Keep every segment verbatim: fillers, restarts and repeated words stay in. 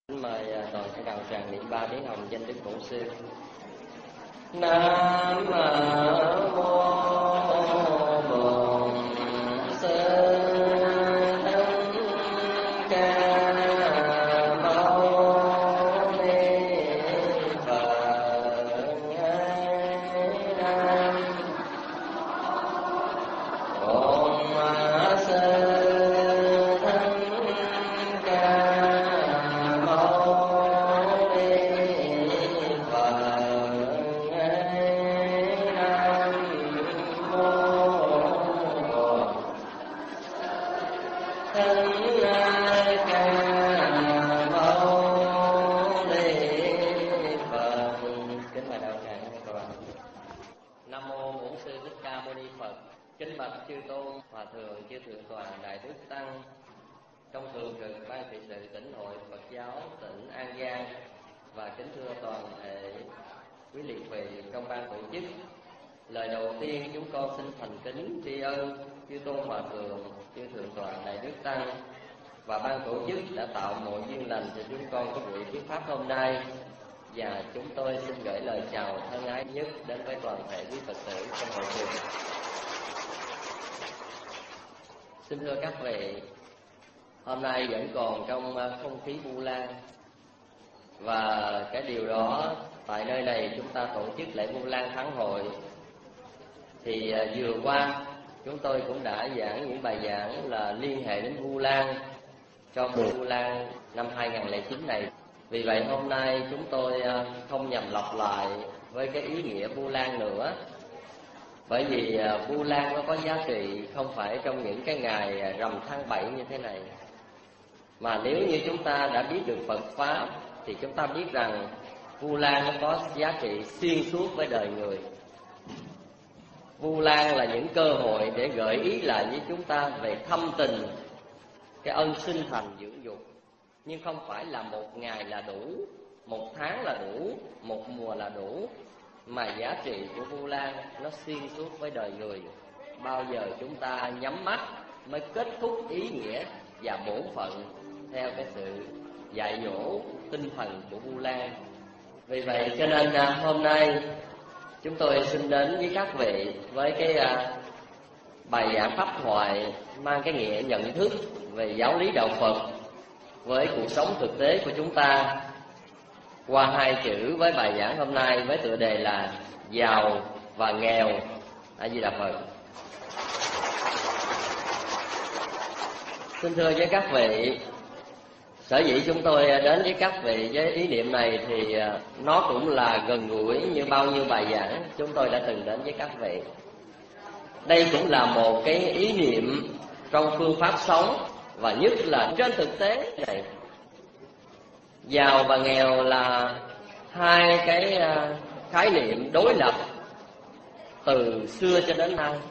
Mời toàn thể đạo tràng niệm ba tiếng Hồng danh Đức Bổn Sư. Nam mô Bổn Sư trong thường trực ban trị sự tỉnh hội Phật giáo tỉnh An Giang và kính thưa toàn thể quý liệt vị trong ban tổ chức. Lời đầu tiên chúng con xin thành kính tri ân chư tôn hòa thượng, chư thượng tọa đại đức tăng và ban tổ chức đã tạo mọi duyên lành cho chúng con có buổi thuyết pháp hôm nay. Và chúng tôi xin gửi lời chào thân ái nhất đến với toàn thể quý Phật tử trong hội trường. Xin thưa các vị, hôm nay vẫn còn trong không khí Vu Lan, và cái điều đó tại nơi này chúng ta tổ chức lễ Vu Lan Thắng Hội. Thì vừa qua chúng tôi cũng đã giảng những bài giảng là liên hệ đến Vu Lan trong mùa Vu Lan năm hai không không chín này. Vì vậy hôm nay chúng tôi không nhằm lặp lại với cái ý nghĩa Vu Lan nữa, bởi vì Vu Lan nó có giá trị không phải trong những cái ngày rằm tháng bảy như thế này, mà nếu như chúng ta đã biết được Phật Pháp thì chúng ta biết rằng Vu Lan nó có giá trị xuyên suốt với đời người. Vu Lan là những cơ hội để gợi ý lại với chúng ta về thâm tình, cái ân sinh thành dưỡng dục. Nhưng không phải là một ngày là đủ, một tháng là đủ, một mùa là đủ, mà giá trị của Vu Lan nó xuyên suốt với đời người. Bao giờ chúng ta nhắm mắt mới kết thúc ý nghĩa và bổn phận theo cái sự dạy dỗ tinh thần của Vu Lan. Vì vậy cho nên hôm nay chúng tôi xin đến với các vị với cái bài giảng pháp thoại mang cái nghĩa nhận thức về giáo lý đạo Phật với cuộc sống thực tế của chúng ta, qua hai chữ với bài giảng hôm nay với tựa đề là giàu và nghèo. A Di Đà Phật. Xin thưa với các vị, sở dĩ chúng tôi đến với các vị với ý niệm này thì nó cũng là gần gũi như bao nhiêu bài giảng chúng tôi đã từng đến với các vị. Đây cũng là một cái ý niệm trong phương pháp sống, và nhất là trên thực tế này. Giàu và nghèo là hai cái khái niệm đối lập từ xưa cho đến nay,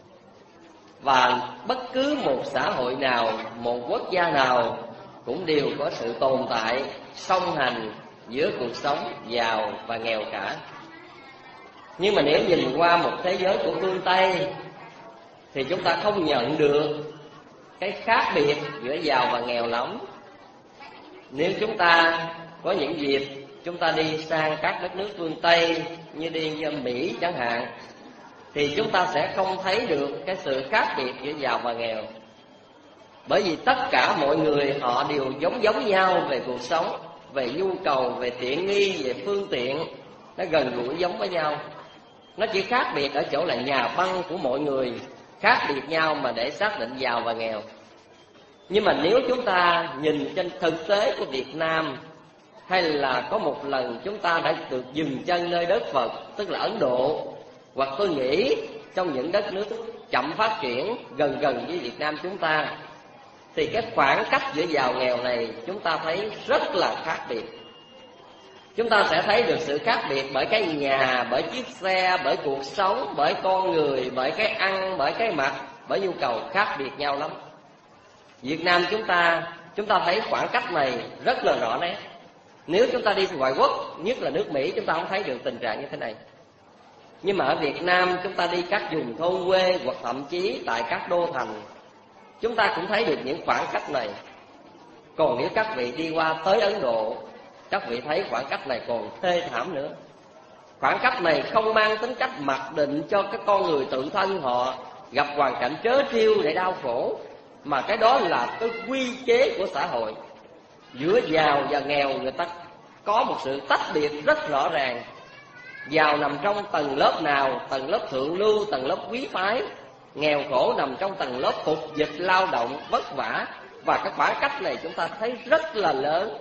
và bất cứ một xã hội nào, một quốc gia nào cũng đều có sự tồn tại song hành giữa cuộc sống giàu và nghèo cả. Nhưng mà nếu nhìn qua một thế giới của phương Tây thì chúng ta không nhận được cái khác biệt giữa giàu và nghèo lắm. Nếu chúng ta có những dịp chúng ta đi sang các đất nước phương Tây như đi Mỹ chẳng hạn, thì chúng ta sẽ không thấy được cái sự khác biệt giữa giàu và nghèo. Bởi vì tất cả mọi người họ đều giống giống nhau về cuộc sống, về nhu cầu, về tiện nghi, về phương tiện, nó gần gũi giống với nhau. Nó chỉ khác biệt ở chỗ là nhà băng của mọi người khác biệt nhau mà để xác định giàu và nghèo. Nhưng mà nếu chúng ta nhìn trên thực tế của Việt Nam, hay là có một lần chúng ta đã được dừng chân nơi đất Phật, tức là Ấn Độ, hoặc tôi nghĩ trong những đất nước chậm phát triển gần gần với Việt Nam chúng ta, thì cái khoảng cách giữa giàu nghèo này chúng ta thấy rất là khác biệt. Chúng ta sẽ thấy được sự khác biệt bởi cái nhà, bởi chiếc xe, bởi cuộc sống, bởi con người, bởi cái ăn, bởi cái mặc, bởi nhu cầu khác biệt nhau lắm. Việt Nam chúng ta, chúng ta thấy khoảng cách này rất là rõ nét. Nếu chúng ta đi ngoại quốc, nhất là nước Mỹ, chúng ta không thấy được tình trạng như thế này. Nhưng mà ở Việt Nam chúng ta đi các vùng thôn quê, hoặc thậm chí tại các đô thành, chúng ta cũng thấy được những khoảng cách này. Còn nếu các vị đi qua tới Ấn Độ, các vị thấy khoảng cách này còn thê thảm nữa. Khoảng cách này không mang tính cách mặc định cho cái con người tự thân họ gặp hoàn cảnh trớ trêu để đau khổ, mà cái đó là cái quy chế của xã hội. Giữa giàu và nghèo người ta có một sự tách biệt rất rõ ràng. Giàu nằm trong tầng lớp nào? Tầng lớp thượng lưu, tầng lớp quý phái. Nghèo khổ nằm trong tầng lớp phục dịch lao động vất vả. Và cái khoảng cách này chúng ta thấy rất là lớn.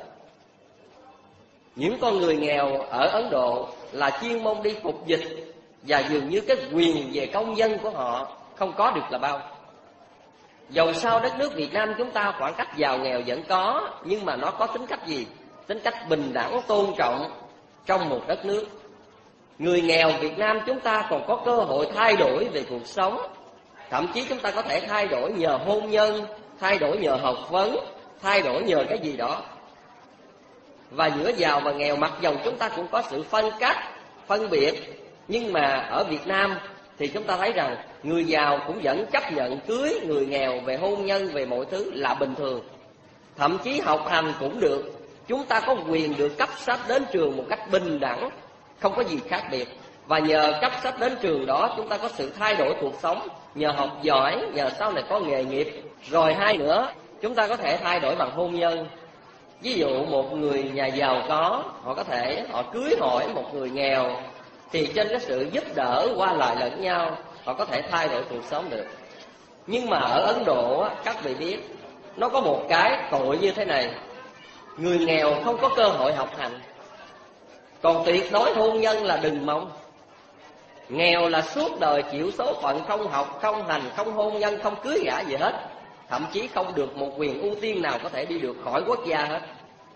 Những con người nghèo ở Ấn Độ là chuyên môn đi phục dịch, và dường như cái quyền về công dân của họ không có được là bao. Dầu sao đất nước Việt Nam chúng ta khoảng cách giàu nghèo vẫn có, nhưng mà nó có tính cách gì? Tính cách bình đẳng tôn trọng trong một đất nước. Người nghèo Việt Nam chúng ta còn có cơ hội thay đổi về cuộc sống. Thậm chí chúng ta có thể thay đổi nhờ hôn nhân, thay đổi nhờ học vấn, thay đổi nhờ cái gì đó. Và giữa giàu và nghèo mặc dầu chúng ta cũng có sự phân cách, phân biệt, nhưng mà ở Việt Nam thì chúng ta thấy rằng người giàu cũng vẫn chấp nhận cưới người nghèo về hôn nhân, về mọi thứ là bình thường. Thậm chí học hành cũng được. Chúng ta có quyền được cấp sách đến trường một cách bình đẳng, không có gì khác biệt. Và nhờ cấp sách đến trường đó chúng ta có sự thay đổi cuộc sống, nhờ học giỏi, nhờ sau này có nghề nghiệp. Rồi hai nữa, chúng ta có thể thay đổi bằng hôn nhân. Ví dụ một người nhà giàu có, họ có thể họ cưới hỏi một người nghèo, thì trên cái sự giúp đỡ qua lại lẫn nhau, họ có thể thay đổi cuộc sống được. Nhưng mà ở Ấn Độ, các vị biết, nó có một cái tội như thế này. Người nghèo không có cơ hội học hành, còn tuyệt đối hôn nhân là đừng mong. Nghèo là suốt đời chịu số phận không học, không hành, không hôn nhân, không cưới gả gì hết. Thậm chí không được một quyền ưu tiên nào có thể đi được khỏi quốc gia hết.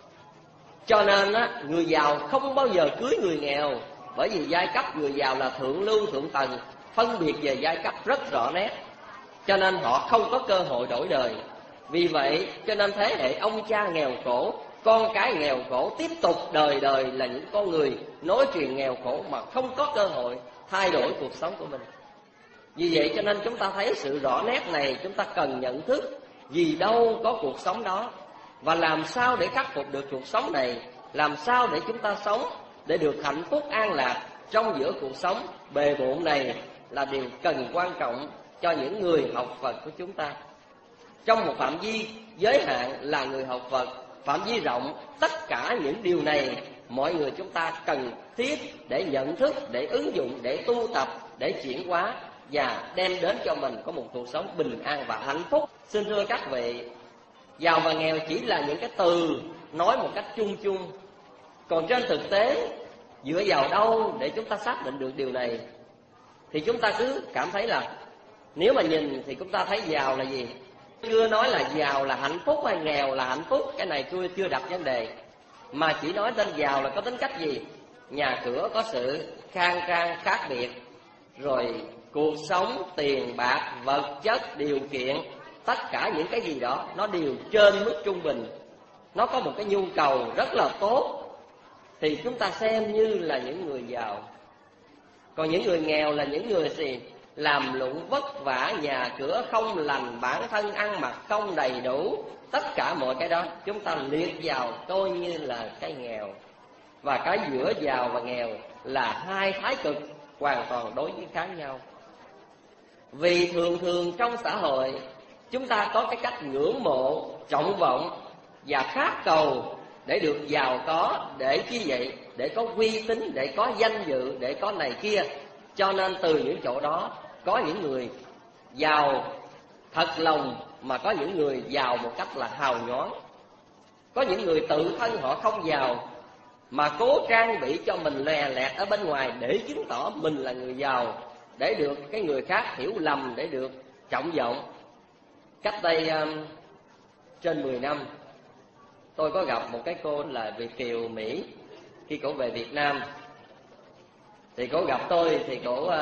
Cho nên á, người giàu không bao giờ cưới người nghèo, bởi vì giai cấp người giàu là thượng lưu, thượng tầng, phân biệt về giai cấp rất rõ nét. Cho nên họ không có cơ hội đổi đời. Vì vậy cho nên thế hệ ông cha nghèo khổ, con cái nghèo khổ, tiếp tục đời đời là những con người nối truyền nghèo khổ mà không có cơ hội thay đổi cuộc sống của mình. Vì vậy cho nên chúng ta thấy sự rõ nét này, chúng ta cần nhận thức vì đâu có cuộc sống đó, và làm sao để khắc phục được cuộc sống này, làm sao để chúng ta sống để được hạnh phúc an lạc trong giữa cuộc sống bề bộn này là điều cần quan trọng cho những người học Phật của chúng ta. Trong một phạm vi giới hạn là người học Phật, phạm vi rộng, tất cả những điều này mọi người chúng ta cần thiết để nhận thức, để ứng dụng, để tu tập, để chuyển hóa và đem đến cho mình có một cuộc sống bình an và hạnh phúc. Xin thưa các vị, giàu và nghèo chỉ là những cái từ nói một cách chung chung, còn trên thực tế dựa vào đâu để chúng ta xác định được điều này? Thì chúng ta cứ cảm thấy là nếu mà nhìn thì chúng ta thấy giàu là gì? Chưa nói là giàu là hạnh phúc hay nghèo là hạnh phúc, cái này tôi chưa đặt vấn đề, mà chỉ nói tên giàu là có tính cách gì? Nhà cửa có sự khang trang khác biệt, rồi cuộc sống, tiền bạc, vật chất, điều kiện, tất cả những cái gì đó nó đều trên mức trung bình, nó có một cái nhu cầu rất là tốt, thì chúng ta xem như là những người giàu. Còn những người nghèo là những người gì? Làm lụng vất vả, nhà cửa không lành, bản thân ăn mặc không đầy đủ, tất cả mọi cái đó chúng ta liệt vào coi như là cái nghèo. Và cái giữa giàu và nghèo là hai thái cực hoàn toàn đối với khác nhau. Vì thường thường trong xã hội chúng ta có cái cách ngưỡng mộ, trọng vọng và khát cầu để được giàu có, để chi vậy? Để có uy tín, để có danh dự, để có này kia. Cho nên từ những chỗ đó có những người giàu thật lòng, mà có những người giàu một cách là hào nhoáng. Có những người tự thân họ không giàu mà cố trang bị cho mình lè lẹt ở bên ngoài để chứng tỏ mình là người giàu, để được cái người khác hiểu lầm, để được trọng vọng. Cách đây um, trên mười năm, tôi có gặp một cái cô là Việt kiều Mỹ. Khi cổ về Việt Nam thì cổ gặp tôi, thì cổ uh,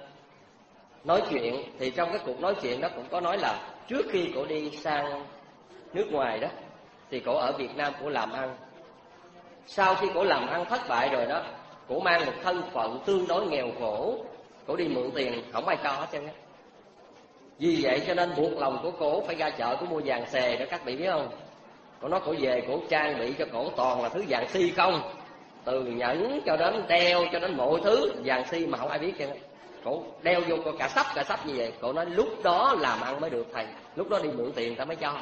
nói chuyện. Thì trong cái cuộc nói chuyện đó cũng có nói là trước khi cổ đi sang nước ngoài đó thì cổ ở Việt Nam cổ làm ăn. Sau khi cổ làm ăn thất bại rồi đó, cổ mang một thân phận tương đối nghèo khổ, cổ đi mượn tiền không ai cho hết trơn á. Vì vậy cho nên buộc lòng của cổ phải ra chợ cổ mua vàng xề đó, các vị biết không? Cổ nói cổ về cổ trang bị cho cổ toàn là thứ vàng si không, từ nhẫn cho đến đeo cho đến mọi thứ vàng si mà không ai biết chứ. Cổ đeo vô cả sắp cả sắp như vậy. Cổ nói lúc đó làm ăn mới được thầy, lúc đó đi mượn tiền ta mới cho.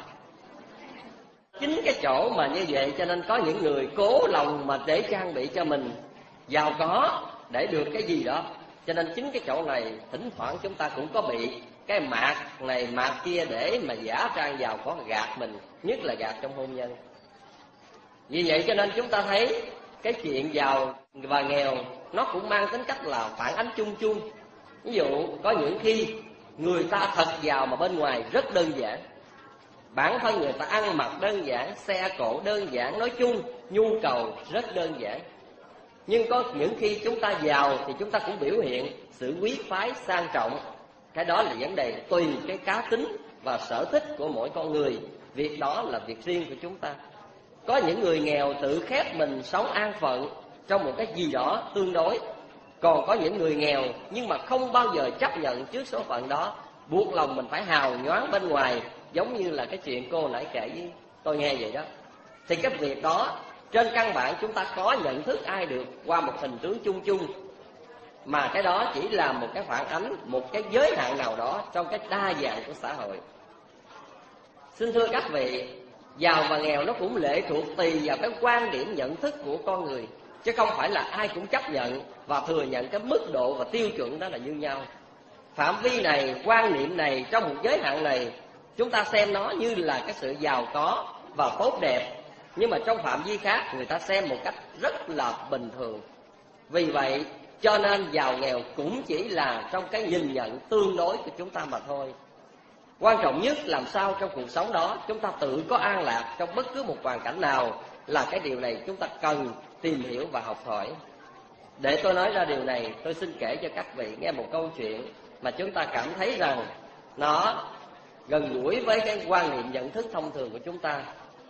Chính cái chỗ mà như vậy cho nên có những người cố lòng mà để trang bị cho mình giàu có để được cái gì đó. Cho nên chính cái chỗ này thỉnh thoảng chúng ta cũng có bị cái mạc này mạc kia để mà giả trang giàu có gạt mình, nhất là gạt trong hôn nhân. Vì vậy cho nên chúng ta thấy cái chuyện giàu và nghèo nó cũng mang tính cách là phản ánh chung chung. Ví dụ có những khi người ta thật giàu mà bên ngoài rất đơn giản, bản thân người ta ăn mặc đơn giản, xe cộ đơn giản, nói chung nhu cầu rất đơn giản. Nhưng có những khi chúng ta giàu thì chúng ta cũng biểu hiện sự quý phái sang trọng. Cái đó là vấn đề tùy cái cá tính và sở thích của mỗi con người. Việc đó là việc riêng của chúng ta. Có những người nghèo tự khép mình sống an phận trong một cái gì đó tương đối. Còn có những người nghèo nhưng mà không bao giờ chấp nhận trước số phận đó, buộc lòng mình phải hào nhoáng bên ngoài, giống như là cái chuyện cô nãy kể với tôi nghe vậy đó. Thì cái việc đó trên căn bản chúng ta có nhận thức ai được qua một hình tướng chung chung, mà cái đó chỉ là một cái phản ánh một cái giới hạn nào đó trong cái đa dạng của xã hội. Xin thưa các vị, giàu và nghèo nó cũng lệ thuộc tùy vào cái quan điểm nhận thức của con người, chứ không phải là ai cũng chấp nhận và thừa nhận cái mức độ và tiêu chuẩn đó là như nhau. Phạm vi này, quan niệm này, trong một giới hạn này, chúng ta xem nó như là cái sự giàu có và tốt đẹp. Nhưng mà trong phạm vi khác, người ta xem một cách rất là bình thường. Vì vậy, cho nên giàu nghèo cũng chỉ là trong cái nhìn nhận tương đối của chúng ta mà thôi. Quan trọng nhất làm sao trong cuộc sống đó chúng ta tự có an lạc trong bất cứ một hoàn cảnh nào là cái điều này chúng ta cần tìm hiểu và học hỏi. Để tôi nói ra điều này, tôi xin kể cho các vị nghe một câu chuyện mà chúng ta cảm thấy rằng nó gần gũi với cái quan niệm nhận thức thông thường của chúng ta.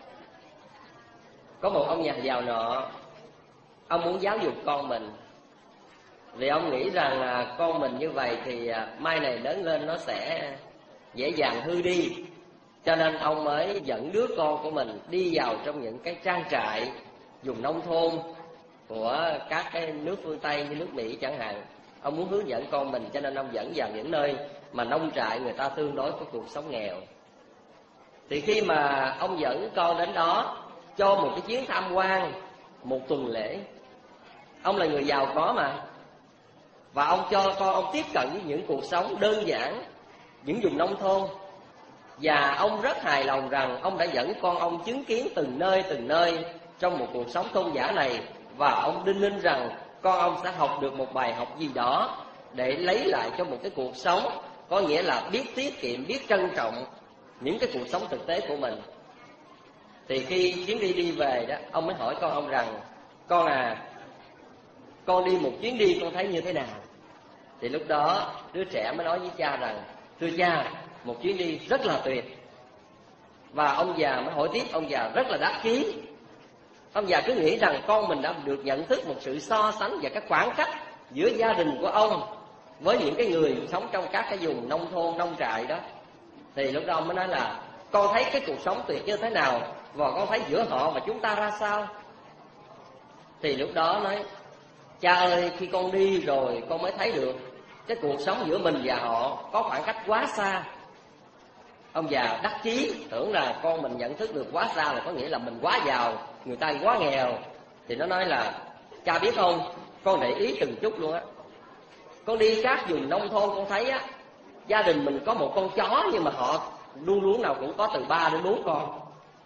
Có một ông nhà giàu nọ, ông muốn giáo dục con mình, vì ông nghĩ rằng à, con mình như vậy thì à, mai này lớn lên nó sẽ dễ dàng hư đi. Cho nên ông mới dẫn đứa con của mình đi vào trong những cái trang trại vùng nông thôn của các cái nước phương Tây như nước Mỹ chẳng hạn. Ông muốn hướng dẫn con mình, cho nên ông dẫn vào những nơi mà nông trại người ta tương đối có cuộc sống nghèo. Thì khi mà ông dẫn con đến đó cho một cái chuyến tham quan một tuần lễ, ông là người giàu có mà, và ông cho con ông tiếp cận với những cuộc sống đơn giản, những vùng nông thôn. Và ông rất hài lòng rằng ông đã dẫn con ông chứng kiến từng nơi từng nơi trong một cuộc sống thôn dã này. Và ông đinh ninh rằng con ông sẽ học được một bài học gì đó để lấy lại cho một cái cuộc sống, có nghĩa là biết tiết kiệm, biết trân trọng những cái cuộc sống thực tế của mình. Thì khi chuyến đi đi về đó, ông mới hỏi con ông rằng: con à, con đi một chuyến đi con thấy như thế nào? Thì lúc đó đứa trẻ mới nói với cha rằng: thưa cha, một chuyến đi rất là tuyệt. Và ông già mới hỏi tiếp, ông già rất là đắc chí. Ông già cứ nghĩ rằng con mình đã được nhận thức một sự so sánh và cái khoảng cách giữa gia đình của ông với những cái người sống trong các cái vùng nông thôn, nông trại đó. Thì lúc đó ông mới nói là: con thấy cái cuộc sống tuyệt như thế nào, và con thấy giữa họ và chúng ta ra sao? Thì lúc đó nói: cha ơi, khi con đi rồi con mới thấy được cái cuộc sống giữa mình và họ có khoảng cách quá xa. Ông già đắc chí tưởng là con mình nhận thức được quá xa là có nghĩa là mình quá giàu, người ta quá nghèo. Thì nó nói là: cha biết không, con để ý từng chút luôn á. Con đi các vùng nông thôn con thấy á, gia đình mình có một con chó nhưng mà họ luôn luôn nào cũng có từ ba đến bốn con.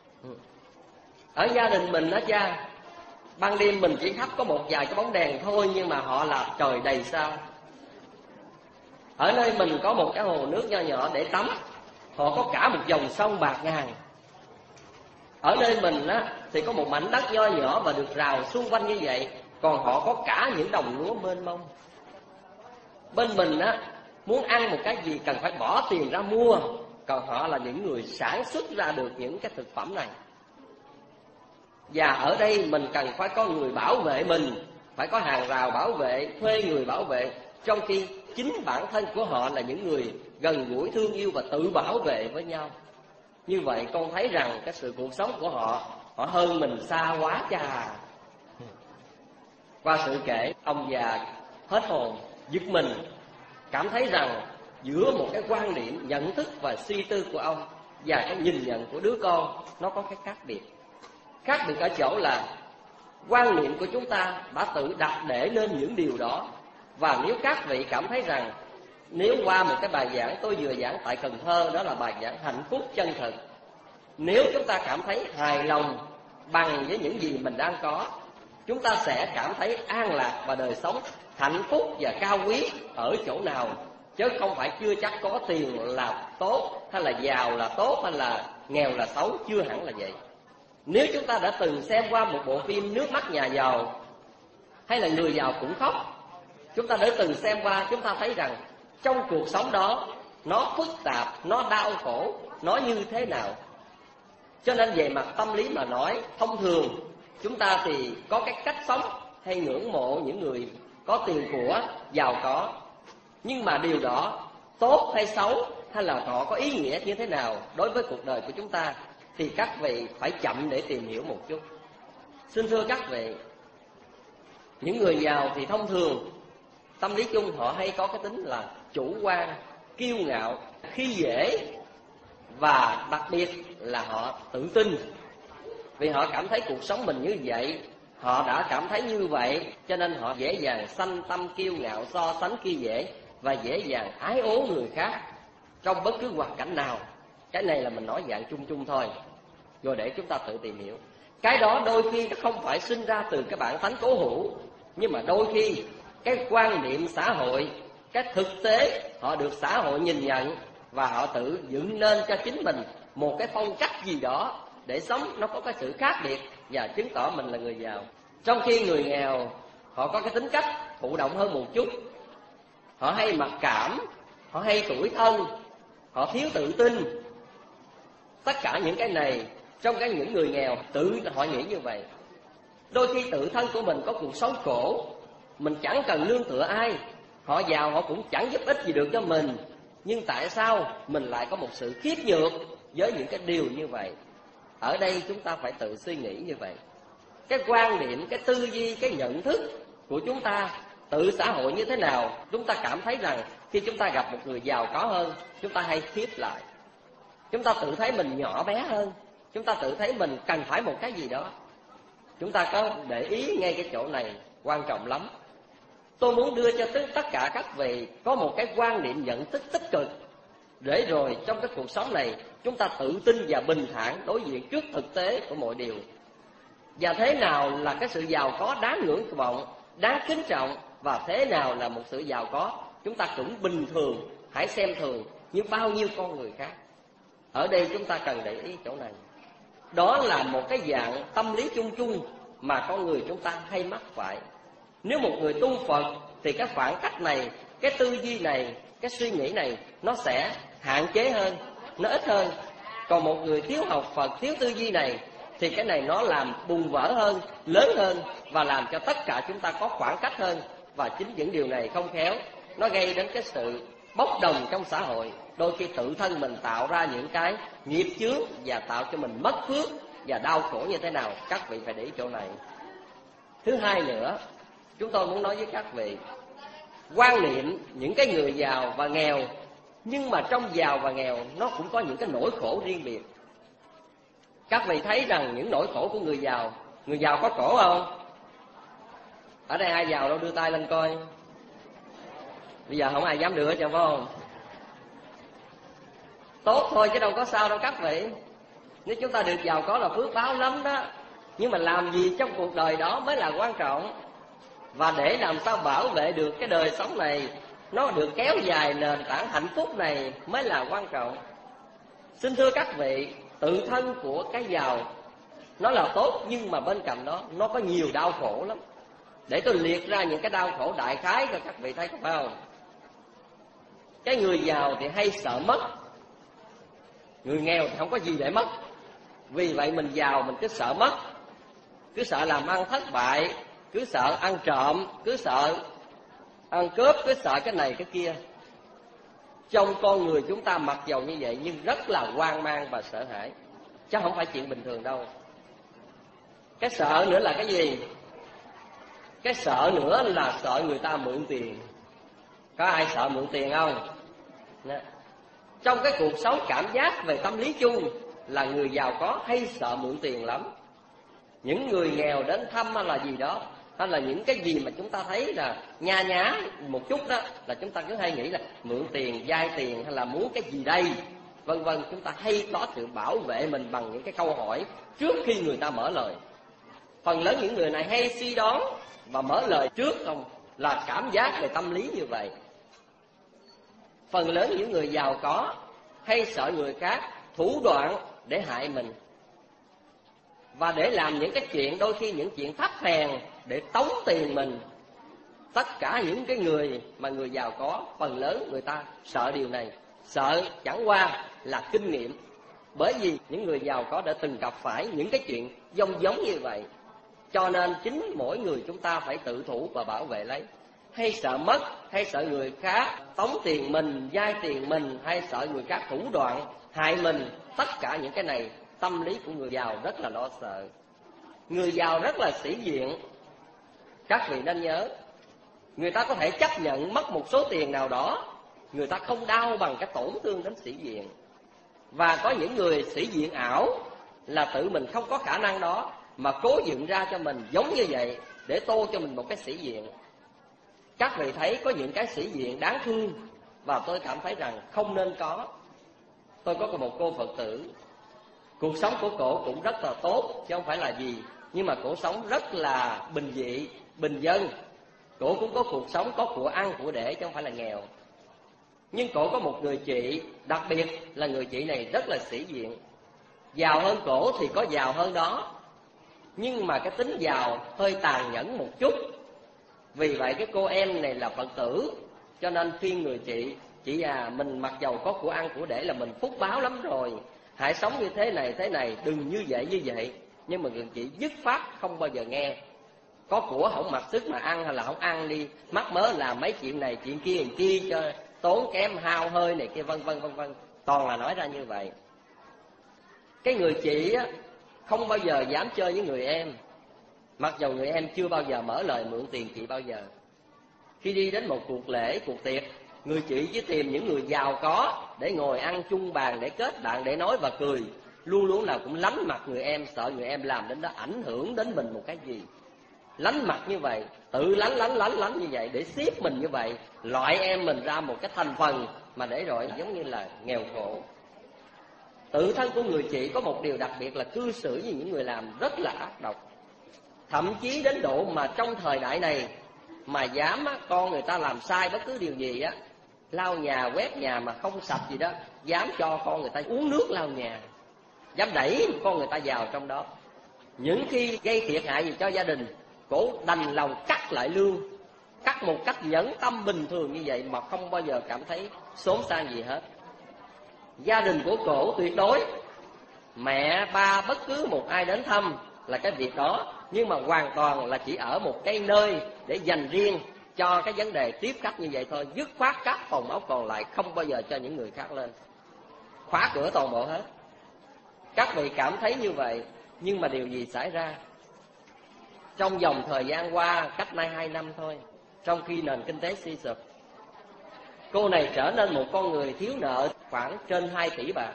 Ở gia đình mình đó cha, ban đêm mình chỉ thắp có một vài cái bóng đèn thôi, nhưng mà họ là trời đầy sao. Ở nơi mình có một cái hồ nước nho nhỏ để tắm, họ có cả một dòng sông bạc ngàn. Ở nơi mình á thì có một mảnh đất nho nhỏ và được rào xung quanh như vậy, còn họ có cả những đồng lúa mênh mông. Bên mình á, muốn ăn một cái gì cần phải bỏ tiền ra mua, còn họ là những người sản xuất ra được những cái thực phẩm này. Và ở đây mình cần phải có người bảo vệ mình, phải có hàng rào bảo vệ, thuê người bảo vệ, trong khi chính bản thân của họ là những người gần gũi thương yêu và tự bảo vệ với nhau. Như vậy con thấy rằng cái sự cuộc sống của họ, họ hơn mình xa quá chà. Qua sự kể, ông già hết hồn, giật mình, cảm thấy rằng giữa một cái quan điểm, nhận thức và suy tư của ông và cái nhìn nhận của đứa con nó có cái khác biệt. Khác biệt ở chỗ là quan niệm của chúng ta đã tự đặt để lên những điều đó. Và nếu các vị cảm thấy rằng nếu qua một cái bài giảng tôi vừa giảng tại Cần Thơ, đó là bài giảng hạnh phúc chân thực, nếu chúng ta cảm thấy hài lòng bằng với những gì mình đang có, chúng ta sẽ cảm thấy an lạc và đời sống hạnh phúc và cao quý ở chỗ nào, chứ không phải chưa chắc có tiền là tốt, hay là giàu là tốt, hay là nghèo là xấu, chưa hẳn là vậy. Nếu chúng ta đã từng xem qua một bộ phim Nước mắt nhà giàu hay là Người giàu cũng khóc, chúng ta đã từng xem qua, chúng ta thấy rằng trong cuộc sống đó nó phức tạp, nó đau khổ, nó như thế nào. Cho nên về mặt tâm lý mà nói, thông thường chúng ta thì có cái cách sống hay ngưỡng mộ những người có tiền của, giàu có. Nhưng mà điều đó tốt hay xấu, hay là họ có ý nghĩa như thế nào đối với cuộc đời của chúng ta, thì các vị phải chậm để tìm hiểu một chút. Xin thưa các vị, những người giàu thì thông thường tâm lý chung họ hay có cái tính là chủ quan, kiêu ngạo, khi dễ, và đặc biệt là họ tự tin. Vì họ cảm thấy cuộc sống mình như vậy, họ đã cảm thấy như vậy, cho nên họ dễ dàng sanh tâm kiêu ngạo, so sánh khi dễ, và dễ dàng ái ố người khác trong bất cứ hoàn cảnh nào. Cái này là mình nói dạng chung chung thôi, rồi để chúng ta tự tìm hiểu. Cái đó đôi khi nó không phải sinh ra từ cái bản tánh cố hữu, nhưng mà đôi khi cái quan niệm xã hội, cái thực tế họ được xã hội nhìn nhận, và họ tự dựng nên cho chính mình một cái phong cách gì đó để sống nó có cái sự khác biệt và chứng tỏ mình là người giàu. Trong khi người nghèo họ có cái tính cách thụ động hơn một chút, họ hay mặc cảm, họ hay tủi thân, họ thiếu tự tin. Tất cả những cái này trong cái những người nghèo tự họ nghĩ như vậy. Đôi khi tự thân của mình có cuộc sống khổ, mình chẳng cần nương tựa ai, họ giàu họ cũng chẳng giúp ích gì được cho mình, nhưng tại sao mình lại có một sự khiếp nhược với những cái điều như vậy? Ở đây chúng ta phải tự suy nghĩ như vậy. Cái quan điểm, cái tư duy, cái nhận thức của chúng ta tự xã hội như thế nào, chúng ta cảm thấy rằng khi chúng ta gặp một người giàu có hơn, chúng ta hay khiếp lại. Chúng ta tự thấy mình nhỏ bé hơn, chúng ta tự thấy mình cần phải một cái gì đó. Chúng ta có để ý ngay cái chỗ này quan trọng lắm. Tôi muốn đưa cho tất cả các vị có một cái quan niệm nhận thức tích cực, để rồi trong cái cuộc sống này chúng ta tự tin và bình thản đối diện trước thực tế của mọi điều. Và thế nào là cái sự giàu có đáng ngưỡng vọng, đáng kính trọng, và thế nào là một sự giàu có chúng ta cũng bình thường, hãy xem thường như bao nhiêu con người khác. Ở đây chúng ta cần để ý chỗ này. Đó là một cái dạng tâm lý chung chung mà con người chúng ta hay mắc phải. Nếu một người tu Phật thì cái khoảng cách này, cái tư duy này, cái suy nghĩ này nó sẽ hạn chế hơn, nó ít hơn. Còn một người thiếu học Phật, thiếu tư duy này thì cái này nó làm bùng vỡ hơn, lớn hơn, và làm cho tất cả chúng ta có khoảng cách hơn. Và chính những điều này không khéo nó gây đến cái sự bốc đồng trong xã hội. Đôi khi tự thân mình tạo ra những cái nghiệp chướng và tạo cho mình mất phước và đau khổ như thế nào. Các vị phải để ý chỗ này. Thứ hai nữa, chúng tôi muốn nói với các vị, quan niệm những cái người giàu và nghèo, nhưng mà trong giàu và nghèo nó cũng có những cái nỗi khổ riêng biệt. Các vị thấy rằng những nỗi khổ của người giàu, người giàu có khổ không? Ở đây ai giàu đâu, đưa tay lên coi. Bây giờ không ai dám đưa cho phải không? Tốt thôi chứ đâu có sao đâu các vị. Nếu chúng ta được giàu có là phước báo lắm đó. Nhưng mà làm gì trong cuộc đời đó mới là quan trọng. Và để làm sao bảo vệ được cái đời sống này, nó được kéo dài, nền tảng hạnh phúc này mới là quan trọng. Xin thưa các vị, tự thân của cái giàu nó là tốt, nhưng mà bên cạnh đó nó có nhiều đau khổ lắm. Để tôi liệt ra những cái đau khổ đại khái cho các vị thấy, có phải không? Cái người giàu thì hay sợ mất, người nghèo thì không có gì để mất. Vì vậy mình giàu mình cứ sợ mất, cứ sợ làm ăn thất bại, cứ sợ ăn trộm, cứ sợ ăn cướp, cứ sợ cái này cái kia. Trong con người chúng ta mặc dầu như vậy nhưng rất là hoang mang và sợ hãi, chứ không phải chuyện bình thường đâu. Cái sợ nữa là cái gì? Cái sợ nữa là sợ người ta mượn tiền. Có ai sợ mượn tiền không? Đó. Trong cái cuộc sống cảm giác về tâm lý chung là người giàu có hay sợ mượn tiền lắm. Những người nghèo đến thăm hay là gì đó, hay là những cái gì mà chúng ta thấy là nha nhá một chút đó, là chúng ta cứ hay nghĩ là mượn tiền, vay tiền hay là muốn cái gì đây, vân vân. Chúng ta hay có sự bảo vệ mình bằng những cái câu hỏi trước khi người ta mở lời. Phần lớn những người này hay suy đoán và mở lời trước không, là cảm giác về tâm lý như vậy. Phần lớn những người giàu có hay sợ người khác thủ đoạn để hại mình, và để làm những cái chuyện, đôi khi những chuyện thấp hèn để tống tiền mình. Tất cả những cái người mà người giàu có, phần lớn người ta sợ điều này. Sợ chẳng qua là kinh nghiệm, bởi vì những người giàu có đã từng gặp phải những cái chuyện giống giống như vậy. Cho nên chính mỗi người chúng ta phải tự thủ và bảo vệ lấy. Hay sợ mất, hay sợ người khác tống tiền mình, vay tiền mình, hay sợ người khác thủ đoạn hại mình. Tất cả những cái này tâm lý của người giàu rất là lo sợ. Người giàu rất là sĩ diện. Các vị nên nhớ, người ta có thể chấp nhận mất một số tiền nào đó, người ta không đau bằng cái tổn thương đến sĩ diện. Và có những người sĩ diện ảo, là tự mình không có khả năng đó mà cố dựng ra cho mình giống như vậy để tô cho mình một cái sĩ diện. Các vị thấy có những cái sĩ diện đáng thương, và tôi cảm thấy rằng không nên có. Tôi có một cô Phật tử, cuộc sống của cổ cũng rất là tốt, chứ không phải là gì, nhưng mà cổ sống rất là bình dị, bình dân. Cổ cũng có cuộc sống, có của ăn của để, chứ không phải là nghèo. Nhưng cổ có một người chị, đặc biệt là người chị này rất là sĩ diện. Giàu hơn cổ thì có giàu hơn đó, nhưng mà cái tính giàu hơi tàn nhẫn một chút. Vì vậy cái cô em này là Phật tử, cho nên khuyên người chị: chị à, mình mặc dầu có của ăn của để là mình phúc báo lắm rồi, hãy sống như thế này thế này, đừng như vậy như vậy. Nhưng mà người chị dứt khoát không bao giờ nghe. Có của không mặc sức mà ăn hay là không ăn đi, mắc mớ làm mấy chuyện này chuyện kia chuyện kia cho tốn kém hao hơi này kia, vân vân vân vân. Toàn là nói ra như vậy. Cái người chị á không bao giờ dám chơi với người em, mặc dầu người em chưa bao giờ mở lời mượn tiền chị bao giờ. Khi đi đến một cuộc lễ, cuộc tiệc, người chị chỉ tìm những người giàu có để ngồi ăn chung bàn, để kết bạn, để nói và cười. Luôn luôn nào cũng lánh mặt người em, sợ người em làm đến đó ảnh hưởng đến mình một cái gì. Lánh mặt như vậy, tự lánh lánh lánh lánh như vậy để siết mình như vậy, loại em mình ra một cái thành phần mà để rồi giống như là nghèo khổ. Tự thân của người chị có một điều đặc biệt là cư xử với những người làm rất là ác độc. Thậm chí đến độ mà trong thời đại này mà dám á, con người ta làm sai bất cứ điều gì á, lau nhà quét nhà mà không sạch gì đó, dám cho con người ta uống nước lau nhà, dám đẩy con người ta vào trong đó. Những khi gây thiệt hại gì cho gia đình, cổ đành lòng cắt lại lương, cắt một cách nhẫn tâm bình thường như vậy mà không bao giờ cảm thấy xốn sang gì hết. Gia đình của cổ tuyệt đối mẹ ba bất cứ một ai đến thăm là cái việc đó, nhưng mà hoàn toàn là chỉ ở một cái nơi để dành riêng cho cái vấn đề tiếp khách như vậy thôi. Dứt khoát các phòng ốc còn lại không bao giờ cho những người khác lên, khóa cửa toàn bộ hết. Các vị cảm thấy như vậy, nhưng mà điều gì xảy ra? Trong vòng thời gian qua, cách nay hai năm thôi, trong khi nền kinh tế suy sụp, cô này trở nên một con người thiếu nợ khoảng trên hai tỷ bạc.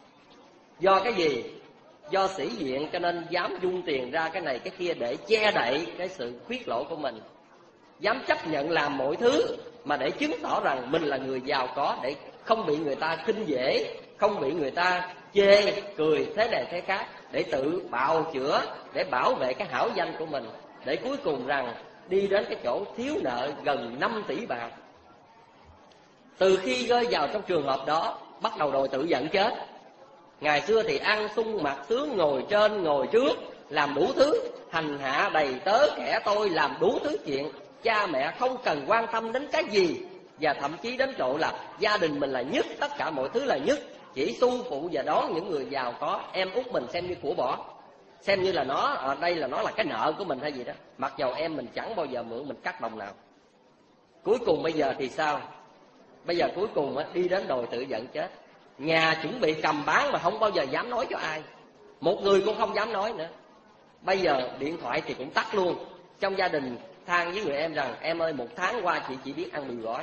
Do cái gì? Do sĩ diện cho nên dám dung tiền ra cái này cái kia để che đậy cái sự khuyết lỗ của mình. Dám chấp nhận làm mọi thứ mà để chứng tỏ rằng mình là người giàu có, để không bị người ta khinh dễ, không bị người ta chê, cười thế này thế khác, để tự bào chữa, để bảo vệ cái hảo danh của mình, để cuối cùng rằng đi đến cái chỗ thiếu nợ gần năm tỷ bạc. Từ khi rơi vào trong trường hợp đó, bắt đầu đòi tự giận chết. Ngày xưa thì ăn sung mặc sướng, ngồi trên ngồi trước, làm đủ thứ, hành hạ đầy tớ kẻ tôi, làm đủ thứ chuyện. Cha mẹ không cần quan tâm đến cái gì, và thậm chí đến chỗ là gia đình mình là nhất, tất cả mọi thứ là nhất, chỉ su phụ và đón những người giàu có. Em út mình xem như của bỏ, xem như là nó ở đây là nó là cái nợ của mình hay gì đó, mặc dầu em mình chẳng bao giờ mượn mình cắt đồng nào. Cuối cùng bây giờ thì sao? Bây giờ cuối cùng á, đi đến đồi tự giận chết. Nhà chuẩn bị cầm bán mà không bao giờ dám nói cho ai, một người cũng không dám nói nữa. Bây giờ điện thoại thì cũng tắt luôn. Trong gia đình than với người em rằng: em ơi, một tháng qua chị chỉ biết ăn mì gói.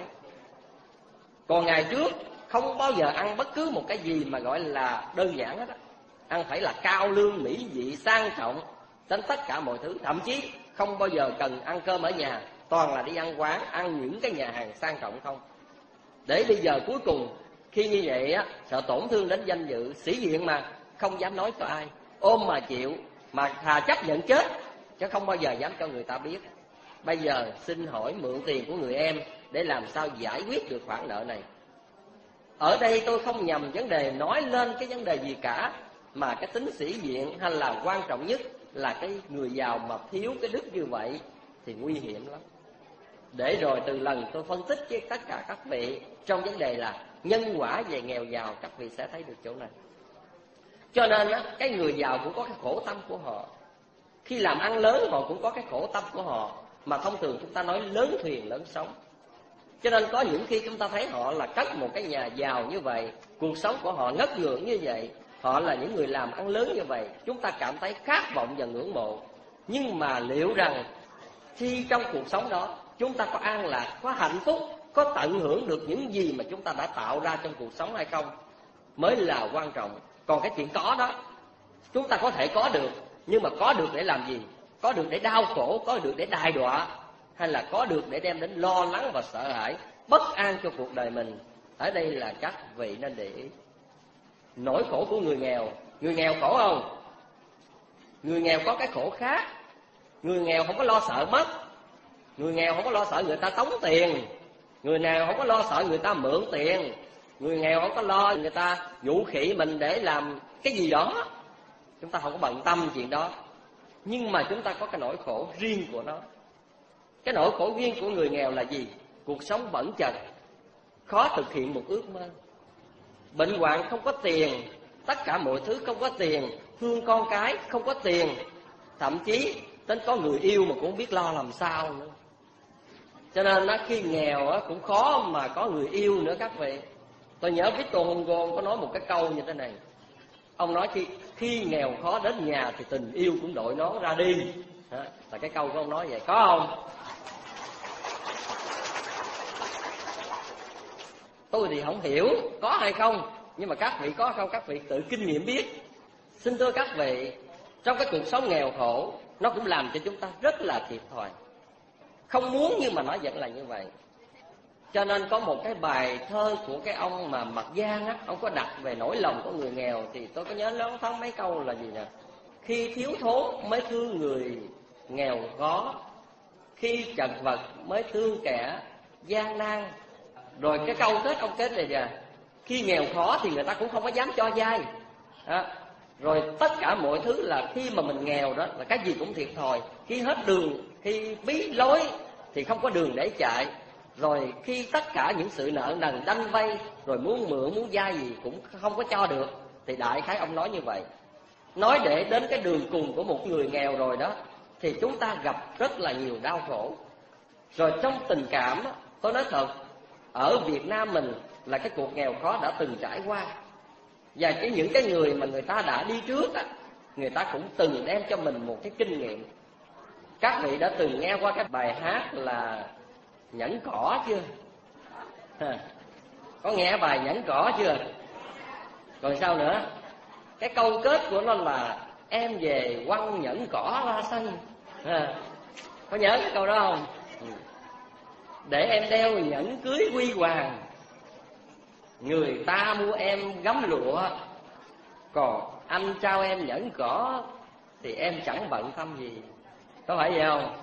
Còn ngày trước không bao giờ ăn bất cứ một cái gì mà gọi là đơn giản hết á. Ăn phải là cao lương, mỹ vị, sang trọng, đến tất cả mọi thứ. Thậm chí không bao giờ cần ăn cơm ở nhà, toàn là đi ăn quán, ăn những cái nhà hàng sang trọng không. Để bây giờ cuối cùng khi như vậy á, sợ tổn thương đến danh dự, sĩ diện mà không dám nói cho ai, ôm mà chịu, mà thà chấp nhận chết chứ không bao giờ dám cho người ta biết. Bây giờ xin hỏi mượn tiền của người em để làm sao giải quyết được khoản nợ này. Ở đây tôi không nhằm vấn đề nói lên cái vấn đề gì cả, mà cái tính sĩ diện hay là quan trọng nhất là cái người giàu mà thiếu cái đức như vậy thì nguy hiểm lắm. Để rồi từ lần tôi phân tích với tất cả các vị trong vấn đề là nhân quả về nghèo giàu, các vị sẽ thấy được chỗ này. Cho nên á, cái người giàu cũng có cái khổ tâm của họ. Khi làm ăn lớn họ cũng có cái khổ tâm của họ, mà thông thường chúng ta nói lớn thuyền lớn sóng. Cho nên có những khi chúng ta thấy họ là cất một cái nhà giàu như vậy, cuộc sống của họ ngất ngưỡng như vậy, họ là những người làm ăn lớn như vậy, chúng ta cảm thấy khát vọng và ngưỡng mộ. Nhưng mà liệu rằng khi trong cuộc sống đó chúng ta có an lạc, có hạnh phúc, có tận hưởng được những gì mà chúng ta đã tạo ra trong cuộc sống hay không mới là quan trọng. Còn cái chuyện có đó chúng ta có thể có được, nhưng mà có được để làm gì? Có được để đau khổ, có được để đài đọa, hay là có được để đem đến lo lắng và sợ hãi, bất an cho cuộc đời mình? Ở đây là các vị nên để ý. Nỗi khổ của người nghèo. Người nghèo khổ không? Người nghèo có cái khổ khác. Người nghèo không có lo sợ mất. Người nghèo không có lo sợ người ta tống tiền. Người nghèo không có lo sợ người ta mượn tiền. Người nghèo không có lo người ta dụ khị mình để làm cái gì đó. Chúng ta không có bận tâm chuyện đó. Nhưng mà chúng ta có cái nỗi khổ riêng của nó. Cái nỗi khổ riêng của người nghèo là gì? Cuộc sống bẩn chật, khó thực hiện một ước mơ. Bệnh hoạn không có tiền, tất cả mọi thứ không có tiền, thương con cái không có tiền, thậm chí đến có người yêu mà cũng không biết lo làm sao nữa. Cho nên đó, khi nghèo đó, cũng khó mà có người yêu nữa các vị. Tôi nhớ Victor Hugo có nói một cái câu như thế này. Ông nói khi, khi nghèo khó đến nhà thì tình yêu cũng đội nón ra đi. Đó, là cái câu của ông nói vậy, có không? Tôi thì không hiểu có hay không, nhưng mà các vị có không, các vị tự kinh nghiệm biết. Xin thưa các vị, trong cái cuộc sống nghèo khổ, nó cũng làm cho chúng ta rất là thiệt thòi. Không muốn nhưng mà nó vẫn là như vậy. Cho nên có một cái bài thơ của cái ông mà Mạc Giang á, ông có đặt về nỗi lòng của người nghèo, thì tôi có nhớ lớn thoáng mấy câu là gì nè. Khi thiếu thốn mới thương người nghèo khó, khi chật vật mới thương kẻ gian nan. Rồi cái câu kết ông kết này kìa, khi nghèo khó thì người ta cũng không có dám cho vay. Rồi tất cả mọi thứ là khi mà mình nghèo đó là cái gì cũng thiệt thòi. Khi hết đường, khi bí lối thì không có đường để chạy. Rồi khi tất cả những sự nợ nần đanh vay, rồi muốn mượn muốn vay gì cũng không có cho được. Thì đại khái ông nói như vậy. Nói để đến cái đường cùng của một người nghèo rồi đó, thì chúng ta gặp rất là nhiều đau khổ. Rồi trong tình cảm, tôi nói thật, ở Việt Nam mình là cái cuộc nghèo khó đã từng trải qua. Và cái những cái người mà người ta đã đi trước á, người ta cũng từng đem cho mình một cái kinh nghiệm. Các vị đã từng nghe qua cái bài hát là Nhẫn Cỏ chưa? Ha. Có nghe bài Nhẫn Cỏ chưa? Còn sao nữa? Cái câu kết của nó là em về quăng nhẫn cỏ ra sân. Ha. Có nhớ cái câu đó không? Để em đeo nhẫn cưới quy hoàng, người ta mua em gấm lụa, còn anh trao em nhẫn cỏ thì em chẳng bận tâm gì. Có phải vậy không?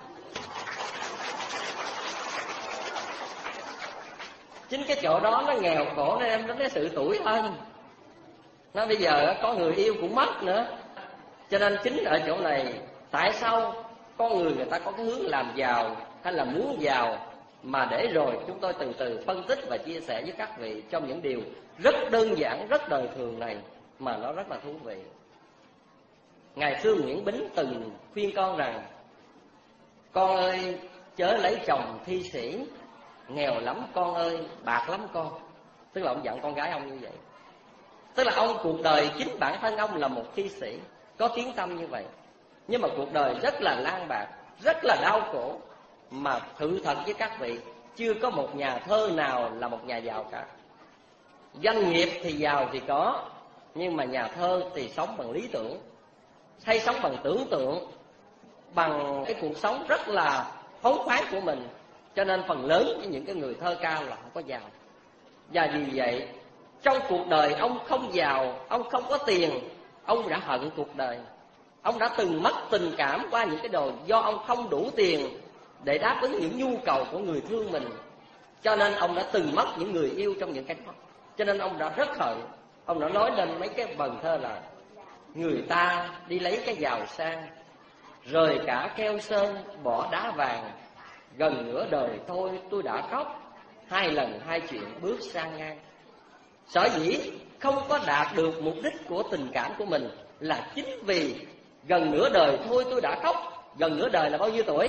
Chính cái chỗ đó nó nghèo khổ nên em đến cái sự tủi thân. Nó bây giờ có người yêu cũng mất nữa. Cho nên chính ở chỗ này, tại sao con người người ta có cái hướng làm giàu hay là muốn giàu, mà để rồi chúng tôi từ từ phân tích và chia sẻ với các vị trong những điều rất đơn giản, rất đời thường này mà nó rất là thú vị. Ngày xưa Nguyễn Bính từng khuyên con rằng: con ơi, chớ lấy chồng thi sĩ, nghèo lắm con ơi, bạc lắm con. Tức là ông dặn con gái ông như vậy. Tức là ông cuộc đời chính bản thân ông là một thi sĩ có tiếng tăm như vậy, nhưng mà cuộc đời rất là lang bạc, rất là đau khổ. Mà thử thật với các vị, chưa có một nhà thơ nào là một nhà giàu cả. Doanh nghiệp thì giàu thì có, nhưng mà nhà thơ thì sống bằng lý tưởng, hay sống bằng tưởng tượng, bằng cái cuộc sống rất là phóng khoáng của mình. Cho nên phần lớn với những cái người thơ cao là không có giàu. Và vì vậy trong cuộc đời ông không giàu, ông không có tiền, ông đã hận cuộc đời. Ông đã từng mất tình cảm qua những cái đồ do ông không đủ tiền để đáp ứng những nhu cầu của người thương mình. Cho nên ông đã từng mất những người yêu trong những cái đó. Cho nên ông đã rất hận. Ông đã nói lên mấy cái vần thơ là: người ta đi lấy cái giàu sang, rời cả keo sơn bỏ đá vàng. Gần nửa đời thôi tôi đã khóc, hai lần hai chuyện bước sang ngang. Sở dĩ không có đạt được mục đích của tình cảm của mình là chính vì gần nửa đời thôi tôi đã khóc. Gần nửa đời là bao nhiêu tuổi?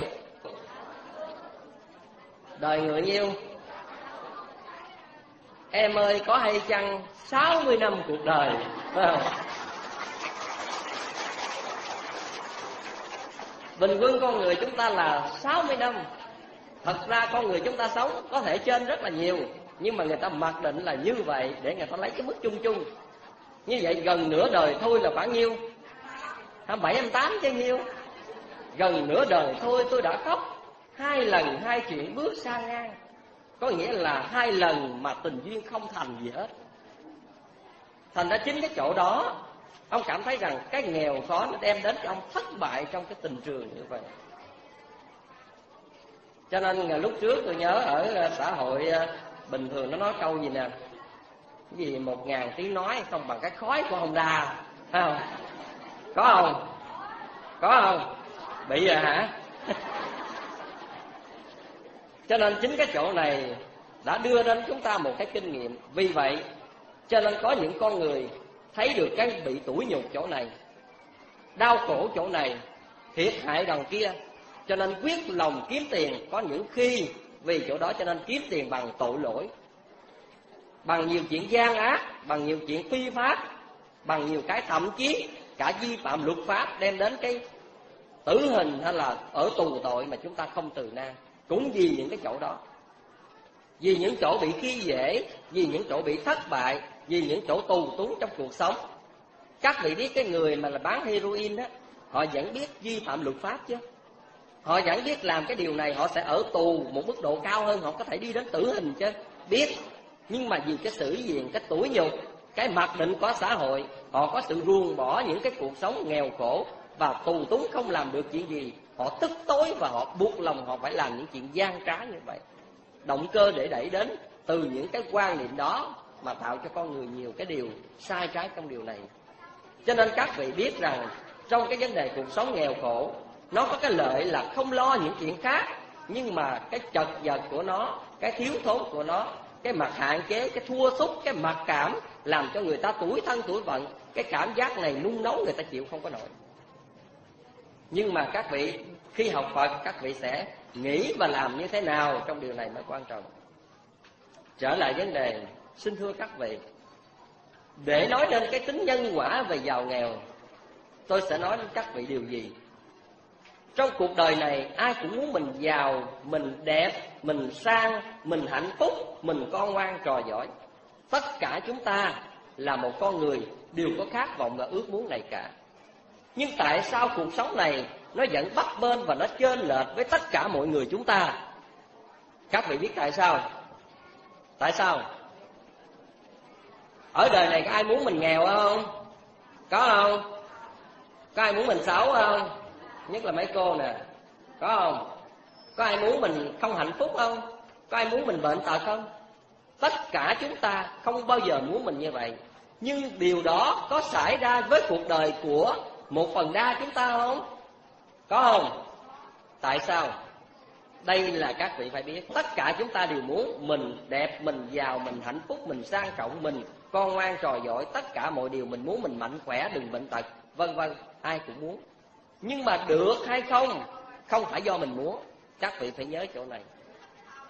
Đời người nhiêu? Em ơi có hay chăng sáu mươi năm cuộc đời, phải không? Bình quân con người chúng ta là sáu mươi năm. Thật ra con người chúng ta sống có thể trên rất là nhiều, nhưng mà người ta mặc định là như vậy để người ta lấy cái mức chung chung. Như vậy gần nửa đời thôi là bao nhiêu? Hai bảy em tám chứ nhiêu? Gần nửa đời thôi tôi đã khóc, hai lần hai chuyện bước sang ngang. Có nghĩa là hai lần mà tình duyên không thành gì hết. Thành ra chính cái chỗ đó ông cảm thấy rằng cái nghèo khó nó đem đến cho ông thất bại trong cái tình trường như vậy. Cho nên lúc trước tôi nhớ ở xã hội bình thường nó nói câu gì nè: cái gì một ngàn tiếng nói không bằng cái khói của ông đa, phải không? Có không? Có không? Bị rồi hả? Cho nên chính cái chỗ này đã đưa đến chúng ta một cái kinh nghiệm. Vì vậy cho nên có những con người thấy được cái bị tủi nhục chỗ này, đau khổ chỗ này, thiệt hại đằng kia, cho nên quyết lòng kiếm tiền. Có những khi vì chỗ đó cho nên kiếm tiền bằng tội lỗi, bằng nhiều chuyện gian ác, bằng nhiều chuyện phi pháp, bằng nhiều cái thậm chí cả vi phạm luật pháp, đem đến cái tử hình hay là ở tù tội mà chúng ta không từ nan. Cũng vì những cái chỗ đó, vì những chỗ bị khi dễ, vì những chỗ bị thất bại, vì những chỗ tù túng trong cuộc sống. Các vị biết cái người mà là bán heroin á, họ vẫn biết vi phạm luật pháp chứ. Họ vẫn biết làm cái điều này họ sẽ ở tù một mức độ cao hơn, họ có thể đi đến tử hình chứ. Biết, nhưng mà vì cái sự diện, cái tủi nhục, cái mặc định của xã hội, họ có sự ruồng bỏ những cái cuộc sống nghèo khổ và tù túng không làm được chuyện gì. Họ tức tối và họ buộc lòng họ phải làm những chuyện gian trá như vậy. Động cơ để đẩy đến từ những cái quan niệm đó mà tạo cho con người nhiều cái điều sai trái trong điều này. Cho nên các vị biết rằng trong cái vấn đề cuộc sống nghèo khổ, nó có cái lợi là không lo những chuyện khác, nhưng mà cái chật vật của nó, cái thiếu thốn của nó, cái mặt hạn chế, cái thua sút, cái mặc cảm làm cho người ta tủi thân tủi vận. Cái cảm giác này nung nấu người ta chịu không có nổi. Nhưng mà các vị khi học Phật, các vị sẽ nghĩ và làm như thế nào trong điều này mới quan trọng. Trở lại vấn đề, xin thưa các vị, để nói đến cái tính nhân quả về giàu nghèo, tôi sẽ nói đến các vị điều gì. Trong cuộc đời này ai cũng muốn mình giàu, mình đẹp, mình sang, mình hạnh phúc, mình con ngoan trò giỏi. Tất cả chúng ta là một con người đều có khát vọng và ước muốn này cả. Nhưng tại sao cuộc sống này nó vẫn bấp bênh và nó chênh lệch với tất cả mọi người chúng ta? Các vị biết tại sao? Tại sao? Ở đời này có ai muốn mình nghèo không? Có không? Có ai muốn mình xấu không? Nhất là mấy cô nè. Có không? Có ai muốn mình không hạnh phúc không? Có ai muốn mình bệnh tật không? Tất cả chúng ta không bao giờ muốn mình như vậy. Nhưng điều đó có xảy ra với cuộc đời của một phần đa chúng ta không? Có không? Tại sao? Đây là các vị phải biết. Tất cả chúng ta đều muốn mình đẹp, mình giàu, mình hạnh phúc, mình sang trọng, mình con ngoan trò giỏi. Tất cả mọi điều mình muốn, mình mạnh khỏe, đừng bệnh tật, vân vân. Ai cũng muốn. Nhưng mà được hay không, không phải do mình muốn. Các vị phải nhớ chỗ này.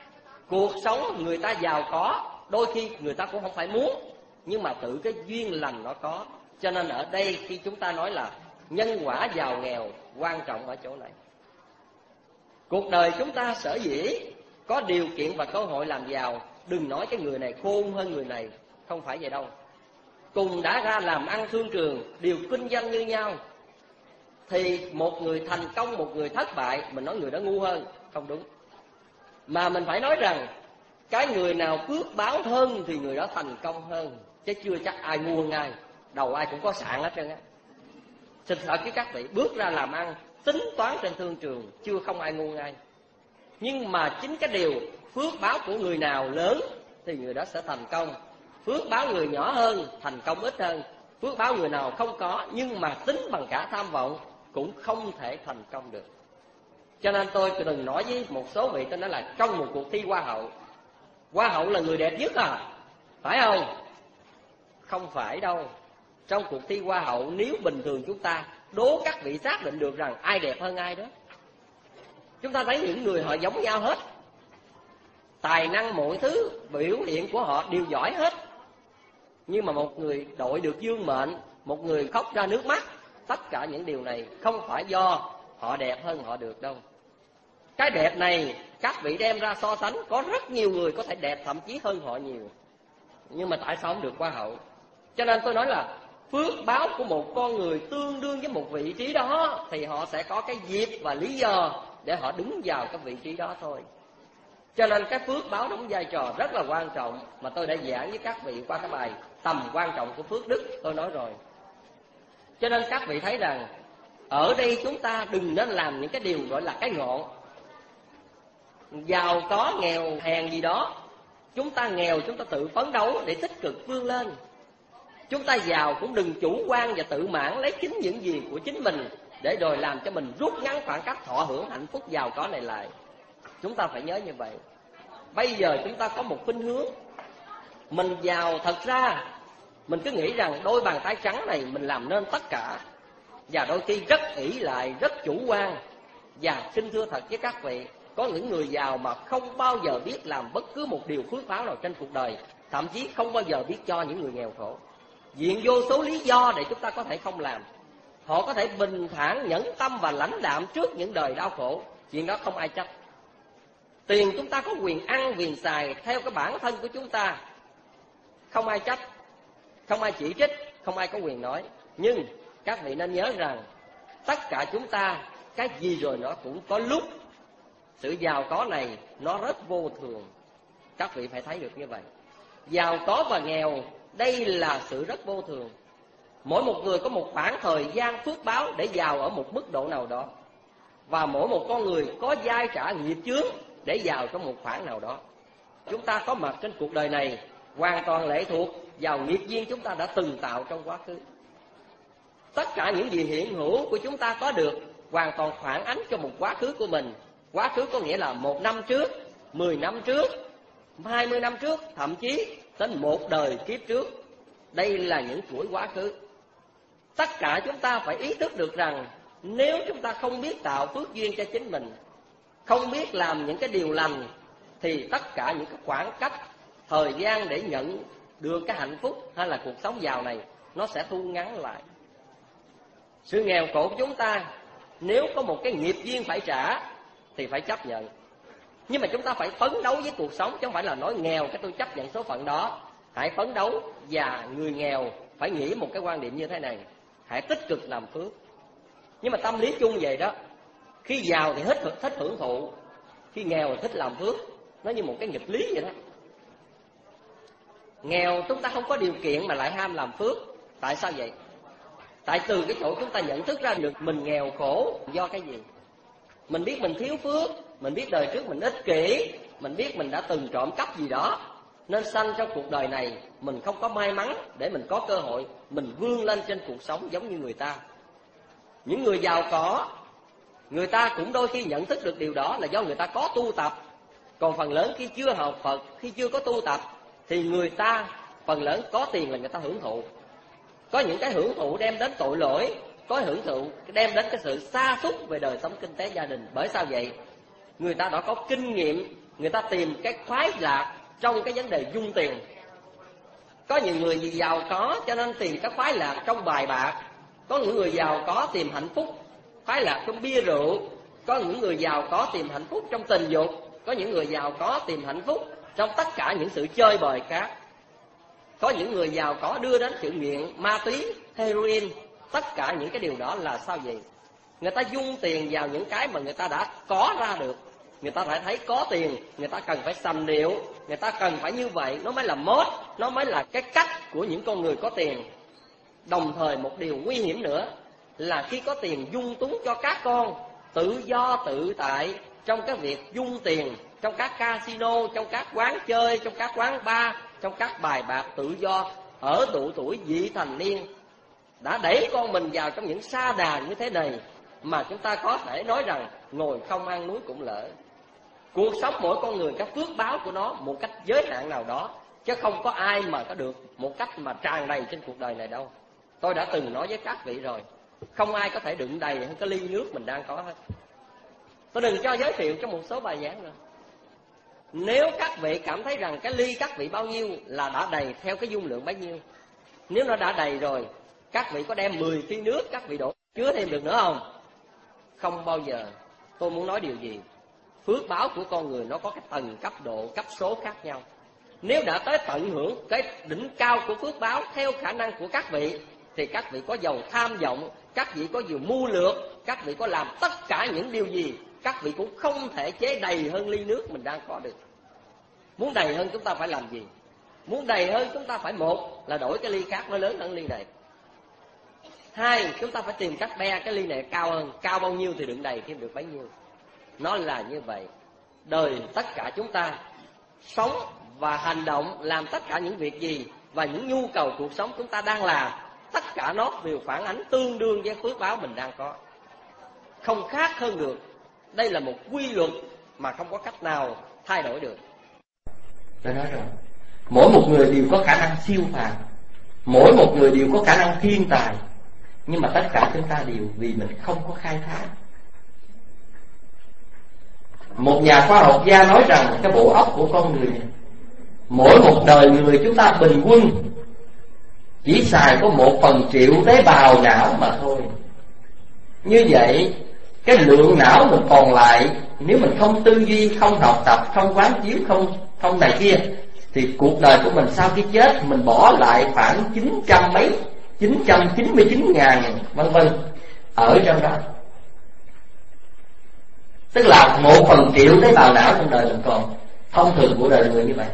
Cuộc sống người ta giàu có, đôi khi người ta cũng không phải muốn, nhưng mà tự cái duyên lành nó có. Cho nên ở đây khi chúng ta nói là nhân quả giàu nghèo, quan trọng ở chỗ này. Cuộc đời chúng ta sở dĩ có điều kiện và cơ hội làm giàu, đừng nói cái người này khôn hơn người này, không phải vậy đâu. Cùng đã ra làm ăn thương trường, đều kinh doanh như nhau, thì một người thành công, một người thất bại, mình nói người đó ngu hơn, không đúng. Mà mình phải nói rằng cái người nào phước báo hơn thì người đó thành công hơn, chứ chưa chắc ai ngu hơn ai. Đầu ai cũng có sạn hết trơn á. Xin thật với các vị, bước ra làm ăn, tính toán trên thương trường, chưa không ai ngu ai. Nhưng mà chính cái điều phước báo của người nào lớn thì người đó sẽ thành công. Phước báo người nhỏ hơn, thành công ít hơn. Phước báo người nào không có, nhưng mà tính bằng cả tham vọng, cũng không thể thành công được. Cho nên tôi từng nói với một số vị, tôi nói là trong một cuộc thi hoa hậu, hoa hậu là người đẹp nhất à, phải không? Không phải đâu. Trong cuộc thi hoa hậu, nếu bình thường chúng ta đố các vị xác định được rằng ai đẹp hơn ai đó, chúng ta thấy những người họ giống nhau hết, tài năng mọi thứ biểu hiện của họ đều giỏi hết. Nhưng mà một người đội được dương mệnh, một người khóc ra nước mắt, tất cả những điều này không phải do họ đẹp hơn họ được đâu. Cái đẹp này các vị đem ra so sánh, có rất nhiều người có thể đẹp thậm chí hơn họ nhiều, nhưng mà tại sao không được hoa hậu? Cho nên tôi nói là phước báo của một con người tương đương với một vị trí đó, thì họ sẽ có cái dịp và lý do để họ đứng vào cái vị trí đó thôi. Cho nên cái phước báo đóng vai trò rất là quan trọng, mà tôi đã giảng với các vị qua cái bài tầm quan trọng của phước đức, tôi nói rồi. Cho nên các vị thấy rằng ở đây chúng ta đừng nên làm những cái điều gọi là cái ngọn, giàu có nghèo hèn gì đó. Chúng ta nghèo chúng ta tự phấn đấu để tích cực vươn lên. Chúng ta giàu cũng đừng chủ quan và tự mãn lấy chính những gì của chính mình, để rồi làm cho mình rút ngắn khoảng cách thọ hưởng hạnh phúc giàu có này lại. Chúng ta phải nhớ như vậy. Bây giờ chúng ta có một khuynh hướng, mình giàu thật ra mình cứ nghĩ rằng đôi bàn tay trắng này mình làm nên tất cả, và đôi khi rất ỷ lại, rất chủ quan. Và xin thưa thật với các vị, có những người giàu mà không bao giờ biết làm bất cứ một điều phước báo nào trên cuộc đời, thậm chí không bao giờ biết cho những người nghèo khổ. Viện vô số lý do để chúng ta có thể không làm. Họ có thể bình thản, nhẫn tâm và lãnh đạm trước những đời đau khổ, chuyện đó không ai trách. Tiền chúng ta có quyền ăn, quyền xài theo cái bản thân của chúng ta, không ai trách, không ai chỉ trích, không ai có quyền nói. Nhưng các vị nên nhớ rằng tất cả chúng ta, cái gì rồi nó cũng có lúc. Sự giàu có này nó rất vô thường, các vị phải thấy được như vậy. Giàu có và nghèo, đây là sự rất vô thường. Mỗi một người có một khoảng thời gian phước báo để giàu ở một mức độ nào đó, và mỗi một con người có giai trả nghiệp chướng để giàu trong một khoảng nào đó. Chúng ta có mặt trên cuộc đời này hoàn toàn lệ thuộc vào nghiệp duyên chúng ta đã từng tạo trong quá khứ. Tất cả những gì hiện hữu của chúng ta có được hoàn toàn phản ánh cho một quá khứ của mình. Quá khứ có nghĩa là một năm trước, mười năm trước, hai mươi năm trước, thậm chí đến một đời kiếp trước. Đây là những chuỗi quá khứ. Tất cả chúng ta phải ý thức được rằng nếu chúng ta không biết tạo phước duyên cho chính mình, không biết làm những cái điều lành, thì tất cả những cái khoảng cách, thời gian để nhận được cái hạnh phúc hay là cuộc sống giàu này, nó sẽ thu ngắn lại. Sự nghèo khổ của chúng ta, nếu có một cái nghiệp duyên phải trả thì phải chấp nhận. Nhưng mà chúng ta phải phấn đấu với cuộc sống, chứ không phải là nói nghèo cái tôi chấp nhận số phận đó. Hãy phấn đấu, và người nghèo phải nghĩ một cái quan điểm như thế này: hãy tích cực làm phước. Nhưng mà tâm lý chung vậy đó, khi giàu thì thích, thích hưởng thụ, khi nghèo thì thích làm phước. Nó như một cái nghịch lý vậy đó. Nghèo chúng ta không có điều kiện mà lại ham làm phước. Tại sao vậy? Tại từ cái chỗ chúng ta nhận thức ra được mình nghèo khổ do cái gì? Mình biết mình thiếu phước, mình biết đời trước mình ích kỷ, mình biết mình đã từng trộm cắp gì đó, nên sanh trong cuộc đời này mình không có may mắn để mình có cơ hội mình vươn lên trên cuộc sống giống như người ta. Những người giàu có, người ta cũng đôi khi nhận thức được điều đó là do người ta có tu tập. Còn phần lớn khi chưa học Phật, khi chưa có tu tập, thì người ta phần lớn có tiền là người ta hưởng thụ. Có những cái hưởng thụ đem đến tội lỗi, có hưởng thụ đem đến cái sự sa sút về đời sống kinh tế gia đình. Bởi sao vậy? Người ta đã có kinh nghiệm người ta tìm cái khoái lạc trong cái vấn đề dung tiền. Có nhiều người vì giàu có cho nên tìm cái khoái lạc trong bài bạc. Có những người giàu có tìm hạnh phúc, khoái lạc trong bia rượu. Có những người giàu có tìm hạnh phúc trong tình dục. Có những người giàu có tìm hạnh phúc trong tất cả những sự chơi bời khác. Có những người giàu có đưa đến sự nghiện ma túy, heroin. Tất cả những cái điều đó là sao vậy? Người ta dung tiền vào những cái mà người ta đã có ra được. Người ta phải thấy có tiền, người ta cần phải sành điệu, người ta cần phải như vậy, nó mới là mốt, nó mới là cái cách của những con người có tiền. Đồng thời một điều nguy hiểm nữa là khi có tiền dung túng cho các con tự do tự tại trong cái việc dung tiền, trong các casino, trong các quán chơi, trong các quán bar, trong các bài bạc tự do ở độ tuổi vị thành niên, đã đẩy con mình vào trong những sa đà như thế này mà chúng ta có thể nói rằng ngồi không ăn núi cũng lỡ. Cuộc sống mỗi con người cái phước báo của nó một cách giới hạn nào đó, chứ không có ai mà có được một cách mà tràn đầy trên cuộc đời này đâu. Tôi đã từng nói với các vị rồi, không ai có thể đựng đầy hơn cái ly nước mình đang có hết. Tôi đừng cho giới thiệu trong một số bài giảng rồi. Nếu các vị cảm thấy rằng cái ly các vị bao nhiêu là đã đầy theo cái dung lượng bấy nhiêu. Nếu nó đã đầy rồi, các vị có đem mười ly nước các vị đổ chứa thêm được nữa không? Không bao giờ. Tôi muốn nói điều gì? Phước báo của con người nó có cái tầng cấp độ, cấp số khác nhau. Nếu đã tới tận hưởng cái đỉnh cao của phước báo theo khả năng của các vị, thì các vị có giàu tham vọng, các vị có nhiều mưu lược, các vị có làm tất cả những điều gì, các vị cũng không thể chế đầy hơn ly nước mình đang có được. Muốn đầy hơn chúng ta phải làm gì? Muốn đầy hơn chúng ta phải, một là đổi cái ly khác nó lớn hơn ly này. Hai, chúng ta phải tìm cách be cái ly này cao hơn. Cao bao nhiêu thì đựng đầy thêm được bấy nhiêu. Nó là như vậy. Đời tất cả chúng ta sống và hành động, làm tất cả những việc gì và những nhu cầu cuộc sống chúng ta đang làm, tất cả nó đều phản ánh tương đương với phước báo mình đang có, không khác hơn được. Đây là một quy luật mà không có cách nào thay đổi được. Tôi nói rồi, mỗi một người đều có khả năng siêu phàm, mỗi một người đều có khả năng thiên tài, nhưng mà tất cả chúng ta đều vì mình không có khai thác. Một nhà khoa học gia nói rằng cái bộ óc của con người này, mỗi một đời người chúng ta bình quân chỉ xài có một phần triệu tế bào não mà thôi. Như vậy cái lượng não mình còn lại, nếu mình không tư duy, không học tập, không quán chiếu, không không này kia, thì cuộc đời của mình sau khi chết mình bỏ lại khoảng chín trăm mấy, chín trăm chín mươi chín ngàn vân vân ở trong đó. Tức là một phần triệu tế bào não trong đời mình còn. Thông thường của đời người như vậy.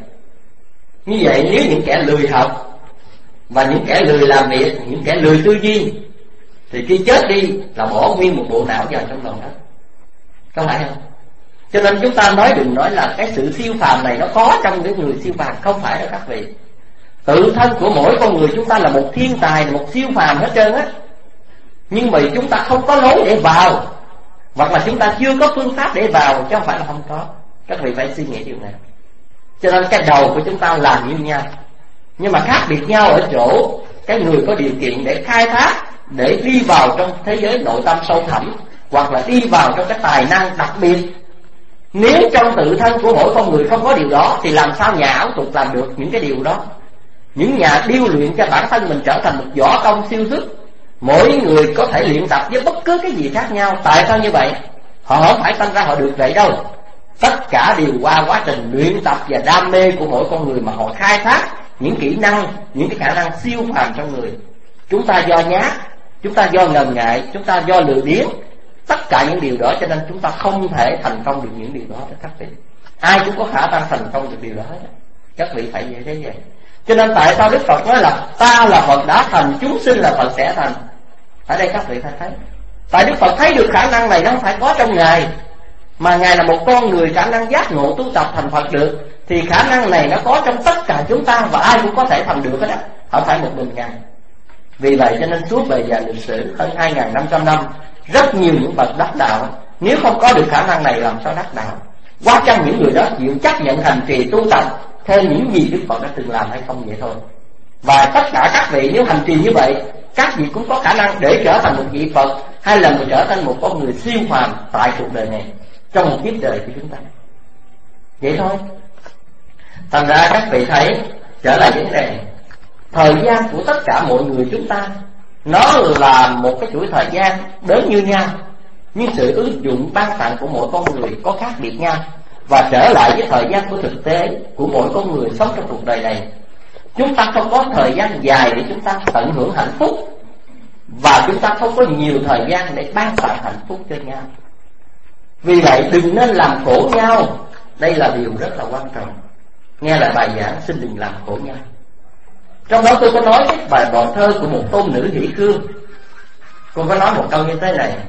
Như vậy nếu những kẻ lười học và những kẻ lười làm việc, những kẻ lười tư duy, thì khi chết đi là bỏ nguyên một bộ não vào trong lòng đó. Không phải không? Cho nên chúng ta nói đừng nói là cái sự siêu phàm này nó có trong những người siêu phàm. Không phải đâu các vị. Tự thân của mỗi con người chúng ta là một thiên tài, là một siêu phàm hết trơn á. Nhưng mà chúng ta không có lối để vào, hoặc là chúng ta chưa có phương pháp để vào, chứ không phải là không có. Các vị phải suy nghĩ điều này. Cho nên cái đầu của chúng ta làm như nhau, nhưng mà khác biệt nhau ở chỗ cái người có điều kiện để khai thác, để đi vào trong thế giới nội tâm sâu thẳm, hoặc là đi vào trong cái tài năng đặc biệt. Nếu trong tự thân của mỗi con người không có điều đó, thì làm sao nhà ảo thuật làm được những cái điều đó? Những nhà điêu luyện cho bản thân mình trở thành một võ công siêu xuất. Mỗi người có thể luyện tập với bất cứ cái gì khác nhau. Tại sao như vậy? Họ không phải sinh ra họ được vậy đâu. Tất cả đều qua quá trình luyện tập và đam mê của mỗi con người mà họ khai thác những kỹ năng, những cái khả năng siêu phàm trong người. Chúng ta do nhát, chúng ta do ngần ngại, chúng ta do lười biếng. Tất cả những điều đó cho nên chúng ta không thể thành công được những điều đó đó các vị. Ai cũng có khả năng thành công được điều đó hết. Các vị phải vậy thế vậy. Cho nên tại sao Đức Phật nói là ta là Phật đã thành, chúng sinh là Phật sẽ thành. Ở đây các vị phải thấy. Tại Đức Phật thấy được khả năng này nó không phải có trong Ngài, mà Ngài là một con người khả năng giác ngộ tu tập thành Phật được, thì khả năng này nó có trong tất cả chúng ta, và ai cũng có thể thành được hết á, không phải một mình Ngài. Vì vậy cho nên suốt bề dày lịch sử hơn hai nghìn năm trăm năm, rất nhiều những bậc đắc đạo nếu không có được khả năng này làm sao đắc đạo. Quá chăng những người đó chịu chấp nhận hành trì tu tập theo những gì Đức Phật đã từng làm hay không vậy thôi. Và tất cả các vị nếu hành trì như vậy, các vị cũng có khả năng để trở thành một vị Phật, hay là một trở thành một con người siêu phàm tại cuộc đời này, trong một kiếp đời của chúng ta. Vậy thôi. Thành ra các vị thấy, trở lại vấn đề, thời gian của tất cả mọi người chúng ta nó là một cái chuỗi thời gian đến như nhau, nhưng sự ứng dụng ban tặng của mỗi con người có khác biệt nhau. Và trở lại với thời gian của thực tế của mỗi con người sống trong cuộc đời này, chúng ta không có thời gian dài để chúng ta tận hưởng hạnh phúc, và chúng ta không có nhiều thời gian để ban tặng hạnh phúc cho nhau. Vì vậy đừng nên làm khổ nhau. Đây là điều rất là quan trọng. Nghe lại bài giảng, xin đừng làm khổ nhau. Trong đó tôi có nói cái bài đoạn thơ của một tôn nữ Hỷ Khương. Cô có nói một câu như thế này: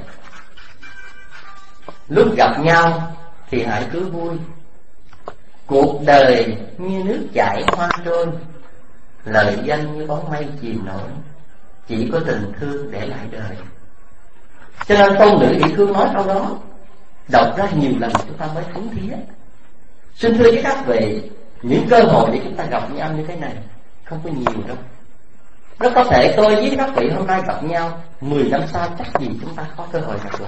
lúc gặp nhau thì hãy cứ vui, cuộc đời như nước chảy hoa trôi, lời danh như bóng mây chìm nổi, chỉ có tình thương để lại đời. Cho nên tôn nữ Hỷ Khương nói câu đó, đọc ra nhiều lần chúng ta mới thấm thía. Xin thưa với các vị, những cơ hội để chúng ta gặp nhau như thế này không có nhiều đâu. Rất có thể tôi với các vị hôm nay gặp nhau, mười năm sau chắc gì chúng ta có cơ hội gặp lại.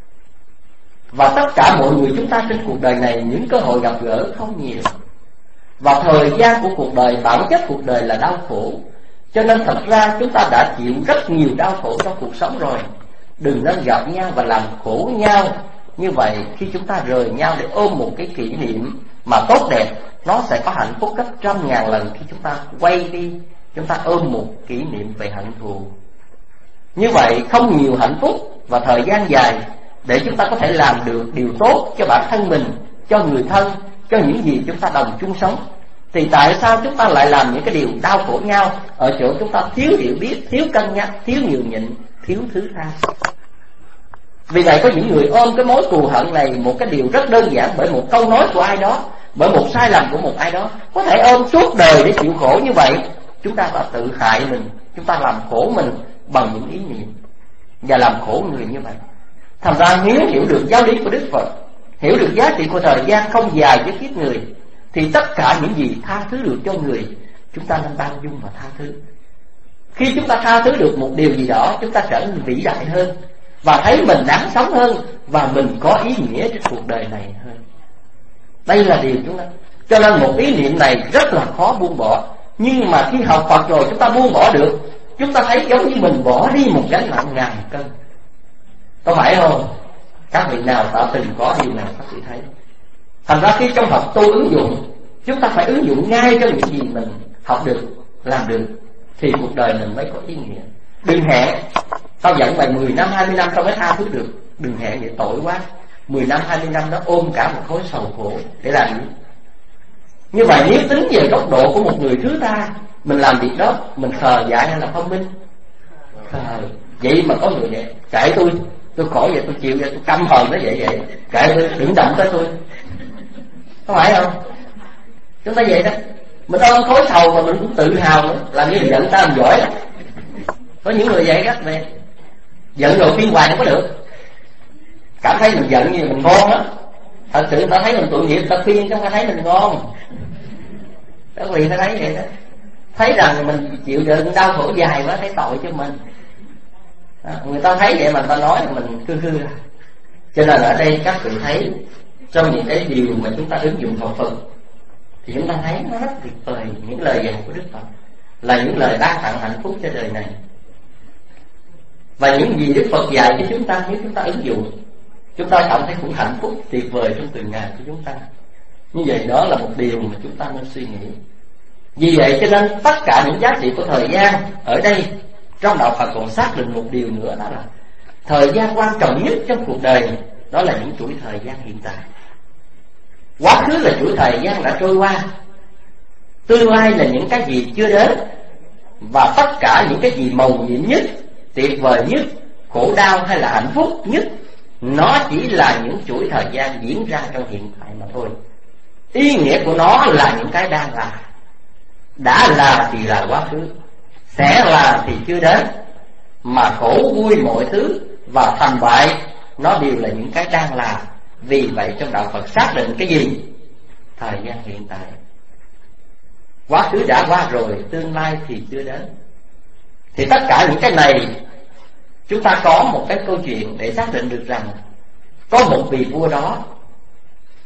Và tất cả mọi người chúng ta trên cuộc đời này, những cơ hội gặp gỡ không nhiều. Và thời gian của cuộc đời, bản chất cuộc đời là đau khổ. Cho nên thật ra chúng ta đã chịu rất nhiều đau khổ trong cuộc sống rồi. Đừng nên gặp nhau và làm khổ nhau. Như vậy khi chúng ta rời nhau để ôm một cái kỷ niệm mà tốt đẹp, nó sẽ có hạnh phúc gấp trăm ngàn lần khi chúng ta quay đi, chúng ta ôm một kỷ niệm về hận thù. Như vậy không nhiều hạnh phúc và thời gian dài để chúng ta có thể làm được điều tốt cho bản thân mình, cho người thân, cho những gì chúng ta đồng chung sống. Thì tại sao chúng ta lại làm những cái điều đau khổ nhau ở chỗ chúng ta thiếu hiểu biết, thiếu cân nhắc, thiếu nhường nhịn, thiếu thứ tha? Vì vậy có những người ôm cái mối thù hận này một cái điều rất đơn giản, bởi một câu nói của ai đó, bởi một sai lầm của một ai đó, có thể ôm suốt đời để chịu khổ. Như vậy chúng ta đã tự hại mình, chúng ta làm khổ mình bằng những ý niệm và làm khổ người như vậy. Thành ra nếu hiểu được giáo lý của Đức Phật, hiểu được giá trị của thời gian không dài với kiếp người, thì tất cả những gì tha thứ được cho người, chúng ta nên bao dung và tha thứ. Khi chúng ta tha thứ được một điều gì đó, chúng ta trở nên vĩ đại hơn, và thấy mình đáng sống hơn, và mình có ý nghĩa trên cuộc đời này hơn. Đây là điều chúng ta. Cho nên một ý niệm này rất là khó buông bỏ. Nhưng mà khi học Phật rồi chúng ta buông bỏ được. Chúng ta thấy giống như mình bỏ đi một gánh nặng ngàn cân. Có phải không? Các vị nào đã từng có điều này các vị thấy. Thành ra khi trong học tu ứng dụng, chúng ta phải ứng dụng ngay cho những gì mình học được, làm được, thì cuộc đời mình mới có ý nghĩa. Đừng hẹn tao dẫn mày mười năm, hai mươi năm tao mới tha thứ được. Đừng hẹn vậy, tội quá. Mười năm, hai mươi năm đó ôm cả một khối sầu khổ để làm gì? Như vậy nếu tính về góc độ của một người thứ tha, mình làm việc đó, mình khờ dại hay là thông minh? Khờ. Vậy mà có người vậy, kệ tôi, tôi khổ vậy, tôi chịu vậy, tôi căm hờn nó vậy vậy, kệ tôi, đừng động tới tôi. Có phải không? Chúng ta vậy đó. Mình ôm khối sầu mà mình cũng tự hào nữa, làm như mình giận ta làm giỏi lắm. Có những người vậy các bạn, giận rồi khuyên hoài không có được, cảm thấy mình giận như mình ngon á. Thật sự người ta thấy mình tội nghiệp, người ta khuyên chúng ta thấy mình ngon. Các vị ta thấy vậy đó, thấy rằng mình chịu đựng đau khổ dài quá, thấy tội cho mình. Đó, người ta thấy vậy mà người ta nói là mình khư khư ra. Cho nên ở đây các vị thấy, trong những cái điều mà chúng ta ứng dụng học Phật, thì chúng ta thấy nó rất tuyệt vời. Những lời dạy của Đức Phật là những lời ban tặng hạnh phúc cho đời này. Và những gì Đức Phật dạy cho chúng ta, nếu chúng ta ứng dụng, chúng ta cảm thấy cũng hạnh phúc tuyệt vời trong từng ngày của chúng ta. Như vậy đó là một điều mà chúng ta nên suy nghĩ. Vì vậy cho nên tất cả những giá trị của thời gian ở đây, trong đạo Phật còn xác định một điều nữa, đó là thời gian quan trọng nhất trong cuộc đời, đó là những chuỗi thời gian hiện tại. Quá khứ là chuỗi thời gian đã trôi qua, tương lai là những cái gì chưa đến, và tất cả những cái gì mầu nhiệm nhất, tuyệt vời nhất, khổ đau hay là hạnh phúc nhất, nó chỉ là những chuỗi thời gian diễn ra trong hiện tại mà thôi. Ý nghĩa của nó là những cái đang là. Đã là thì là quá khứ, sẽ là thì chưa đến. Mà khổ vui mọi thứ và thành bại, nó đều là những cái đang là. Vì vậy trong đạo Phật xác định cái gì? Thời gian hiện tại. Quá khứ đã qua rồi, tương lai thì chưa đến. Thì tất cả những cái này, chúng ta có một cái câu chuyện để xác định được rằng có một vị vua đó,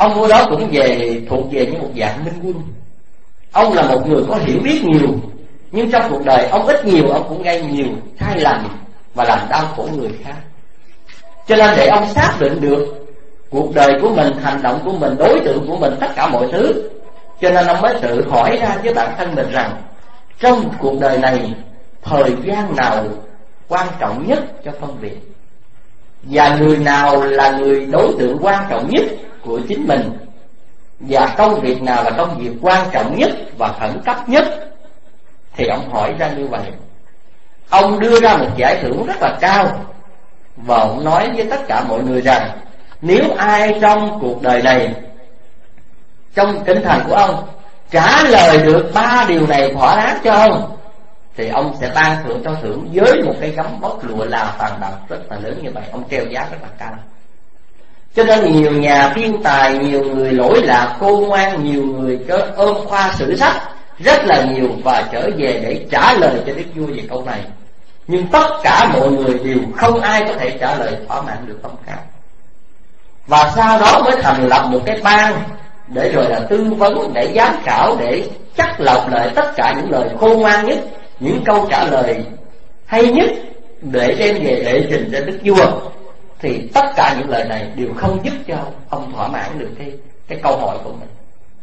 Ông vua đó cũng về thuộc về như một dạng minh quân. Ông là một người có hiểu biết nhiều, nhưng trong cuộc đời ông ít nhiều ông cũng gây nhiều sai lầm và làm đau khổ người khác. Cho nên để ông xác định được cuộc đời của mình, hành động của mình, đối tượng của mình, tất cả mọi thứ, cho nên ông mới tự hỏi ra với bản thân mình rằng trong cuộc đời này thời gian nào quan trọng nhất cho công việc, và người nào là người đối tượng quan trọng nhất của chính mình, và công việc nào là công việc quan trọng nhất và khẩn cấp nhất. Thì ông hỏi ra như vậy. Ông đưa ra một giải thưởng rất là cao, và ông nói với tất cả mọi người rằng nếu ai trong cuộc đời này, trong tinh thần của ông, trả lời được ba điều này thỏa đáng cho ông, thì ông sẽ ban thưởng cho thưởng với một cái gấm vóc lụa là vàng bạc rất là lớn như vậy. Ông treo giá rất là cao. Cho nên nhiều nhà thiên tài, nhiều người lỗi lạc khôn ngoan, nhiều người ôm khoa sử sách rất là nhiều và trở về để trả lời cho đức vua về câu này. Nhưng tất cả mọi người đều không ai có thể trả lời thỏa mãn được ông cả. Và sau đó mới thành lập một cái ban để rồi là tư vấn, để giám khảo, để chắc lọc lại tất cả những lời khôn ngoan nhất, những câu trả lời hay nhất để đem về để trình cho đức vua. Thì tất cả những lời này đều không giúp cho ông thỏa mãn được cái, cái câu hỏi của mình.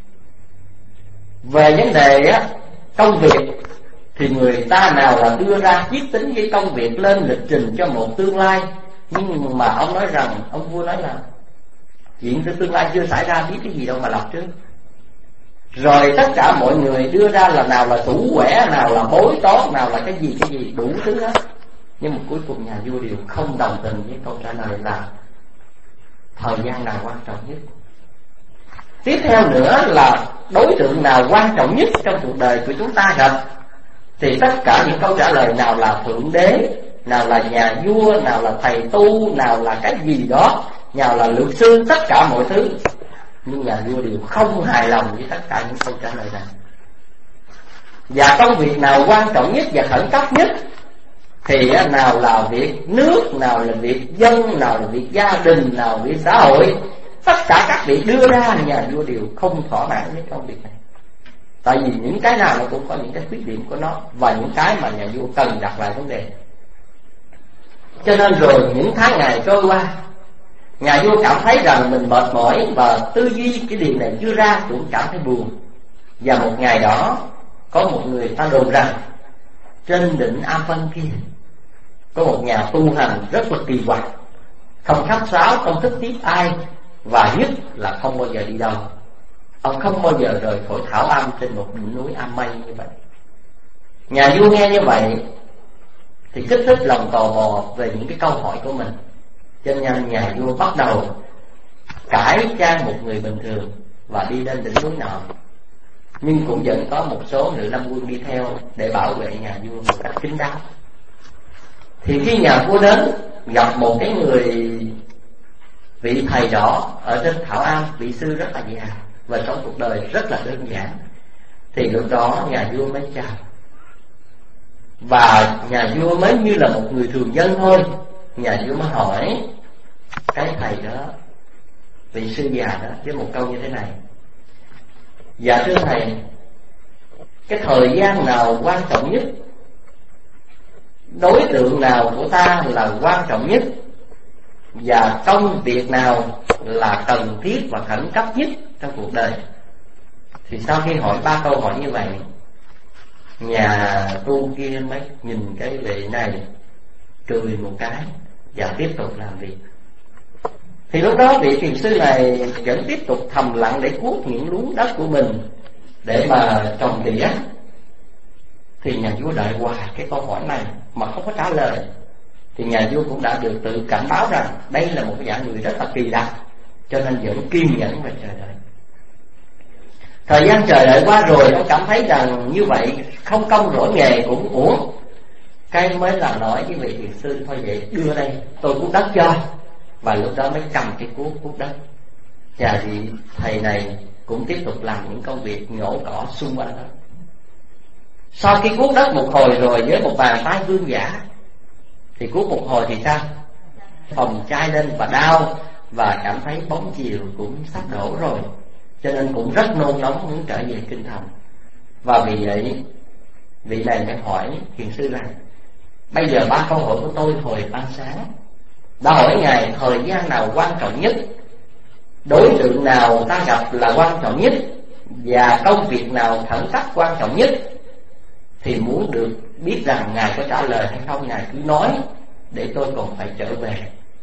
Về vấn đề á, công việc thì người ta nào là đưa ra chiết tính cái công việc lên lịch trình cho một tương lai, nhưng mà ông nói rằng, ông vua nói là chuyện trong tương lai chưa xảy ra, biết cái gì đâu mà lập trước. Rồi tất cả mọi người đưa ra là nào là thủ quẻ, nào là bói toán, nào là cái gì cái gì đủ thứ hết. Nhưng mà cuối cùng nhà vua đều không đồng tình với câu trả lời là thời gian nào quan trọng nhất. Tiếp theo nữa là đối tượng nào quan trọng nhất trong cuộc đời của chúng ta gặp. Thì tất cả những câu trả lời nào là thượng đế, nào là nhà vua, nào là thầy tu, nào là cái gì đó, nào là luật sư, tất cả mọi thứ. Nhưng nhà vua đều không hài lòng với tất cả những câu trả lời này. Và công việc nào quan trọng nhất và khẩn cấp nhất thì nào là việc nước, nào là việc dân, nào là việc gia đình, nào là việc xã hội, tất cả các việc đưa ra nhà vua đều không thỏa mãn với công việc này. Tại vì những cái nào nó cũng có những cái khuyết điểm của nó, và những cái mà nhà vua cần đặt lại vấn đề. Cho nên rồi những tháng ngày trôi qua, nhà vua cảm thấy rằng mình mệt mỏi và tư duy cái điều này chưa ra, cũng cảm thấy buồn. Và một ngày đó có một người ta đồn rằng trên đỉnh Am Vân kia có một nhà tu hành rất là kỳ quặc, không khách sáo, không thích tiếp ai, và nhất là không bao giờ đi đâu. Ông không bao giờ rời khỏi thảo am trên một đỉnh núi Am Mây như vậy. Nhà vua nghe như vậy thì kích thích lòng tò mò về những cái câu hỏi của mình. Cho nên nhà vua bắt đầu cải trang một người bình thường và đi lên đỉnh núi nọ. Nhưng cũng vẫn có một số nữ lâm quân đi theo để bảo vệ nhà vua một cách kín đáo. Thì khi nhà vua đến gặp một cái người vị thầy đỏ ở trên thảo am, vị sư rất là già và trong cuộc đời rất là đơn giản, thì lúc đó nhà vua mới chào. Và nhà vua mới như là một người thường dân thôi. Nhà vua mới hỏi cái thầy đó, vị sư già đó, với một câu như thế này: dạ thưa thầy, cái thời gian nào quan trọng nhất, đối tượng nào của ta là quan trọng nhất, và công việc nào là cần thiết và khẩn cấp nhất trong cuộc đời? Thì sau khi hỏi ba câu hỏi như vậy, nhà tu kia mới nhìn cái vị này, cười một cái và tiếp tục làm việc. Thì lúc đó vị thiền sư này vẫn tiếp tục thầm lặng để cuốc những luống đất của mình để mà trồng tỉa. Thì nhà vua đợi hoài cái câu hỏi này mà không có trả lời, thì nhà vua cũng đã được tự cảnh báo rằng đây là một cái dạng người rất là kỳ lạ, cho nên vẫn kiên nhẫn và chờ đợi. Thời gian chờ đợi qua rồi, ông cảm thấy rằng như vậy không công đổi nghề cũng uổng. Cái mới là nói với vị thiền sư: thôi vậy đưa đây, tôi cuốc đất cho. Và lúc đó mới cầm cái cuốc cuốc đất. Và vị thầy này cũng tiếp tục làm những công việc nhổ cỏ xung quanh đó. Sau khi cuốc đất một hồi rồi với một bàn tay vương giả, thì cuốc một hồi thì sao? Phồng chai lên và đau, và cảm thấy bóng chiều cũng sắp đổ rồi, cho nên cũng rất nôn nóng muốn trở về kinh thành. Và vì vậy vị này mới hỏi thiền sư rằng: bây giờ ba câu hỏi của tôi hồi ban sáng đã hỏi ngài thời gian nào quan trọng nhất, đối tượng nào ta gặp là quan trọng nhất, và công việc nào khẩn cấp quan trọng nhất. Thì muốn được biết rằng ngài có trả lời hay không, ngài cứ nói để tôi còn phải trở về.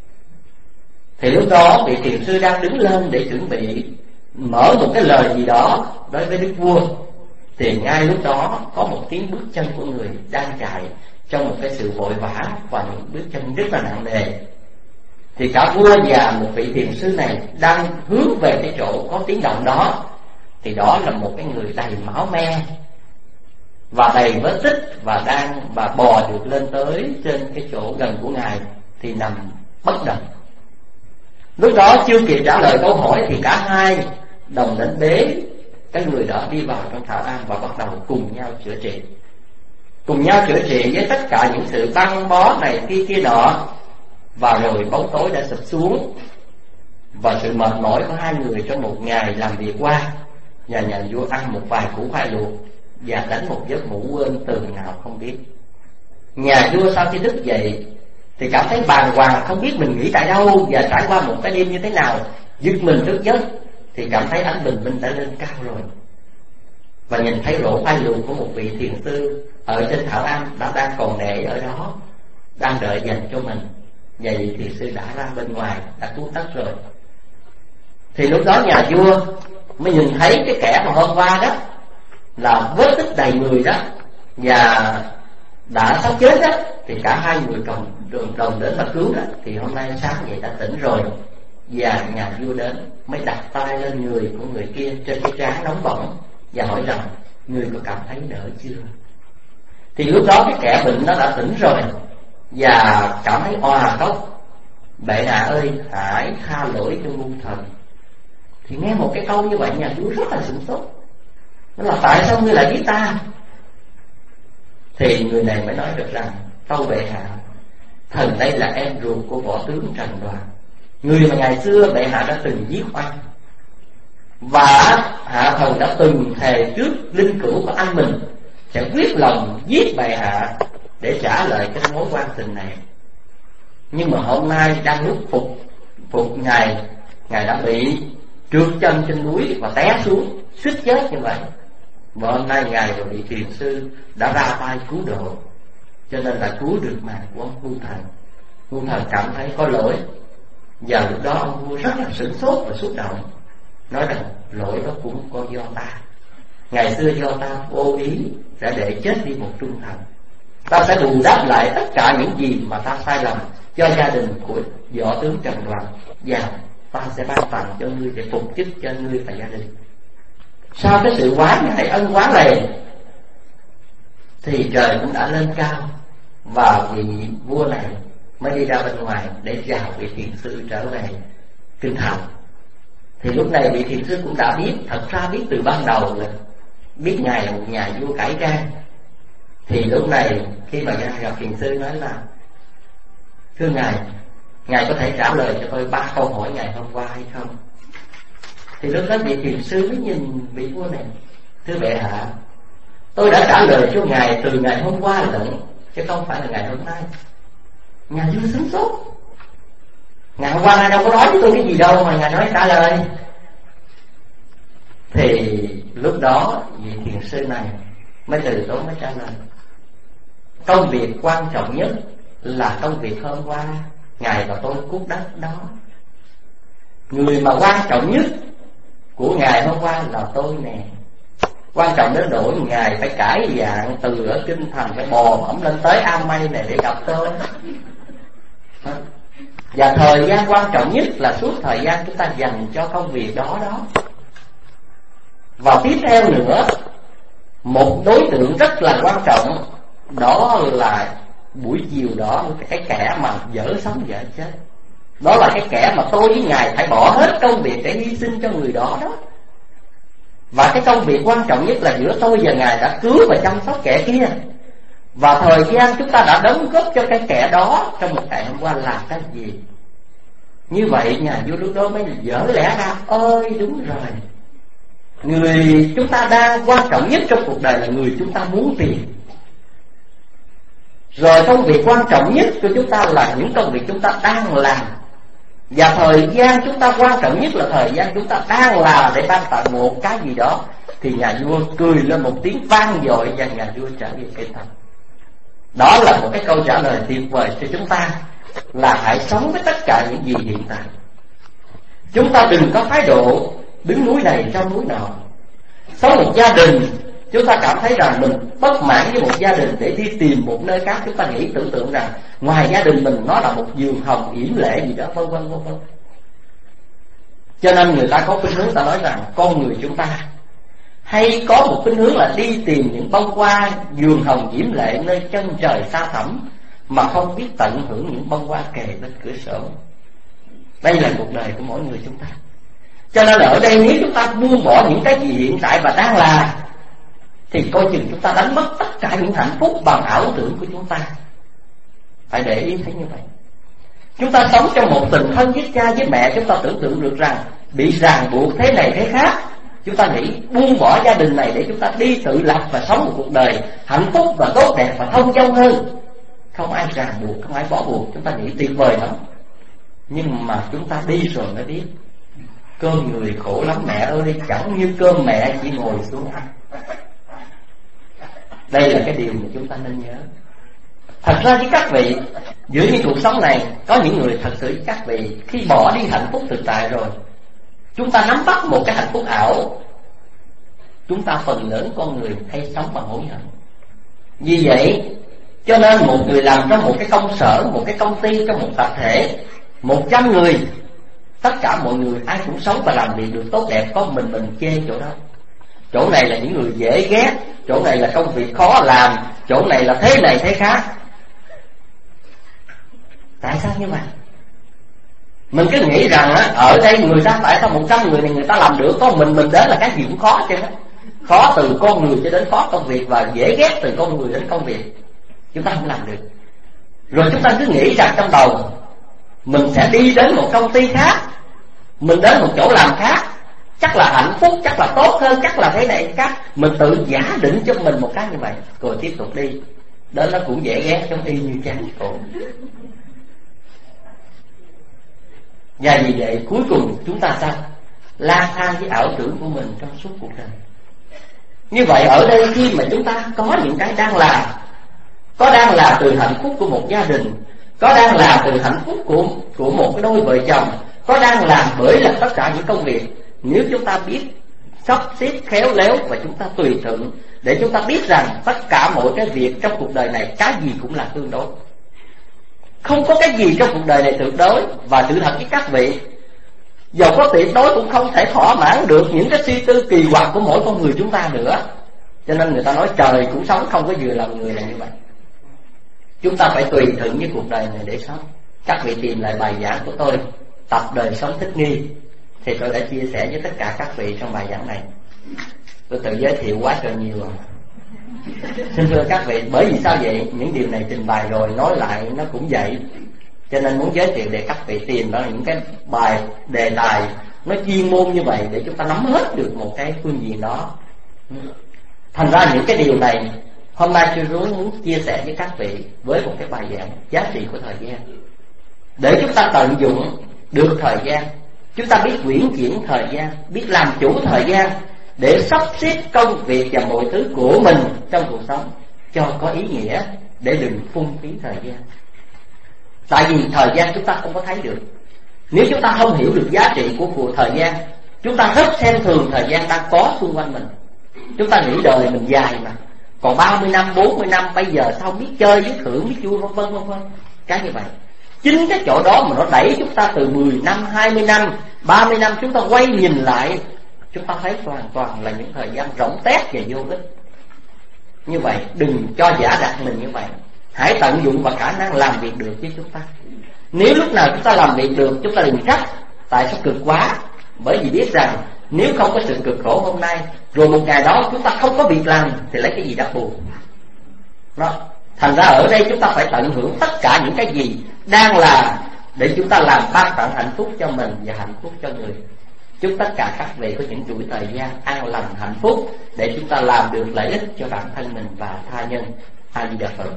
Thì lúc đó vị thiền sư đang đứng lên để chuẩn bị mở một cái lời gì đó đối với đức vua, thì ngay lúc đó có một tiếng bước chân của người đang chạy trong một cái sự vội vã và những bước chân rất là nặng nề. Thì cả vua và một vị thiền sư này đang hướng về cái chỗ có tiếng động đó. Thì đó là một cái người đầy máu me và đầy vết tích, và đang và bò được lên tới trên cái chỗ gần của ngài thì nằm bất động. Lúc đó chưa kịp trả lời câu hỏi thì cả hai đồng đến bế cái người đó đi vào trong thảo am và bắt đầu cùng nhau chữa trị. Cùng nhau chữa trị với tất cả những sự băng bó này kia kia nọ. Và rồi bóng tối đã sụp xuống, và sự mệt mỏi của hai người trong một ngày làm việc qua, và nhà vua ăn một vài củ khoai luộc và đánh một giấc ngủ quên từ nào không biết. Nhà vua sau khi thức dậy thì cảm thấy bàng hoàng, không biết mình nghỉ tại đâu và trải qua một cái đêm như thế nào. Giật mình thức giấc thì cảm thấy ánh bình minh đã lên cao rồi, và nhìn thấy rổ khoai luộc của một vị thiền sư ở trên thảo am đã đang còn để ở đó, đang đợi dành cho mình. Và vị thiền sư đã ra bên ngoài, đã cứu tất rồi. Thì lúc đó nhà vua mới nhìn thấy cái kẻ mà hôm qua đó là vết tích đầy người đó và đã sắp chết đó, thì cả hai người đồng, đồng, đồng đến mà cứu đó. Thì hôm nay sáng vậy đã tỉnh rồi, và nhà vua đến mới đặt tay lên người của người kia trên cái trán nóng bỏng và hỏi rằng: người có cảm thấy đỡ chưa? Thì lúc đó cái kẻ bệnh nó đã tỉnh rồi và cảm thấy òa khóc: bệ hạ ơi, hãy tha lỗi cho ngu thần. Thì nghe một cái câu như vậy, nhà vua rất là sửng sốt. Nó là: tại sao ngươi lại giết ta? Thì người này mới nói được rằng: tâu bệ hạ, thần đây là em ruột của võ tướng Trần Đoàn, người mà ngày xưa bệ hạ đã từng giết oan, và hạ thần đã từng thề trước linh cữu của anh mình sẽ quyết lòng giết bệ hạ để trả lại cái mối quan tình này. Nhưng mà hôm nay đang lúc phục phục ngài, ngài đã bị trượt chân trên núi và té xuống suýt chết như vậy. Và hôm nay ngài và vị thiền sư đã ra tay cứu độ, cho nên là cứu được mạng của ông vua thần. Vua thần cảm thấy có lỗi, và lúc đó ông vua rất là sửng sốt và xúc động, nói rằng: lỗi đó cũng có do ta, ngày xưa do ta vô ý đã để chết đi một trung thần. Ta sẽ bù đắp lại tất cả những gì mà ta sai lầm cho gia đình của võ tướng Trần Đoàn, và ta sẽ ban tặng cho ngươi để phục chức cho ngươi và gia đình. Sau cái sự quá ngại ân quá lề thì trời cũng đã lên cao, và vị vua này mới đi ra bên ngoài để chào vị thiền sư trở về kinh thành. Thì lúc này vị thiền sư cũng đã biết, thật ra biết từ ban đầu là biết ngài là một nhà vua cải trang. Thì lúc này khi mà ngài gặp thiền sư nói là: thưa ngài, ngài có thể trả lời cho tôi ba câu hỏi ngày hôm qua hay không? Thì lúc đó vị thiền sư mới nhìn vị vua này: thưa bệ hạ, tôi đã trả lời cho ngài từ ngày hôm qua lận, chứ không phải là ngày hôm nay. Ngài vua sửng sốt: ngày hôm qua ngài đâu có nói với tôi cái gì đâu mà ngài nói trả lời. Thì lúc đó vị thiền sư này mới từ tốn mới trả lời: công việc quan trọng nhất là công việc hôm qua ngài và tôi cuốc đất đó. Người mà quan trọng nhất của ngài hôm qua là tôi nè. Quan trọng đến nỗi ngài phải cải dạng từ ở kinh thành phải bò bẩm lên tới Am Mây này để gặp tôi. Và thời gian quan trọng nhất là suốt thời gian chúng ta dành cho công việc đó đó. Và tiếp theo nữa, một đối tượng rất là quan trọng, đó là buổi chiều đó cái kẻ mà dở sống dở chết. Đó là cái kẻ mà tôi với ngài phải bỏ hết công việc để hy sinh cho người đó đó. Và cái công việc quan trọng nhất là giữa tôi và ngài đã cứu và chăm sóc kẻ kia. Và thời gian chúng ta đã đóng góp cho cái kẻ đó trong một ngày hôm qua là cái gì? Như vậy nhà vua lúc đó mới dở lẽ ra, ơi đúng rồi, người chúng ta đang quan trọng nhất trong cuộc đời là người chúng ta muốn tìm. Rồi công việc quan trọng nhất của chúng ta là những công việc chúng ta đang làm. Và thời gian chúng ta quan trọng nhất là thời gian chúng ta đang làm để ban tặng một cái gì đó. Thì nhà vua cười lên một tiếng vang dội và nhà vua trở về cây thành. Đó là một cái câu trả lời tuyệt vời cho chúng ta, là hãy sống với tất cả những gì hiện tại. Chúng ta đừng có thái độ đứng núi này trong núi nọ. Sống một gia đình, chúng ta cảm thấy rằng mình bất mãn với một gia đình để đi tìm một nơi khác. Chúng ta nghĩ tưởng tượng rằng ngoài gia đình mình nó là một giường hồng yểm lệ gì đó, vân vân vân vân. Cho nên người ta có khuynh hướng ta nói rằng con người chúng ta hay có một khuynh hướng là đi tìm những bông hoa giường hồng yểm lệ nơi chân trời xa thẳm, mà không biết tận hưởng những bông hoa kề bên cửa sổ. Đây là cuộc đời của mỗi người chúng ta. Cho nên là ở đây nếu chúng ta buông bỏ những cái gì hiện tại và đang làm, thì coi chừng chúng ta đánh mất tất cả những hạnh phúc bằng ảo tưởng của chúng ta. Phải để ý thấy như vậy. Chúng ta sống trong một tình thân với cha với mẹ, chúng ta tưởng tượng được rằng bị ràng buộc thế này thế khác. Chúng ta nghĩ buông bỏ gia đình này để chúng ta đi tự lập và sống một cuộc đời hạnh phúc và tốt đẹp và thông dong hơn. Không ai ràng buộc, không ai bó buộc. Chúng ta nghĩ tuyệt vời lắm. Nhưng mà chúng ta đi rồi mới biết cơm người khổ lắm mẹ ơi, chẳng như cơm mẹ chỉ ngồi xuống ăn. Đây là cái điều mà chúng ta nên nhớ. Thật ra với các vị, giữa những cuộc sống này có những người thật sự các vị khi bỏ đi hạnh phúc thực tại rồi, chúng ta nắm bắt một cái hạnh phúc ảo, chúng ta phần lớn con người hay sống bằng hối hận. Vì vậy cho nên một người làm trong một cái công sở, một cái công ty, trong một tập thể một trăm người, tất cả mọi người ai cũng sống và làm việc được tốt đẹp, có mình mình chê chỗ đó. Chỗ này là những người dễ ghét, chỗ này là công việc khó làm, chỗ này là thế này thế khác. Tại sao như vậy? Mình cứ nghĩ rằng á, ở đây người ta tại sao một trăm người này người ta làm được, có mình mình đến là cái gì cũng khó chứ. Khó từ con người cho đến khó công việc, và dễ ghét từ con người đến công việc, chúng ta không làm được. Rồi chúng ta cứ nghĩ rằng trong đầu mình sẽ đi đến một công ty khác, mình đến một chỗ làm khác, chắc là hạnh phúc, chắc là tốt hơn, chắc là thế này khác. Mình tự giả định cho mình một cái như vậy, rồi tiếp tục đi. Đến nó cũng dễ ghét giống y như chán khổ. Và vì vậy cuối cùng chúng ta sao? Lang thang với ảo tưởng của mình trong suốt cuộc đời. Như vậy ở đây khi mà chúng ta có những cái đang làm, có đang là từ hạnh phúc của một gia đình, có đang là từ hạnh phúc của, của một cái đôi vợ chồng, có đang làm bởi là tất cả những công việc. Nếu chúng ta biết sắp xếp khéo léo và chúng ta tùy thuận, để chúng ta biết rằng tất cả mọi cái việc trong cuộc đời này, cái gì cũng là tương đối. Không có cái gì trong cuộc đời này tuyệt đối. Và sự thật với các vị, dầu có tuyệt đối cũng không thể thỏa mãn được những cái suy tư kỳ quặc của mỗi con người chúng ta nữa. Cho nên người ta nói trời cũng sống, không có vừa lòng người là như vậy. Chúng ta phải tùy thuận với cuộc đời này để sống. Các vị tìm lại bài giảng của tôi, Tập Đời Sống Thích Nghi, thì tôi đã chia sẻ với tất cả các vị trong bài giảng này. Tôi tự giới thiệu quá trời nhiều rồi. Xin thưa các vị, bởi vì sao vậy? Những điều này trình bày rồi nói lại nó cũng vậy. Cho nên muốn giới thiệu để các vị tìm đó là những cái bài đề tài nó chuyên môn như vậy, để chúng ta nắm hết được một cái phương diện đó. Thành ra những cái điều này hôm nay sư Rú muốn chia sẻ với các vị với một cái bài giảng giá trị của thời gian, để chúng ta tận dụng được thời gian, chúng ta biết quyển chuyển thời gian, biết làm chủ thời gian, để sắp xếp công việc và mọi thứ của mình trong cuộc sống cho có ý nghĩa, để đừng phung phí thời gian. Tại vì thời gian chúng ta không có thấy được. Nếu chúng ta không hiểu được giá trị của cuộc thời gian, chúng ta rất xem thường thời gian đang có xung quanh mình. Chúng ta nghĩ đời mình dài mà, còn ba mươi năm, bốn mươi năm, bây giờ sao biết chơi, biết thưởng, biết vui, vân vân vân vân. Cái như vậy, chính cái chỗ đó mà nó đẩy chúng ta từ mười năm, hai mươi năm, ba mươi năm, chúng ta quay nhìn lại, chúng ta thấy hoàn toàn là những thời gian rỗng tét và vô ích. Như vậy đừng cho giả đặt mình như vậy. Hãy tận dụng vào khả năng làm việc được với chúng ta. Nếu lúc nào chúng ta làm việc được, chúng ta đừng trách tại sao cực quá. Bởi vì biết rằng nếu không có sự cực khổ hôm nay, rồi một ngày đó chúng ta không có việc làm, thì lấy cái gì đáp bù đó. Thành ra ở đây chúng ta phải tận hưởng tất cả những cái gì đang là, để chúng ta làm ban tặng hạnh phúc cho mình và hạnh phúc cho người. Chúc tất cả các vị có những chuỗi thời gian an lành hạnh phúc để chúng ta làm được lợi ích cho bản thân mình và tha nhân. A Di Đà Phật.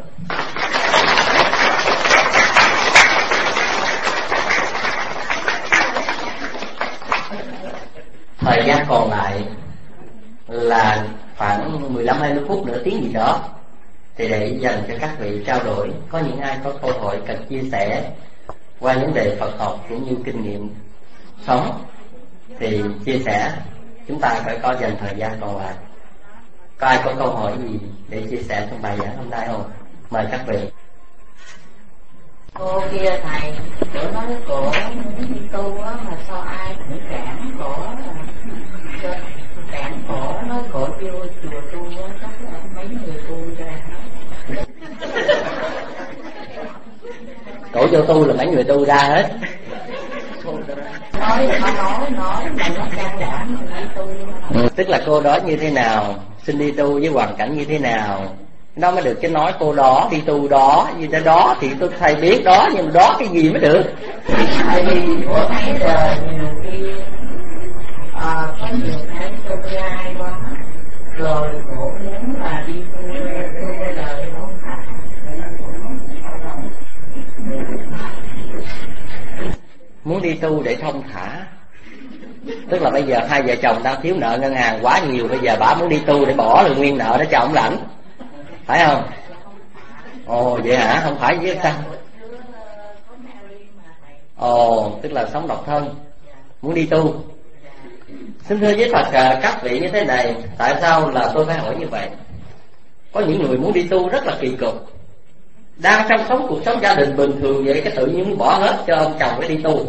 Thời gian còn lại là khoảng mười lăm hai mươi phút, nửa tiếng gì đó, thì để dành cho các vị trao đổi. Có những ai có câu hỏi cần chia sẻ qua vấn đề Phật học cũng như kinh nghiệm sống thì chia sẻ. Chúng ta phải có dành thời gian còn lại. Có ai có câu hỏi gì để chia sẻ trong bài giảng hôm nay không? Mời các vị. Cô kia thầy, cổ nói cổ muốn đi tu á, mà sao ai cũng cản cổ, cản cổ, nói cổ vô chùa tu á, chắc là mấy người tu ra hết. Cổ vô tu là mấy người tu ra hết. Nói là nó nói, nói mà nó can đảm mà đi tu. Ừ, tức là cô đó như thế nào, xin đi tu với hoàn cảnh như thế nào, nó mới được cái nói cô đó đi tu đó, như thế đó thì tôi thầy biết đó, nhưng mà đó cái gì mới được. Tại vì của thấy giờ nhiều khi à, có nhiều cái tương lai quá, rồi cổ muốn là đi tu tu đời không phải. Muốn đi tu để thông thả. Tức là bây giờ hai vợ chồng đang thiếu nợ ngân hàng quá nhiều, bây giờ bà muốn đi tu để bỏ được nguyên nợ để cho ông lãnh, phải không? Ồ vậy hả? Không phải với sao? Ồ, tức là sống độc thân, muốn đi tu. Xin thưa với Phật các vị như thế này, tại sao là tôi phải hỏi như vậy? Có những người muốn đi tu rất là kỳ cục, đang trong sống cuộc sống gia đình bình thường vậy, cái tự nhiên bỏ hết cho ông chồng phải đi tu.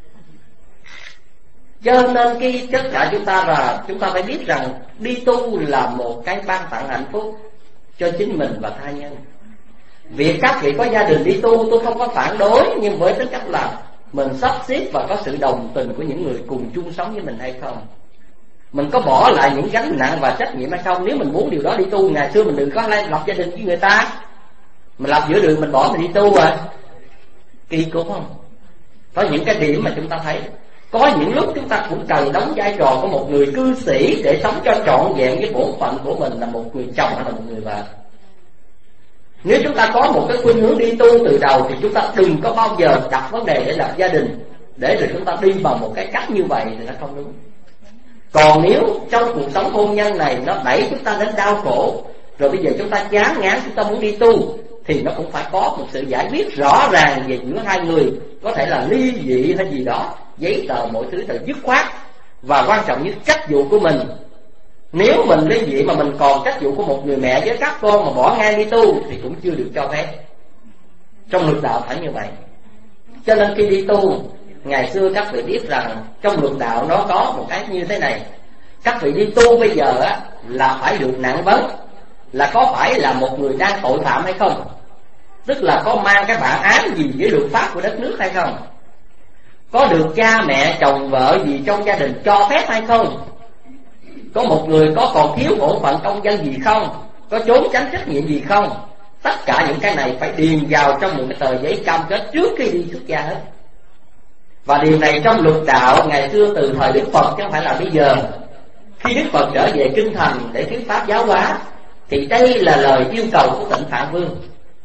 Cho nên cái tất cả chúng ta là chúng ta phải biết rằng đi tu là một cái ban tặng hạnh phúc cho chính mình và tha nhân. Việc các vị có gia đình đi tu tôi không có phản đối, nhưng với tính cách là mình sắp xếp và có sự đồng tình của những người cùng chung sống với mình hay không. Mình có bỏ lại những gánh nặng và trách nhiệm hay không. Nếu mình muốn điều đó đi tu, ngày xưa mình đừng có lập gia đình với người ta, mình lập giữa đường mình bỏ mình đi tu rồi, kỳ cục không? Có những cái điểm mà chúng ta thấy, có những lúc chúng ta cũng cần đóng vai trò của một người cư sĩ để sống cho trọn vẹn với bổn phận của mình là một người chồng hay là một người vợ. Nếu chúng ta có một cái khuynh hướng đi tu từ đầu thì chúng ta đừng có bao giờ đặt vấn đề để lập gia đình, để rồi chúng ta đi vào một cái cách như vậy thì nó không đúng. Còn nếu trong cuộc sống hôn nhân này nó đẩy chúng ta đến đau khổ, rồi bây giờ chúng ta chán ngán, chúng ta muốn đi tu, thì nó cũng phải có một sự giải quyết rõ ràng về giữa hai người. Có thể là ly dị hay gì đó, giấy tờ mọi thứ phải dứt khoát. Và quan trọng nhất trách vụ của mình. Nếu mình ly dị mà mình còn trách vụ của một người mẹ với các con mà bỏ ngang đi tu thì cũng chưa được cho phép. Trong luật đạo phải như vậy. Cho nên khi đi tu, ngày xưa các vị biết rằng trong luật đạo nó có một cái như thế này. Các vị đi tu bây giờ á, là phải được nặng vấn là có phải là một người đang tội phạm hay không, tức là có mang cái bản án gì với luật pháp của đất nước hay không, có được cha mẹ chồng vợ gì trong gia đình cho phép hay không, có một người có còn thiếu bổn phận công dân gì không, có trốn tránh trách nhiệm gì không. Tất cả những cái này phải điền vào trong một cái tờ giấy cam kết trước khi đi xuất gia hết. Và điều này trong luật đạo ngày xưa từ thời Đức Phật chứ không phải là bây giờ. Khi Đức Phật trở về kinh thành để thuyết pháp giáo hóa thì đây là lời yêu cầu của Tịnh Phạn Vương.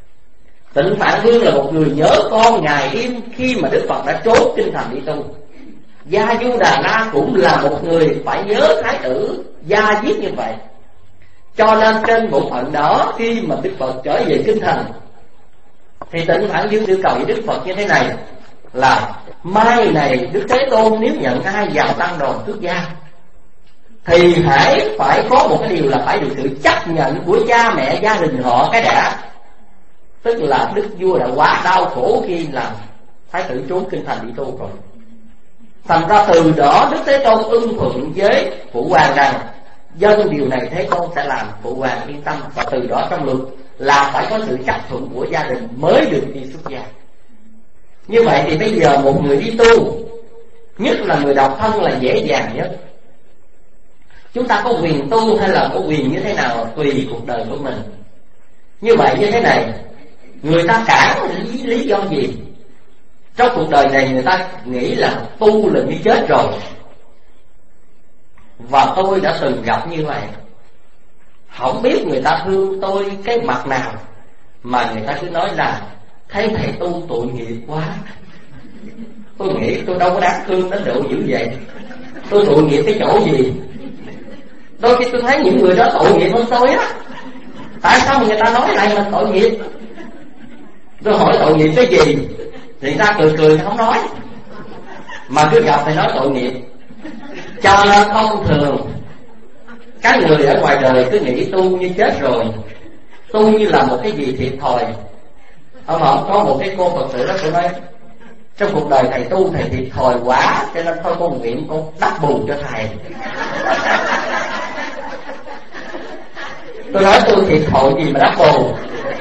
Tịnh Phạn Vương là một người nhớ con Ngài im khi mà Đức Phật đã trốn kinh thành đi tu. Gia Du Đà La cũng là một người phải nhớ Thái tử Gia Diếp như vậy. Cho nên trên bộ phận đó, khi mà Đức Phật trở về kinh thành thì Tịnh Phạn Vương yêu cầu với Đức Phật như thế này là: mai này Đức Thế Tôn nếu nhận ai vào tăng đoàn xuất gia thì hãy phải có một cái điều là phải được sự chấp nhận của cha mẹ gia đình họ cái đã. Tức là Đức Vua đã quá đau khổ khi làm Thái tử trốn kinh thành đi tu rồi. Thành ra từ đó Đức Thế Tôn ưng thuận với Phụ Hoàng rằng dân điều này Thế Tôn sẽ làm, Phụ Hoàng yên tâm. Và từ đó trong luật là phải có sự chấp thuận của gia đình mới được đi xuất gia. Như vậy thì bây giờ một người đi tu, nhất là người độc thân là dễ dàng nhất. Chúng ta có quyền tu hay là có quyền như thế nào tùy cuộc đời của mình. Như vậy như thế này, người ta cản lý, lý do gì? Trong cuộc đời này người ta nghĩ là tu là như chết rồi, và tôi đã từng gặp như vậy. Không biết người ta thương tôi cái mặt nào mà người ta cứ nói là thấy thầy tu tội nghiệp quá. Tôi nghĩ tôi đâu có đáng thương đến độ dữ vậy. Tôi tội nghiệp cái chỗ gì? Đôi khi tôi thấy những người đó tội nghiệp hơn tôi á. Tại sao người ta nói lại mình tội nghiệp? Tôi hỏi tội nghiệp cái gì thì người ta cười cười không nói, mà cứ gặp thì nói tội nghiệp. Cho nên thông thường các người ở ngoài đời cứ nghĩ tu như chết rồi, tu như là một cái gì thiệt thòi. Ông không có một cái cô Phật tử đó, cô nói trong cuộc đời thầy tu thầy thiệt thòi quá, cho nên thôi con nguyện con đắp bù cho thầy. Tôi nói tôi thiệt thòi gì mà đắp bù.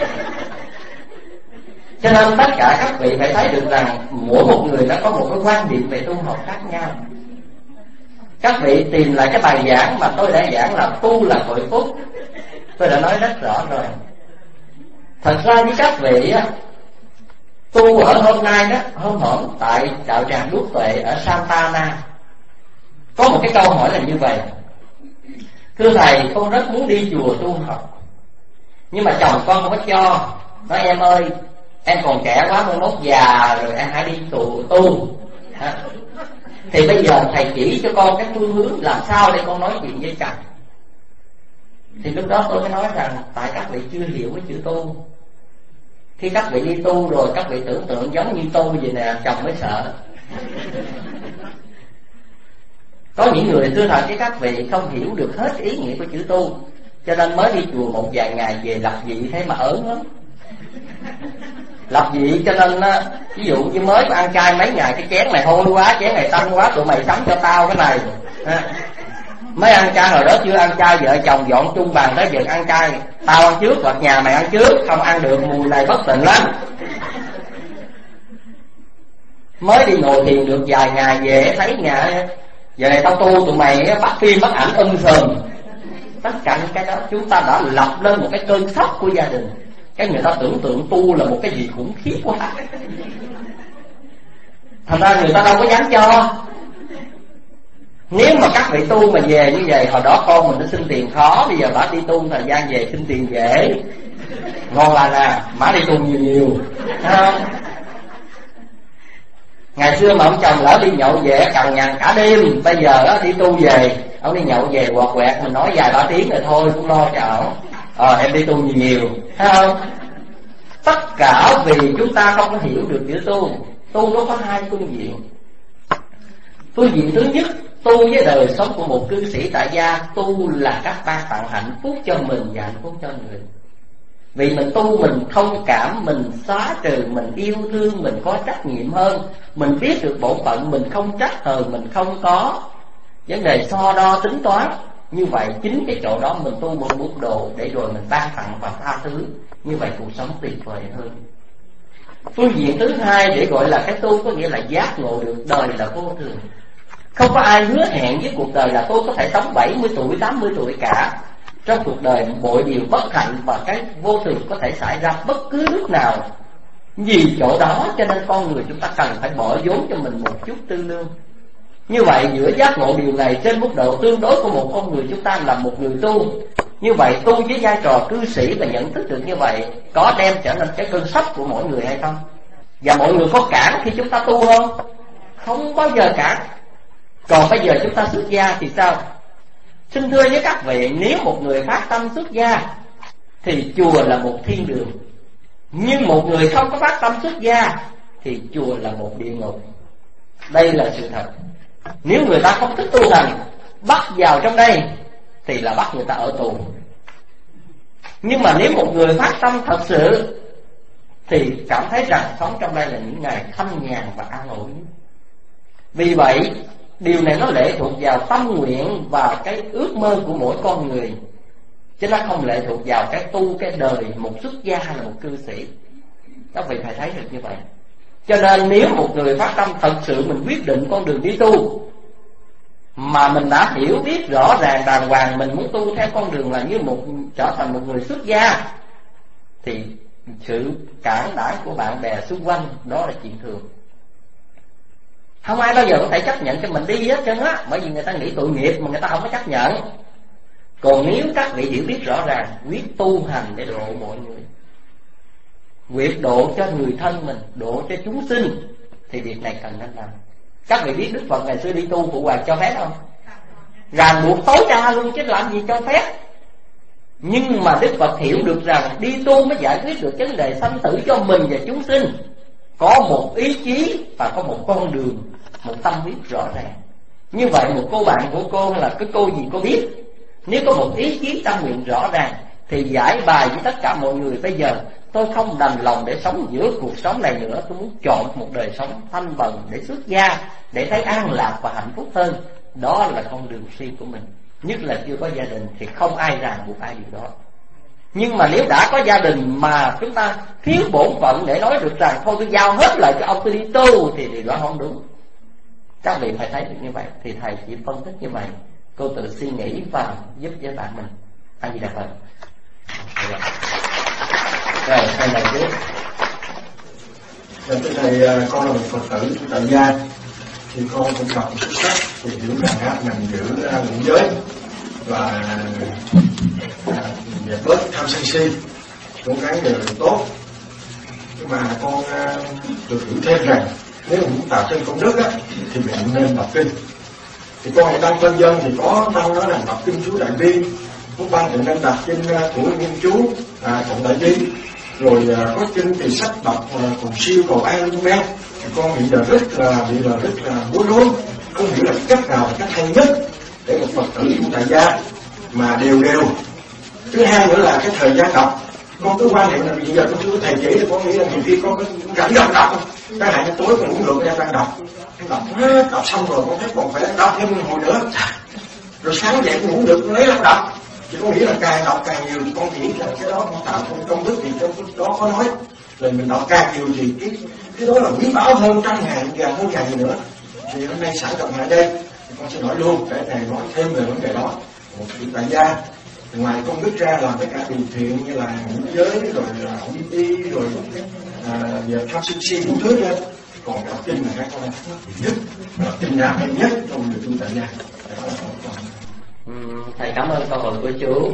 Cho nên tất cả các vị phải thấy được rằng mỗi một người đã có một cái quan điểm về tu học khác nhau. Các vị tìm lại cái bài giảng mà tôi đã giảng là tu là tội phúc, tôi đã nói rất rõ rồi. Thật ra với các vị tu ở hôm nay đó, hôm hổm tại đạo tràng Đúc Tuệ ở Santa Ana, có một cái câu hỏi là như vậy: thưa thầy, con rất muốn đi chùa tu học, nhưng mà chồng con không có cho. Nói em ơi, em còn trẻ quá, mai mốt già rồi em hãy đi tu tu. Thì bây giờ thầy chỉ cho con cái phương hướng làm sao để con nói chuyện với chồng. Thì lúc đó tôi mới nói rằng tại các vị chưa hiểu cái chữ tu. Khi các vị đi tu rồi, các vị tưởng tượng giống như tôi vậy nè, chồng mới sợ. Có những người thưa thật với các vị không hiểu được hết ý nghĩa của chữ tu, cho nên mới đi chùa một vài ngày về lập dị thế mà ớn lắm. Lập dị cho nên ví dụ như mới ăn chay mấy ngày, cái chén này hôi quá, chén này tanh quá, tụi mày sắm cho tao cái này. Mới ăn chay hồi đó chưa ăn chay, vợ chồng dọn chung bàn tới giờ ăn chay, tao ăn trước hoặc nhà mày ăn trước, không ăn được mùi này bất tịnh lắm. Mới đi ngồi thiền được vài ngày về thấy nhà giờ này tao tu tụi mày bắt phim bắt ảnh um sùm. Tất cả những cái đó chúng ta đã lập lên một cái cơn sốc của gia đình. Cái người ta tưởng tượng tu là một cái gì khủng khiếp quá, thành ra người ta đâu có dám cho. Nếu mà các vị tu mà về như vậy, hồi đó con mình nó xin tiền khó, bây giờ bà đi tu thời gian về xin tiền dễ. Ngon lành à, má đi tu nhiều nhiều, thấy không? Ngày xưa mà ông chồng lỡ đi nhậu về cằn nhằn cả đêm, bây giờ đó, đi tu về, ông đi nhậu về quạt quẹt, mình nói vài ba tiếng rồi thôi cũng lo cho ổng. Ờ em đi tu nhiều nhiều, thấy không? Tất cả vì chúng ta không có hiểu được chữ tu. Tu nó có hai phương diện. Phương diện thứ nhất, tu với đời sống của một cư sĩ tại gia, tu là các ban tặng hạnh phúc cho mình và hạnh phúc cho người. Vì mình tu mình thông cảm, mình xóa trừ, mình yêu thương, mình có trách nhiệm hơn, mình biết được bổn phận, mình không trách hờn, mình không có vấn đề so đo tính toán. Như vậy chính cái chỗ đó mình tu một mức độ để rồi mình ban tặng và tha thứ. Như vậy cuộc sống tuyệt vời hơn. Phương diện thứ hai để gọi là cái tu có nghĩa là giác ngộ được đời là vô thường. Không có ai hứa hẹn với cuộc đời là tôi có thể sống bảy mươi tuổi, tám mươi tuổi cả. Trong cuộc đời mọi điều bất hạnh và cái vô thường có thể xảy ra bất cứ lúc nào. Vì chỗ đó cho nên con người chúng ta cần phải bỏ vốn cho mình một chút tư lương. Như vậy giữa giác ngộ điều này trên mức độ tương đối của một con người chúng ta là một người tu. Như vậy tu với vai trò cư sĩ và nhận thức được như vậy có đem trở nên cái cơn sốc của mỗi người hay không? Và mọi người có cản khi chúng ta tu không? Không bao giờ cản. Còn bây giờ chúng ta xuất gia thì sao? Xin thưa với các vị, nếu một người phát tâm xuất gia thì chùa là một thiên đường. Nhưng một người không có phát tâm xuất gia thì chùa là một địa ngục. Đây là sự thật. Nếu người ta không thích tu hành, bắt vào trong đây thì là bắt người ta ở tù. Nhưng mà nếu một người phát tâm thật sự thì cảm thấy rằng sống trong đây là những ngày thanh nhàn và an ổn. Vì vậy điều này nó lệ thuộc vào tâm nguyện và cái ước mơ của mỗi con người, chứ nó không lệ thuộc vào cái tu cái đời một xuất gia hay là một cư sĩ. Các vị phải thấy được như vậy. Cho nên nếu một người phát tâm thật sự mình quyết định con đường đi tu, mà mình đã hiểu biết rõ ràng đàng hoàng mình muốn tu theo con đường là như một trở thành một người xuất gia, thì sự cản đãi của bạn bè xung quanh đó là chuyện thường. Không ai bao giờ có thể chấp nhận cho mình đi hết trơn á, bởi vì người ta nghĩ tội nghiệp mà người ta không có chấp nhận. Còn nếu các vị hiểu biết rõ ràng, quyết tu hành để độ mọi người, quyết độ cho người thân mình, độ cho chúng sinh, thì việc này cần nên làm. Các vị biết Đức Phật ngày xưa đi tu Phụ Hoàng cho phép không? Ràng buộc tối đa luôn chứ làm gì cho phép. Nhưng mà Đức Phật hiểu được rằng đi tu mới giải quyết được vấn đề sanh tử cho mình và chúng sinh. Có một ý chí và có một con đường, một tâm huyết rõ ràng. Như vậy một cô bạn của cô hay là cái cô gì cô biết, nếu có một ý chí tâm nguyện rõ ràng thì giải bài với tất cả mọi người. Bây giờ tôi không đành lòng để sống giữa cuộc sống này nữa, tôi muốn chọn một đời sống thanh bần để xuất gia, để thấy an lạc và hạnh phúc hơn. Đó là con đường riêng của mình. Nhất là chưa có gia đình thì không ai ràng buộc ai điều đó. Nhưng mà nếu đã có gia đình mà chúng ta thiếu bổn phận để nói được rằng thôi tôi giao hết lại cho ông tôi đi tu, thì điều đó không đúng. Các vị phải thấy được như vậy. Thì thầy chỉ phân tích như vậy, cô tự suy nghĩ và giúp với bạn mình. Anh gì đẹp Phật. Rồi thầy này trước. Thưa thầy, con là một Phật tử tại gia, thì con cũng đọc một cuốn sách thì hiểu rằng mình giữ ngũ giới và dẹp bớt tham sân si, cố gắng đều tốt. Nhưng mà con được hiểu thêm rằng nếu muốn tạo thêm công đức á, thì mình nên đọc kinh. Thì con này đăng Tân Dân thì có đăng nói là đọc kinh chú Đại Bi, có ban thì nên đọc kinh của Nguyên Chú à, Trọng Đại Bi, rồi à, có kinh thì sách đọc à, cùng siêu cầu an luôn men. Thì con bị là rất là bị là rất là bối rối, không hiểu là cách nào là cách hay nhất để một Phật tử của tại gia mà đều đều. Thứ hai nữa là cái thời gian đọc, con cứ quan niệm là bây giờ con chưa có thầy chỉ thì con nghĩ là nhiều khi con có rảnh rộng đọc không? Cái này tối con ngủ được, em đang đọc, đọc hết, đọc xong rồi con thấy còn phải đọc thêm một hồi nữa, rồi sáng dậy con ngủ được, con lấy làm đọc. Thì con nghĩ là càng đọc càng nhiều thì con nghĩ là cái đó con tạo công công đức, thì trong đó có nói là mình đọc càng nhiều thì cái cái đó là quý báu hơn trăm ngàn ngàn hơn ngàn nữa. Thì hôm nay sẵn trọng lại đây thì con sẽ nói luôn để thầy nói thêm về vấn đề đó. Một vị tại gia ngoài công đức ra làm tất cả điều thiện như là ngũ giới rồi là uy y rồi à, về tham sân si đủ thứ nữa. Còn đọc kinh là các con nhất đọc kinh nào hay nhất trong người tu tại gia. Ừ, thầy cảm ơn câu hỏi của chú.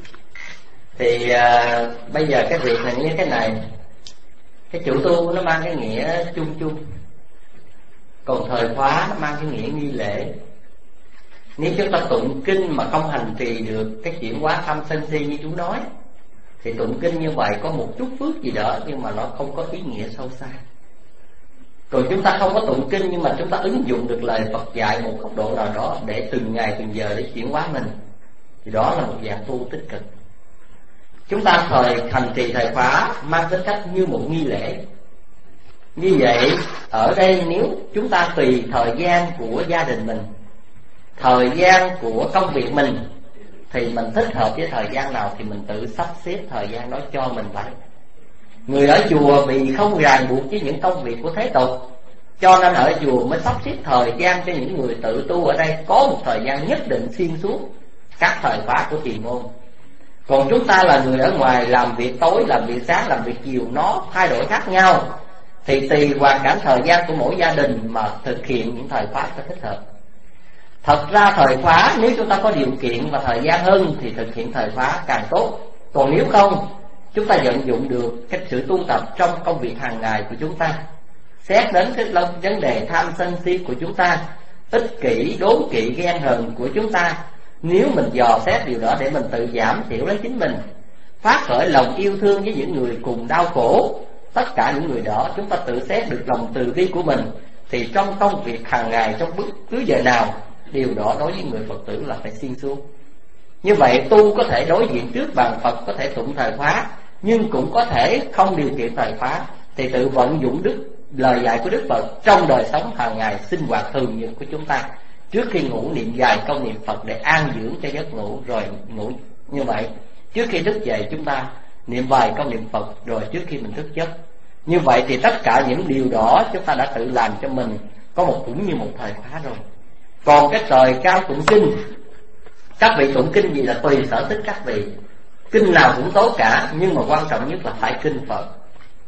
Thì à, bây giờ cái việc này như thế này, cái chủ tu nó mang cái nghĩa chung chung, còn thời khóa nó mang cái nghĩa nghi lễ. Nếu chúng ta tụng kinh mà không hành trì được cái chuyển hóa tham sân si như chú nói, thì tụng kinh như vậy có một chút phước gì đó nhưng mà nó không có ý nghĩa sâu xa. Rồi chúng ta không có tụng kinh nhưng mà chúng ta ứng dụng được lời Phật dạy một góc độ nào đó để từng ngày từng giờ để chuyển hóa mình, thì đó là một dạng tu tích cực. Chúng ta thời hành trì thời khóa mang tính cách như một nghi lễ. Như vậy ở đây nếu chúng ta tùy thời gian của gia đình mình, thời gian của công việc mình, thì mình thích hợp với thời gian nào thì mình tự sắp xếp thời gian đó cho mình vậy. Người ở chùa vì không ràng buộc với những công việc của thế tục, cho nên ở chùa mới sắp xếp thời gian cho những người tự tu ở đây có một thời gian nhất định xuyên suốt các thời khóa của trì môn. Còn chúng ta là người ở ngoài, làm việc tối, làm việc sáng, làm việc chiều, nó thay đổi khác nhau, thì tùy hoàn cảnh thời gian của mỗi gia đình mà thực hiện những thời khóa cho thích hợp. Thật ra thời khóa nếu chúng ta có điều kiện và thời gian hơn thì thực hiện thời khóa càng tốt. Còn nếu không, chúng ta vận dụng được cái sự tu tập trong công việc hàng ngày của chúng ta. Xét đến cái vấn đề tham sân si của chúng ta, ích kỷ, đố kỵ, ghen hờn của chúng ta, nếu mình dò xét điều đó để mình tự giảm thiểu lấy chính mình, phát khởi lòng yêu thương với những người cùng đau khổ, tất cả những người đó chúng ta tự xét được lòng từ bi của mình, thì trong công việc hàng ngày, trong bất cứ giờ nào, điều đó đối với người Phật tử là phải xuyên suốt. Như vậy tu có thể đối diện trước bàn Phật, có thể tụng thời khóa, nhưng cũng có thể không điều kiện thời khóa, thì tự vận dụng đức lời dạy của Đức Phật trong đời sống hàng ngày sinh hoạt thường nhật của chúng ta. Trước khi ngủ niệm vài câu niệm Phật để an dưỡng cho giấc ngủ, rồi ngủ như vậy. Trước khi thức dậy chúng ta niệm vài câu niệm Phật, rồi trước khi mình thức giấc. Như vậy thì tất cả những điều đó chúng ta đã tự làm cho mình có một cũng như một thời khóa rồi. Còn cái thời cao tụng kinh, các vị tụng kinh gì là tùy sở thích các vị, kinh nào cũng tốt cả, nhưng mà quan trọng nhất là phải kinh Phật.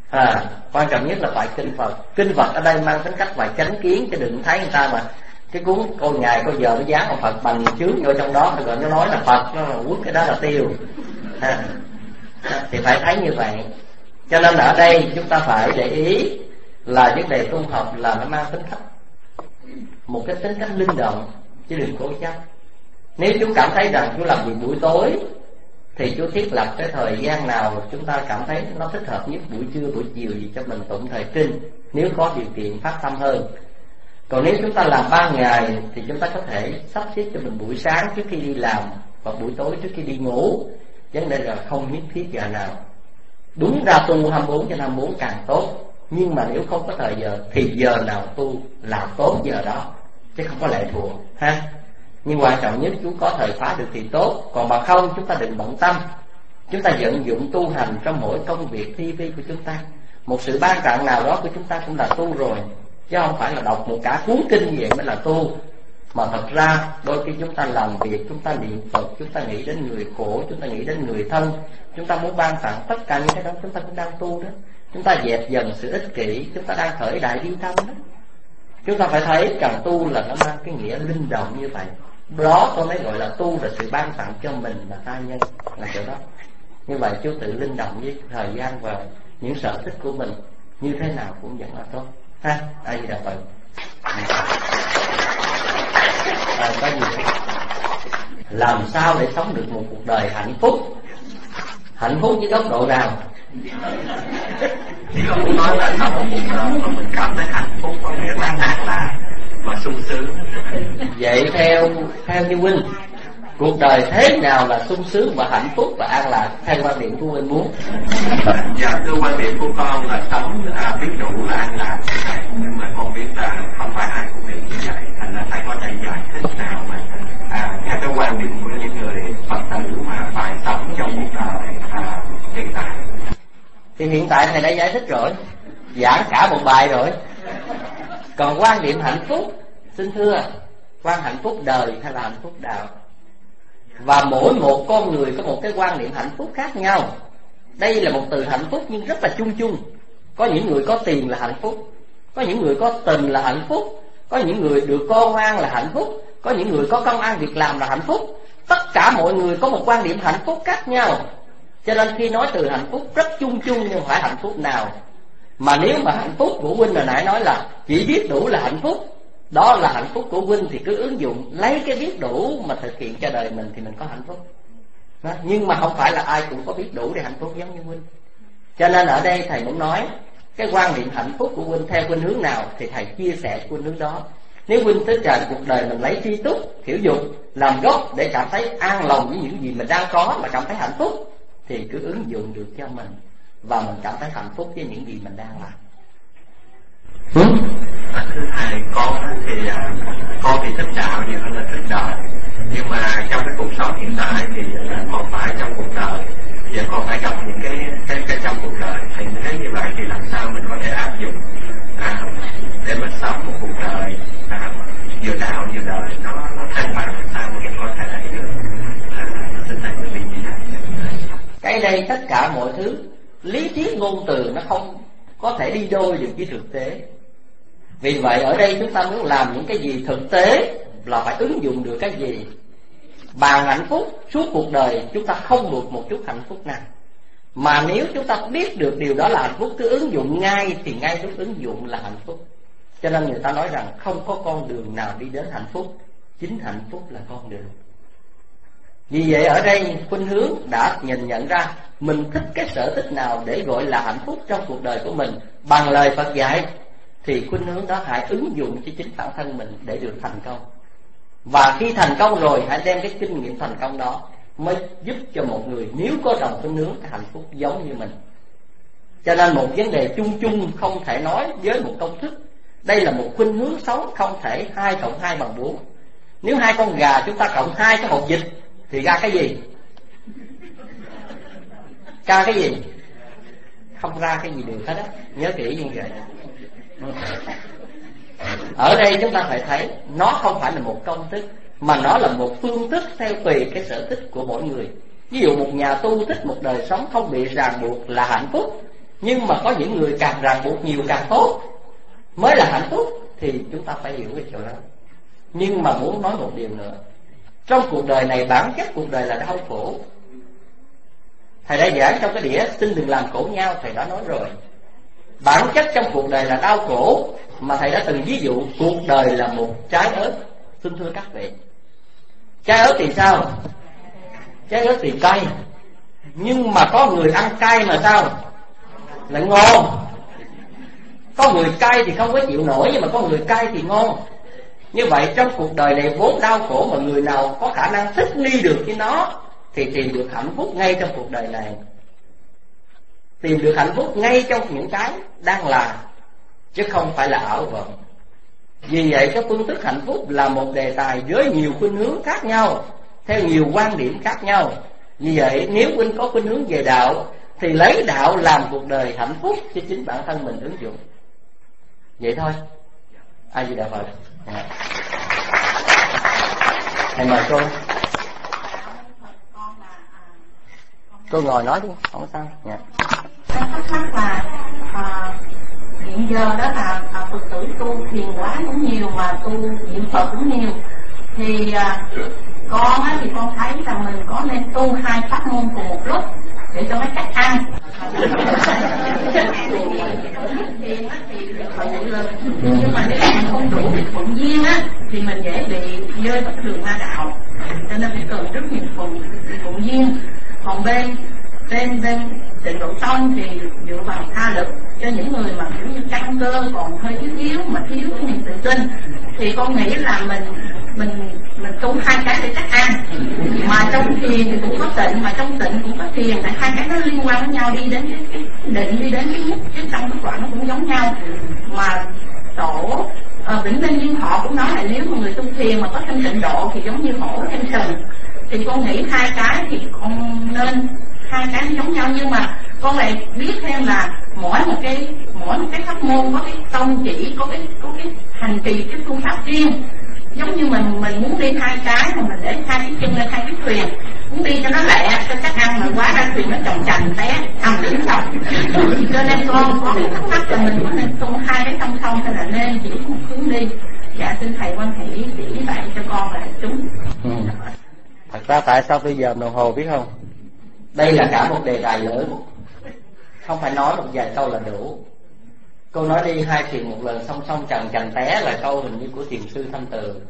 À, quan trọng nhất là phải kinh Phật. Kinh Phật ở đây mang tính cách phải chánh kiến, chứ đừng thấy người ta mà cái cuốn cô ngày cô giờ nó dán một Phật bằng chướng vô trong đó rồi nó nói là Phật, nó là quất cái đó là tiêu. À, thì phải thấy như vậy. Cho nên ở đây chúng ta phải để ý là vấn đề tu học là nó mang tính cách một cái tính cách linh động, chứ đừng cố chấp. Nếu chú cảm thấy rằng chú làm việc buổi tối thì chú thiết lập cái thời gian nào chúng ta cảm thấy nó thích hợp nhất, buổi trưa, buổi chiều gì cho mình tụng thời kinh, nếu có điều kiện phát tâm hơn. Còn nếu chúng ta làm ban ngày thì chúng ta có thể sắp xếp cho mình buổi sáng trước khi đi làm và buổi tối trước khi đi ngủ. Vấn đề là không nhất thiết giờ nào. Đúng ra tu hai mươi bốn trên hai mươi bốn càng tốt, nhưng mà nếu không có thời giờ thì giờ nào tu làm tốt giờ đó, chứ không có lệ thuộc ha. Nhưng quan trọng nhất chú có thời khóa được thì tốt. Còn mà không chúng ta đừng bận tâm. Chúng ta vận dụng tu hành trong mỗi công việc thi vi của chúng ta. Một sự ban tặng nào đó của chúng ta cũng là tu rồi, chứ không phải là đọc một cả cuốn kinh vậy mới là tu. Mà thật ra đôi khi chúng ta làm việc, chúng ta niệm Phật, chúng ta nghĩ đến người khổ, chúng ta nghĩ đến người thân, chúng ta muốn ban tặng tất cả những cái đó, chúng ta cũng đang tu đó. Chúng ta dẹp dần sự ích kỷ, chúng ta đang khởi đại bi tâm đó. Chúng ta phải thấy càng tu là nó mang cái nghĩa linh động như vậy. Đó tôi mới gọi là tu là sự ban tặng cho mình và tha nhân, là chỗ đó. Như vậy chú tự linh động với thời gian và những sở thích của mình như thế nào cũng vẫn là tốt ha. Ai Đà Phật. À, có gì nữa? Làm sao để sống được một cuộc đời hạnh phúc? Hạnh phúc với góc độ nào? Thì ông nói là sống một cuộc đời mà mình cảm thấy hạnh phúc, có nghĩa là an lạc và sung sướng. Vậy theo theo như huynh, cuộc đời thế nào là sung sướng và hạnh phúc và an lạc theo quan điểm của huynh muốn? Dạ thưa quan điểm của con là sống à, biết đủ là an lạc, nhưng mà con biết là không phải ai cũng hiểu như vậy, thành ra phải có thể giải thích nào mà à, theo cái quan điểm của những người Phật tử mà phải sống trong cuộc đời à, hiện tại. Thì hiện tại thầy đã giải thích rồi, giảng cả một bài rồi. Còn quan điểm hạnh phúc, xin thưa, quan hạnh phúc đời hay là hạnh phúc đạo? Và mỗi một con người có một cái quan điểm hạnh phúc khác nhau. Đây là một từ hạnh phúc nhưng rất là chung chung. Có những người có tiền là hạnh phúc, có những người có tình là hạnh phúc, có những người được con ngoan là hạnh phúc, có những người có công ăn việc làm là hạnh phúc. Tất cả mọi người có một quan điểm hạnh phúc khác nhau. Cho nên khi nói từ hạnh phúc rất chung chung, nhưng phải hạnh phúc nào. Mà nếu mà hạnh phúc của huynh hồi nãy nói là chỉ biết đủ là hạnh phúc, đó là hạnh phúc của huynh, thì cứ ứng dụng lấy cái biết đủ mà thực hiện cho đời mình thì mình có hạnh phúc đó. Nhưng mà không phải là ai cũng có biết đủ để hạnh phúc giống như huynh. Cho nên ở đây thầy muốn nói cái quan niệm hạnh phúc của huynh theo khuynh hướng nào thì thầy chia sẻ khuynh hướng đó. Nếu huynh tới trần cuộc đời mình lấy tri túc, hiểu dục làm gốc để cảm thấy an lòng với những gì mình đang có, mà cảm thấy hạnh phúc, thì cứ ứng dụng được cho mình và mình cảm thấy hạnh phúc với những gì mình đang làm. Ừ? À, thưa thầy, con thì à, con thì thích đạo nhiều hơn là thích đời, nhưng mà trong cái cuộc sống hiện tại thì à, còn phải trong cuộc đời, giờ còn phải gặp những cái cái, cái trong cuộc đời. Thì nếu như vậy thì làm sao mình có thể áp dụng à, để mình sống một cuộc đời à, vừa đạo vừa đời nó nó thăng bằng, làm sao mình có thể được à, xin thầy được biết gì đó. Cái đây tất cả mọi thứ lý thuyết ngôn từ nó không có thể đi đôi được với thực tế. Vì vậy ở đây chúng ta muốn làm những cái gì thực tế là phải ứng dụng được cái gì. Bàn hạnh phúc suốt cuộc đời chúng ta không được một chút hạnh phúc nào. Mà nếu chúng ta biết được điều đó là hạnh phúc, cứ ứng dụng ngay thì ngay lúc ứng dụng là hạnh phúc. Cho nên người ta nói rằng không có con đường nào đi đến hạnh phúc, chính hạnh phúc là con đường. Vì vậy ở đây khuynh hướng đã nhìn nhận ra mình thích cái sở thích nào để gọi là hạnh phúc trong cuộc đời của mình bằng lời Phật dạy, thì khuynh hướng đó hãy ứng dụng cho chính bản thân mình để được thành công. Và khi thành công rồi hãy đem cái kinh nghiệm thành công đó mới giúp cho một người nếu có đồng khuynh hướng cái hạnh phúc giống như mình. Cho nên một vấn đề chung chung không thể nói với một công thức. Đây là một khuynh hướng sống, không thể hai cộng hai bằng bốn. Nếu hai con gà chúng ta cộng hai cái hột vịt thì ra cái gì? Ra cái gì? Không ra cái gì được hết á. Nhớ kỹ như vậy. Ở đây chúng ta phải thấy nó không phải là một công thức, mà nó là một phương thức theo tùy cái sở thích của mỗi người. Ví dụ một nhà tu thích một đời sống không bị ràng buộc là hạnh phúc, Nhưng mà có những người càng ràng buộc nhiều càng tốt mới là hạnh phúc, thì chúng ta phải hiểu cái chỗ đó. Nhưng mà muốn nói một điều nữa, trong cuộc đời này bản chất cuộc đời là đau khổ. Thầy đã giảng trong cái đĩa xin đừng làm khổ nhau, thầy đã nói rồi. Bản chất trong cuộc đời là đau khổ, mà thầy đã từng ví dụ cuộc đời là một trái ớt. Xin thưa các vị, trái ớt thì sao? Trái ớt thì cay, nhưng mà có người ăn cay mà sao lại ngon. Có người cay thì không có chịu nổi, nhưng mà có người cay thì ngon. Như vậy trong cuộc đời này vốn đau khổ, mà người nào có khả năng thích nghi được với nó thì tìm được hạnh phúc ngay trong cuộc đời này. Tìm được hạnh phúc ngay trong những cái đang là, chứ không phải là ảo vọng. Vì vậy cái phương thức hạnh phúc là một đề tài với nhiều khuynh hướng khác nhau, theo nhiều quan điểm khác nhau. Vì vậy nếu huynh có khuynh hướng về đạo thì lấy đạo làm cuộc đời hạnh phúc cho chính bản thân mình ứng dụng. Vậy thôi. A Di Đà Phật. Thầy mời cô. Cô ngồi nói đi, không có sao. Yeah. Em thắc mắc là à, hiện giờ đó là à, Phật tử tu thiền quán cũng nhiều, mà tu niệm Phật cũng nhiều. Thì à, con á, thì con thấy là mình có nên tu hai pháp môn cùng một lúc để cho nó chắc ăn. Thiền á thì thuận lực, nhưng mà nếu mình không đủ thuận duyên á thì mình dễ bị rơi vào đường ma đạo. Cho nên phải cần rất nhiều thuận thuận duyên. Còn bên bên bên Tịnh Độ Tông thì dựa vào tha lực cho những người mà kiểu như căn cơ còn hơi yếu yếu, mà thiếu cái niềm tự tin, thì con nghĩ là mình mình mình tu hai cái để chắc ăn. Mà trong thiền thì cũng có tịnh, mà trong tịnh cũng có thiền, tại hai cái nó liên quan với nhau, đi đến cái, cái định, đi đến cái mức cái trong cái quả nó cũng giống nhau. Mà tổ à, Vĩnh Linh Duyên Thọ cũng nói là nếu mà người tu thiền mà có thêm tịnh độ thì giống như hổ thêm sừng. Thì con nghĩ hai cái thì con nên hai cái giống nhau, nhưng mà con lại biết thêm là mỗi một cái mỗi một cái pháp môn có cái tông chỉ, có cái có cái hành trì, cái phương pháp riêng. Giống như mình mình muốn đi hai cái mà mình để hai cái chân lên hai cái thuyền, muốn đi cho nó lẹ cho chắc ăn, mà quá ra thuyền nó chồng chành té ăn đứng xong. Cho nên con có cái thắc mắc là mình có nên tu hai cái song song hay là nên chỉ một hướng đi. Dạ xin thầy quan hệ chỉ dạy cho con là chúng. Ừ. Thật ra tại sao bây giờ đồng hồ biết không? Đây là cả một đề tài lớn, không phải nói một vài câu là đủ. Cô nói đi hai thiền một lần song song chằng chành té là câu hình như của thiền sư Thanh Từ.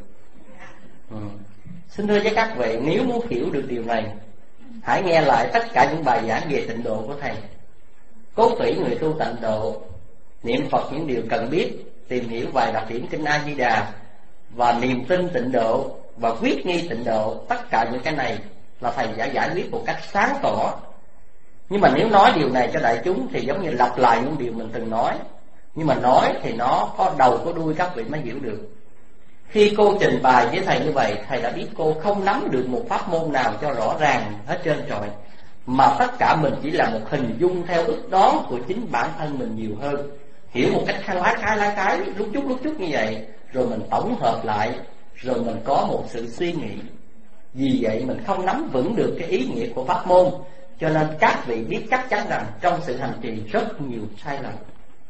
Ừ. Xin thưa với các vị, nếu muốn hiểu được điều này, hãy nghe lại tất cả những bài giảng về tịnh độ của thầy. Cốt tủy người tu tịnh độ, niệm Phật những điều cần biết, tìm hiểu vài đặc điểm kinh A Di Đà, và niềm tin tịnh độ và quyết nghi tịnh độ. Tất cả những cái này là thầy đã giải quyết một cách sáng tỏ. Nhưng mà nếu nói điều này cho đại chúng thì giống như lặp lại những điều mình từng nói. Nhưng mà nói thì nó có đầu có đuôi, các vị mới hiểu được. Khi cô trình bày với thầy như vậy, thầy đã biết cô không nắm được một pháp môn nào cho rõ ràng hết trơn rồi, mà tất cả mình chỉ là một hình dung theo ước đoán của chính bản thân mình nhiều hơn. Hiểu một cách khăn lá cái lá cái, lúc chút lúc chút như vậy, rồi mình tổng hợp lại, rồi mình có một sự suy nghĩ. Vì vậy mình không nắm vững được cái ý nghĩa của pháp môn. Cho nên các vị biết chắc chắn rằng trong sự hành trì rất nhiều sai lầm.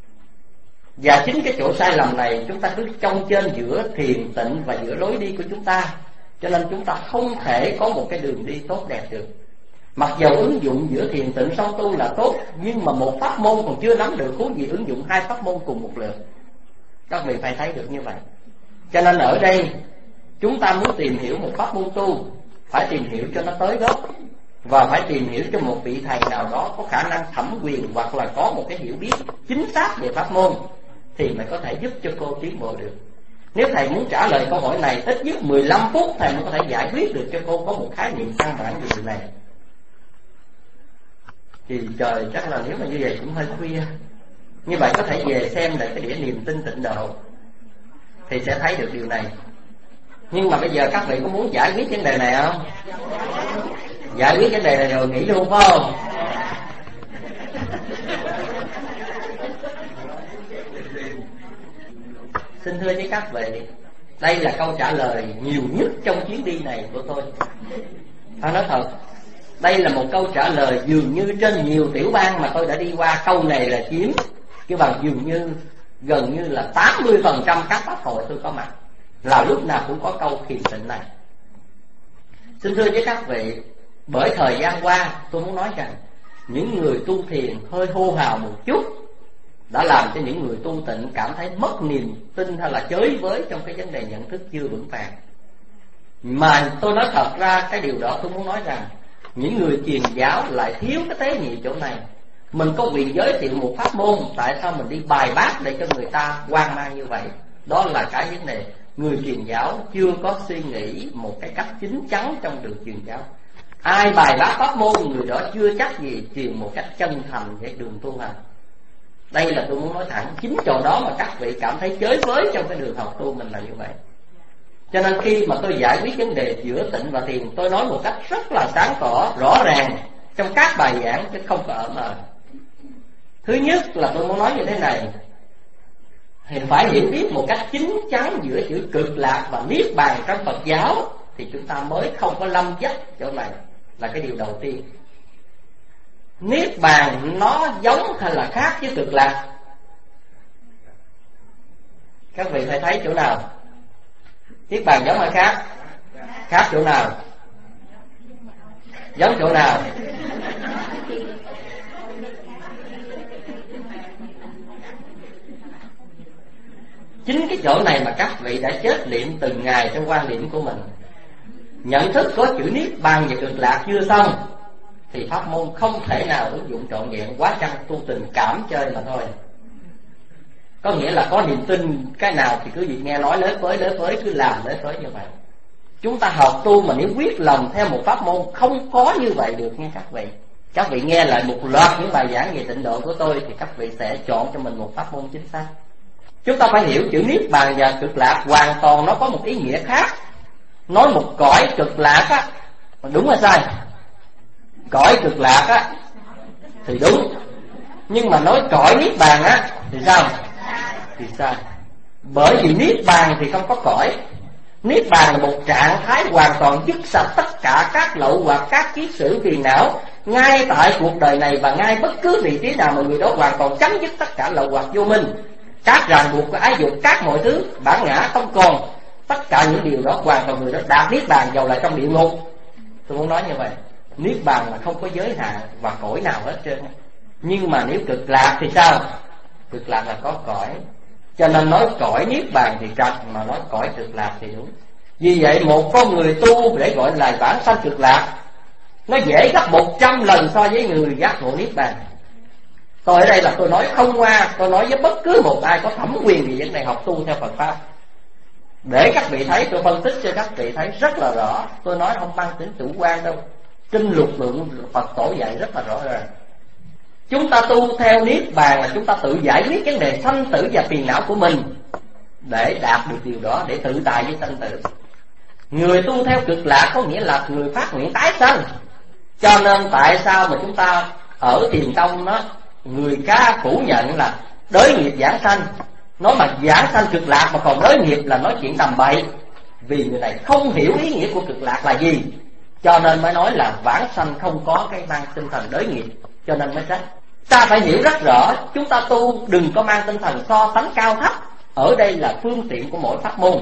Và chính cái chỗ sai lầm này chúng ta cứ trong trên giữa thiền tịnh và giữa lối đi của chúng ta. Cho nên chúng ta không thể có một cái đường đi tốt đẹp được. Mặc dầu ứng dụng giữa thiền tịnh song tu là tốt, nhưng mà một pháp môn còn chưa nắm được, huống gì ứng dụng hai pháp môn cùng một lượt. Các vị phải thấy được như vậy. Cho nên ở đây chúng ta muốn tìm hiểu một pháp môn tu, phải tìm hiểu cho nó tới gốc, và phải tìm hiểu cho một vị thầy nào đó có khả năng thẩm quyền, hoặc là có một cái hiểu biết chính xác về pháp môn, thì mới có thể giúp cho cô tiến bộ được. Nếu thầy muốn trả lời câu hỏi này ít nhất mười lăm phút, thầy mới có thể giải quyết được cho cô có một khái niệm căn bản về điều này. Thì trời, chắc là nếu mà như vậy cũng hơi khuya. Như vậy có thể về xem lại cái đĩa niềm tin tịnh độ thì sẽ thấy được điều này. Nhưng mà bây giờ các vị có muốn giải quyết vấn đề này không? Giải quyết vấn đề này rồi nghỉ luôn phải không? Xin thưa với các vị, đây là câu trả lời nhiều nhất trong chuyến đi này của tôi. Phải nói thật, Đây là một câu trả lời dường như trên nhiều tiểu bang mà tôi đã đi qua, câu này là chiếm cái bằng dường như gần như là tám mươi phần trăm các pháp hội tôi có mặt, là lúc nào cũng có câu thiền tịnh này. Xin thưa với các vị, bởi thời gian qua tôi muốn nói rằng những người tu thiền hơi hô hào một chút đã làm cho những người tu tịnh cảm thấy mất niềm tin hay là chới với trong cái vấn đề nhận thức chưa vững vàng. Mà tôi nói thật ra cái điều đó tôi muốn nói rằng những người truyền giáo lại thiếu cái tế nhị chỗ này. Mình có quyền giới thiệu một pháp môn, tại sao mình đi bài bác để cho người ta hoang mang như vậy? Đó là cái vấn đề người truyền giáo chưa có suy nghĩ một cái cách chính chắn trong đường truyền giáo. Ai bài bác pháp môn, người đó chưa chắc gì truyền một cách chân thành về đường tu hành. Đây là tôi muốn nói thẳng, chính chỗ đó mà các vị cảm thấy chới với trong cái đường học tu mình là như vậy. Cho nên khi mà tôi giải quyết vấn đề giữa tịnh và thiền, tôi nói một cách rất là sáng tỏ, rõ ràng trong các bài giảng, chứ không có ở mờ. Thứ nhất là tôi muốn nói như thế này, thì phải hiểu biết một cách chính chắn giữa chữ cực lạc và niết bàn trong Phật giáo, thì chúng ta mới không có lâm dắt chỗ này, là cái điều đầu tiên. Niết bàn nó giống hay là khác với cực lạc? Các vị phải thấy chỗ nào? Niết bàn giống hay khác? Khác chỗ nào? Giống chỗ nào? Chính cái chỗ này mà các vị đã chết liệm từng ngày trong quan điểm của mình. Nhận thức có chữ niết bàn và cực lạc chưa xong thì pháp môn không thể nào ứng dụng trọn vẹn, quá chăng tu tình cảm chơi mà thôi. Có nghĩa là có niềm tin cái nào thì cứ việc nghe nói lớn với lớn với, cứ làm lớn với như vậy. Chúng ta học tu mà nếu quyết lòng theo một pháp môn không có như vậy được nha các vị. Các vị nghe lại một loạt những bài giảng về tịnh độ của tôi thì các vị sẽ chọn cho mình một pháp môn chính xác. Chúng ta phải hiểu chữ niết bàn và cực lạc hoàn toàn nó có một ý nghĩa khác. Nói một cõi cực lạc á, đúng là sai. Cõi cực lạc á thì đúng, nhưng mà nói cõi niết bàn á thì sao? Thì sai. Bởi vì niết bàn thì không có cõi. Niết bàn là một trạng thái hoàn toàn dứt sạch tất cả các lậu hoặc các kiết sử phiền não ngay tại cuộc đời này, và ngay bất cứ vị trí nào mà người đó hoàn toàn chấm dứt tất cả lậu hoặc vô minh, các ràng buộc của ái dục, các mọi thứ bản ngã không còn. Tất cả những điều đó hoàn toàn người đó đạt niết bàn dầu là trong địa ngục. Tôi muốn nói như vậy, niết bàn là không có giới hạn và cõi nào hết trơn. Nhưng mà nếu cực lạc thì sao? Cực lạc là có cõi. Cho nên nói cõi niết bàn thì trật, mà nói cõi cực lạc thì đúng. Vì vậy một con người tu để gọi là vãng sanh cực lạc, nó dễ gấp một trăm lần so với người giác ngộ niết bàn. Tôi ở đây là tôi nói không qua, tôi nói với bất cứ một ai có thẩm quyền về vấn đề học tu theo Phật pháp, để các vị thấy. Tôi phân tích cho các vị thấy rất là rõ. Tôi nói không mang tính chủ quan đâu. Kinh lục lượng Phật tổ dạy rất là rõ ràng. Chúng ta tu theo niết bàn là chúng ta tự giải quyết vấn đề sanh tử và phiền não của mình, để đạt được điều đó, để tự tại với sanh tử. Người tu theo cực lạc có nghĩa là người phát nguyện tái sanh. Cho nên tại sao mà chúng ta ở Thiền Tông đó, người ca phủ nhận là đới nghiệp giảng sanh. Nói mà giảng sanh cực lạc mà còn đới nghiệp là nói chuyện tầm bậy. Vì người này không hiểu ý nghĩa của cực lạc là gì, cho nên mới nói là vãng sanh không có cái mang tinh thần đới nghiệp, cho nên mới trách. Ta phải hiểu rất rõ, chúng ta tu đừng có mang tinh thần so sánh cao thấp. Ở đây là phương tiện của mỗi pháp môn.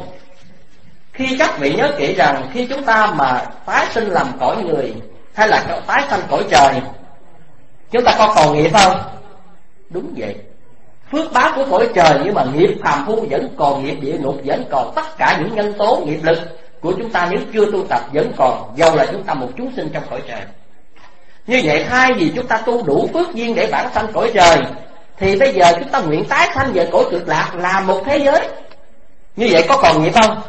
Khi các vị nhớ kỹ rằng khi chúng ta mà tái sinh làm cõi người hay là tái sanh cõi trời, chúng ta có còn nghiệp không? Đúng vậy. Phước báo của cõi trời, nhưng mà nghiệp phàm phu vẫn còn, nghiệp địa ngục vẫn còn, tất cả những nhân tố nghiệp lực của chúng ta nếu chưa tu tập vẫn còn, dầu là chúng ta một chúng sinh trong cõi trời. Như vậy thay vì chúng ta tu đủ phước duyên để vãng sanh cõi trời, thì bây giờ chúng ta nguyện tái sanh về cõi cực lạc là một thế giới. Như vậy có còn nghiệp không?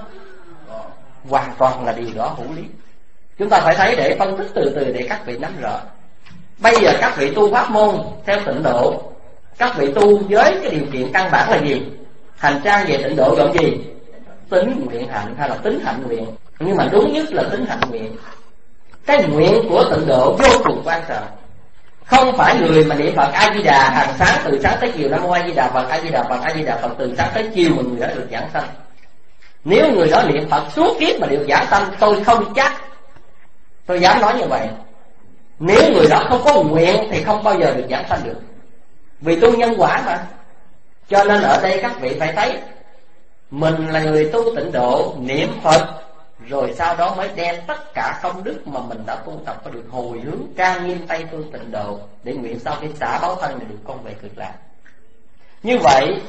Hoàn toàn là điều đó hữu lý. Chúng ta phải thấy để phân tích từ từ để các vị nắm rõ. Bây giờ các vị tu pháp môn theo tịnh độ, các vị tu với cái điều kiện căn bản là gì? Hành trang về tịnh độ gồm gì? Tính nguyện hạnh hay là tính hạnh nguyện? Nhưng mà đúng nhất là tính hạnh nguyện. Cái nguyện của tịnh độ vô cùng quan trọng. Không phải người mà niệm Phật A Di Đà hàng sáng từ sáng tới chiều Nam Mô A Di Đà Phật, A Di Đà Phật, A Di Đà Phật từ sáng tới chiều mà người đó được giảng sanh. Nếu người đó niệm Phật suốt kiếp mà được giảng sanh, tôi không chắc, tôi dám nói như vậy. Nếu người đó không có nguyện thì không bao giờ được giảng sanh được, vì tu nhân quả mà. Cho nên ở đây các vị phải thấy mình là người tu tịnh độ, niệm Phật, rồi sau đó mới đem tất cả công đức mà mình đã tu tập có được hồi hướng trang nghiêm tay tu tịnh độ, để nguyện sau khi xả báo thân này được con về cực lạc. Như vậy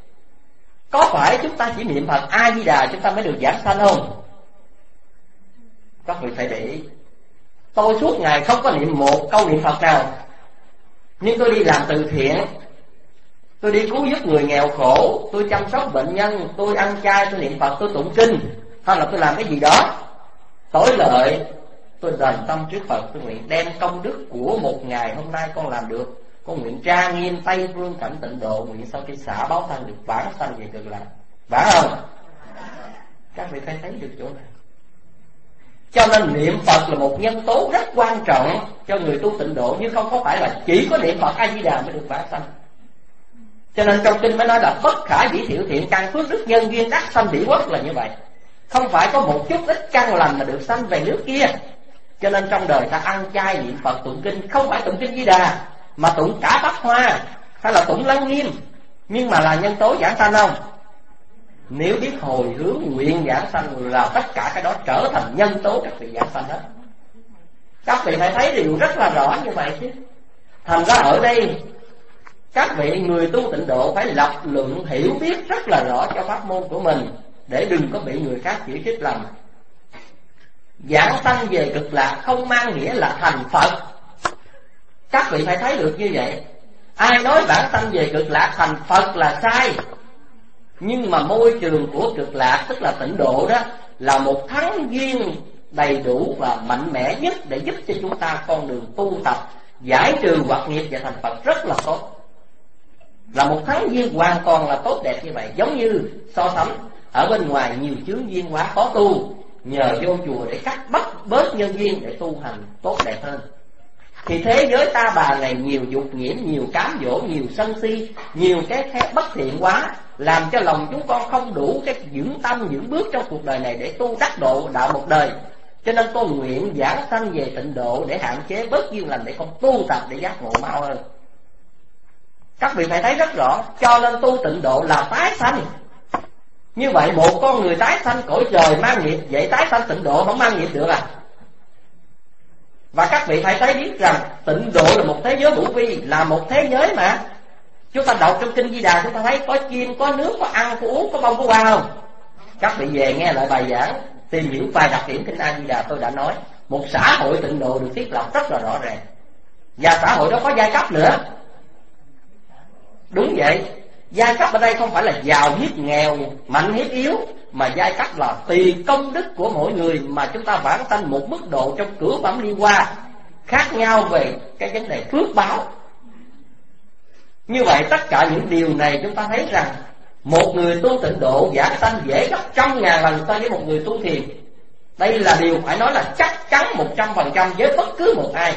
có phải chúng ta chỉ niệm Phật A Di Đà chúng ta mới được giảng sanh không? Các vị phải để ý. Tôi suốt ngày không có niệm một câu niệm Phật nào, nhưng tôi đi làm từ thiện, tôi đi cứu giúp người nghèo khổ, tôi chăm sóc bệnh nhân, tôi ăn chay, tôi niệm Phật, tôi tụng kinh, hay là tôi làm cái gì đó tối lợi, tôi đền tâm trước Phật, tôi nguyện đem công đức của một ngày hôm nay con làm được, con nguyện trang nghiêm Tây Phương cảnh tịnh độ, nguyện sau khi xả báo thân được vãng sanh về cực lạc. Vãng không? Các vị phải thấy được chỗ này. Cho nên niệm Phật là một nhân tố rất quan trọng cho người tu tịnh độ, nhưng không có phải là chỉ có niệm Phật A Di Đà mới được vãng sanh. Cho nên trong kinh mới nói là bất khả dĩ thiệu thiện căn phước đức nhân duyên đắc sanh bỉ quốc là như vậy. Không phải có một chút ít căn lành mà được sanh về nước kia. Cho nên trong đời ta ăn chay niệm Phật tụng kinh, không phải tụng kinh Di Đà, mà tụng cả Bát Hoa hay là tụng Lăng Nghiêm, nhưng mà là nhân tố giảng sanh không? Nếu biết hồi hướng nguyện giảng sanh là tất cả cái đó trở thành nhân tố các vị giảng sanh hết. Các vị phải thấy điều rất là rõ như vậy chứ. Thành ra ở đây các vị người tu tịnh độ phải lập luận hiểu biết rất là rõ cho pháp môn của mình, để đừng có bị người khác chỉ trích lầm. Giảng sanh về cực lạc không mang nghĩa là thành Phật. Các vị phải thấy được như vậy. Ai nói giảng sanh về cực lạc thành Phật là sai. Nhưng mà môi trường của cực lạc, tức là tịnh độ đó, là một thắng duyên đầy đủ và mạnh mẽ nhất để giúp cho chúng ta con đường tu tập giải trừ hoặc nghiệp và thành Phật rất là tốt. Là một thắng duyên hoàn toàn là tốt đẹp như vậy. Giống như so sánh ở bên ngoài nhiều chướng duyên quá khó tu, nhờ vô chùa để cắt bắt bớt nhân duyên để tu hành tốt đẹp hơn. Thì thế giới ta bà này nhiều dục nhiễm, nhiều cám dỗ, nhiều sân si, nhiều cái khác bất thiện quá, làm cho lòng chúng con không đủ cái dưỡng tâm, dưỡng bước trong cuộc đời này để tu đắc độ đạo một đời. Cho nên tôi nguyện giảng sanh về tịnh độ để hạn chế bớt duyên lành, để con tu tập để giác ngộ mau hơn. Các vị phải thấy rất rõ. Cho nên tu tịnh độ là tái sanh. Như vậy một con người tái sanh cõi trời mang nghiệp, vậy tái sanh tịnh độ không mang nghiệp được à? Và các vị phải thấy biết rằng tịnh độ là một thế giới hữu vi, là một thế giới mà chúng ta đọc trong kinh Di Đà, chúng ta thấy có chim, có nước, có ăn, có uống, có bông, có hoa không? Các vị về nghe lại bài giảng, tìm hiểu vài đặc điểm kinh A Di Đà tôi đã nói. Một xã hội tịnh độ được thiết lập rất là rõ ràng, và xã hội đó có giai cấp nữa. Đúng vậy, giai cấp ở đây không phải là giàu hiếp nghèo, mạnh hiếp yếu, mà giai cấp là tùy công đức của mỗi người mà chúng ta vãng sanh một mức độ trong cửa phẩm đi qua, khác nhau về cái vấn đề phước báo. Như vậy tất cả những điều này chúng ta thấy rằng một người tu tịnh độ giảng sanh dễ gấp trăm ngàn lần so với một người tu thiền. Đây là điều phải nói là chắc chắn một trăm phần trăm với bất cứ một ai.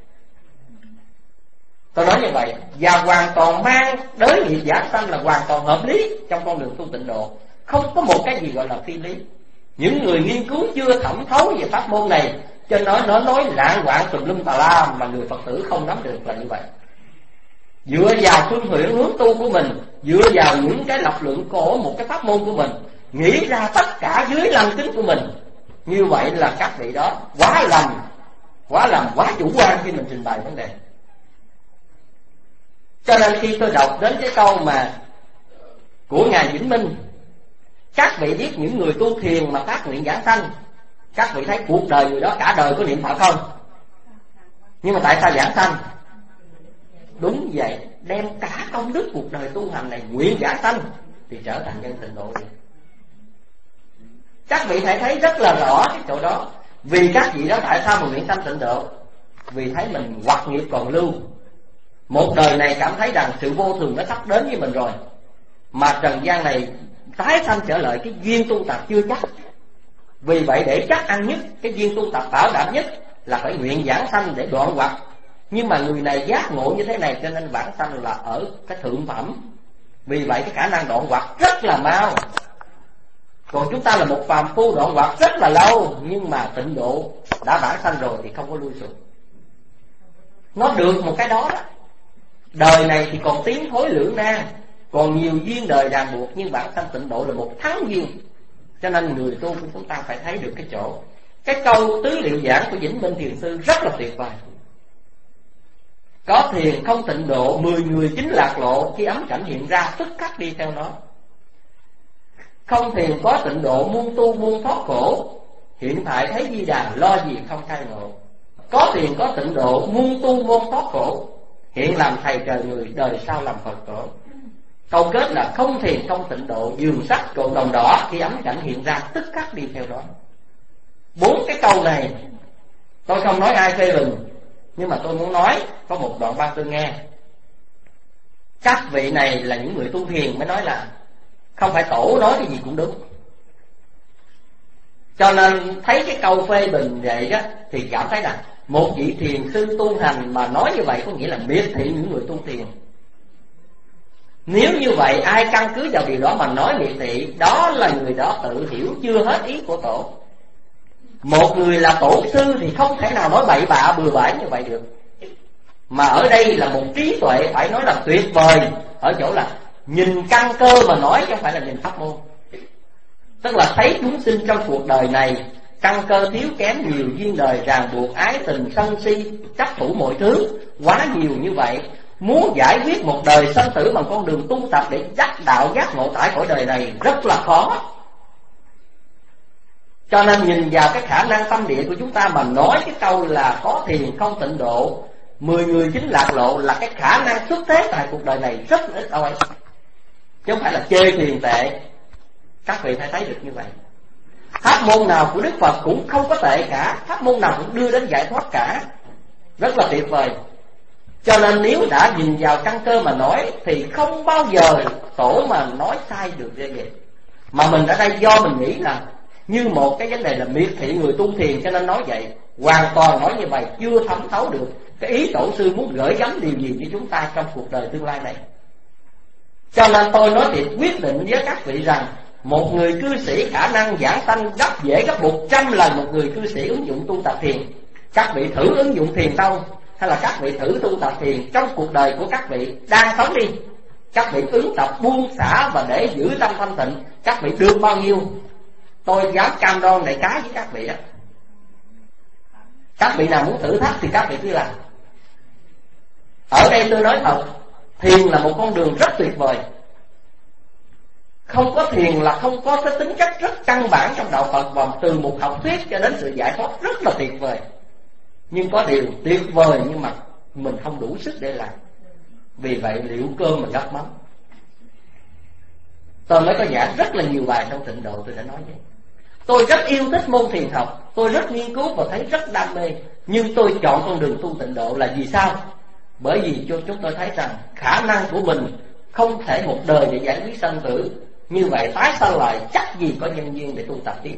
Tôi nói như vậy, và hoàn toàn mang đới nghiệp giảng sanh là hoàn toàn hợp lý trong con đường tu tịnh độ. Không có một cái gì gọi là phi lý. Những người nghiên cứu chưa thẩm thấu về pháp môn này, cho nói nó nói lạng quạng tùm lum tà la mà người Phật tử không nắm được là như vậy. Dựa vào phương hướng hướng tu của mình, dựa vào những cái lập luận của một cái pháp môn của mình, nghĩ ra tất cả dưới lăng kính của mình, như vậy là các vị đó quá lầm, quá lầm, quá chủ quan khi mình trình bày vấn đề. Cho nên khi tôi đọc đến cái câu mà của Ngài Vĩnh Minh, các vị biết những người tu thiền mà phát nguyện giảng sanh, các vị thấy cuộc đời người đó cả đời có niệm Phật không? Nhưng mà tại sao giảng sanh? Đúng vậy, đem cả công đức cuộc đời tu hành này nguyện giảng sanh thì trở thành nhân tịnh độ. Các vị phải thấy rất là rõ cái chỗ đó. Vì các vị đó tại sao mà nguyện sanh tịnh độ? Vì thấy mình hoặc nghiệp còn lưu, một đời này cảm thấy rằng sự vô thường nó sắp đến với mình rồi, mà trần gian này tái sanh trở lại cái duyên tu tập chưa chắc. Vì vậy để chắc ăn nhất, cái duyên tu tập bảo đảm nhất là phải nguyện giảng sanh để đoạn hoặc. Nhưng mà người này giác ngộ như thế này, cho nên vãng sanh là ở cái thượng phẩm. Vì vậy cái khả năng đoạn hoặc rất là mau. Còn chúng ta là một phàm phu đoạn hoặc rất là lâu, nhưng mà tịnh độ đã vãng sanh rồi thì không có lui xuống. Nó được một cái đó đó. Đời này thì còn tiến thối lưỡng nan, còn nhiều duyên đời ràng buộc, nhưng bản thân tịnh độ là một thắng duyên. Cho nên người tu của chúng ta phải thấy được cái chỗ. Cái câu tứ liệu giảng của Vĩnh Minh Thiền Sư rất là tuyệt vời. Có thiền không tịnh độ, mười người chính lạc lộ, khi ấm cảnh hiện ra tức khắc đi theo nó. Không thiền có tịnh độ, muôn tu muôn thoát khổ, hiện tại thấy Di Đà lo gì không khai ngộ. Có thiền có tịnh độ, muôn tu muôn thoát khổ, hiện làm thầy trời người, đời sau làm Phật tổ. Câu kết là không thiền không tịnh độ, giường sắt cột đồng đỏ, khi ấm cảnh hiện ra tức khắc đi theo đó. Bốn cái câu này tôi không nói ai phê bình, nhưng mà tôi muốn nói có một đoạn văn tôi nghe. Các vị này là những người tu thiền mới nói là không phải tổ nói cái gì cũng đúng. Cho nên thấy cái câu phê bình vậy đó thì cảm thấy là một vị thiền sư tu hành mà nói như vậy có nghĩa là miệt thị những người tu thiền. Nếu như vậy ai căn cứ vào điều đó mà nói miệt thị, đó là người đó tự hiểu chưa hết ý của tổ. Một người là tổ sư thì không thể nào nói bậy bạ bừa bãi như vậy được. Mà ở đây là một trí tuệ phải nói là tuyệt vời, ở chỗ là nhìn căn cơ mà nói chứ không phải là nhìn pháp môn. Tức là thấy chúng sinh trong cuộc đời này căn cơ thiếu kém, nhiều duyên đời ràng buộc, ái tình sân si, chấp thủ mọi thứ quá nhiều như vậy. Muốn giải quyết một đời sanh tử bằng con đường tu tập để đắc đạo giác ngộ tại cõi đời này rất là khó. Cho nên nhìn vào cái khả năng tâm địa của chúng ta mà nói cái câu là có thiền không tịnh độ, mười người chính lạc lộ, là cái khả năng xuất thế tại cuộc đời này rất ít ỏi, chứ không phải là chê thiền tệ. Các vị phải thấy được như vậy. Pháp môn nào của Đức Phật cũng không có tệ cả, pháp môn nào cũng đưa đến giải thoát cả, rất là tuyệt vời. Cho nên nếu đã nhìn vào căn cơ mà nói thì không bao giờ tổ mà nói sai được như vậy. Mà mình ở đây do mình nghĩ là như một cái vấn đề là miệt thị người tu thiền cho nên nói vậy, hoàn toàn nói như vậy chưa thấm thấu được cái ý tổ sư muốn gửi gắm điều gì cho chúng ta trong cuộc đời tương lai này. Cho nên tôi nói thiệt quyết định với các vị rằng một người cư sĩ khả năng giảng sanh gấp dễ gấp một trăm lần một người cư sĩ ứng dụng tu tập thiền. Các vị thử ứng dụng thiền tông, hay là các vị thử tu tập thiền trong cuộc đời của các vị đang sống đi. Các vị ứng tập buông xả và để giữ tâm thanh tịnh, các vị được bao nhiêu tôi dám cam đoan đại cái với các vị đó. Các vị nào muốn thử thách thì các vị cứ làm. Ở đây tôi nói thật, thiền là một con đường rất tuyệt vời. Không có thiền là không có cái tính chất rất căn bản trong đạo Phật, và từ một học thuyết cho đến sự giải thoát rất là tuyệt vời. Nhưng có điều tuyệt vời nhưng mà mình không đủ sức để làm. Vì vậy liệu cơm mà gắp mắm. Tôi mới có giảng rất là nhiều bài trong Tịnh Độ, tôi đã nói vậy. Tôi rất yêu thích môn thiền học, tôi rất nghiên cứu và thấy rất đam mê. Nhưng tôi chọn con đường tu Tịnh Độ là vì sao? Bởi vì cho chúng tôi thấy rằng khả năng của mình không thể một đời để giải quyết sanh tử. Như vậy tái sanh lại chắc gì có nhân duyên để tu tập tiếp.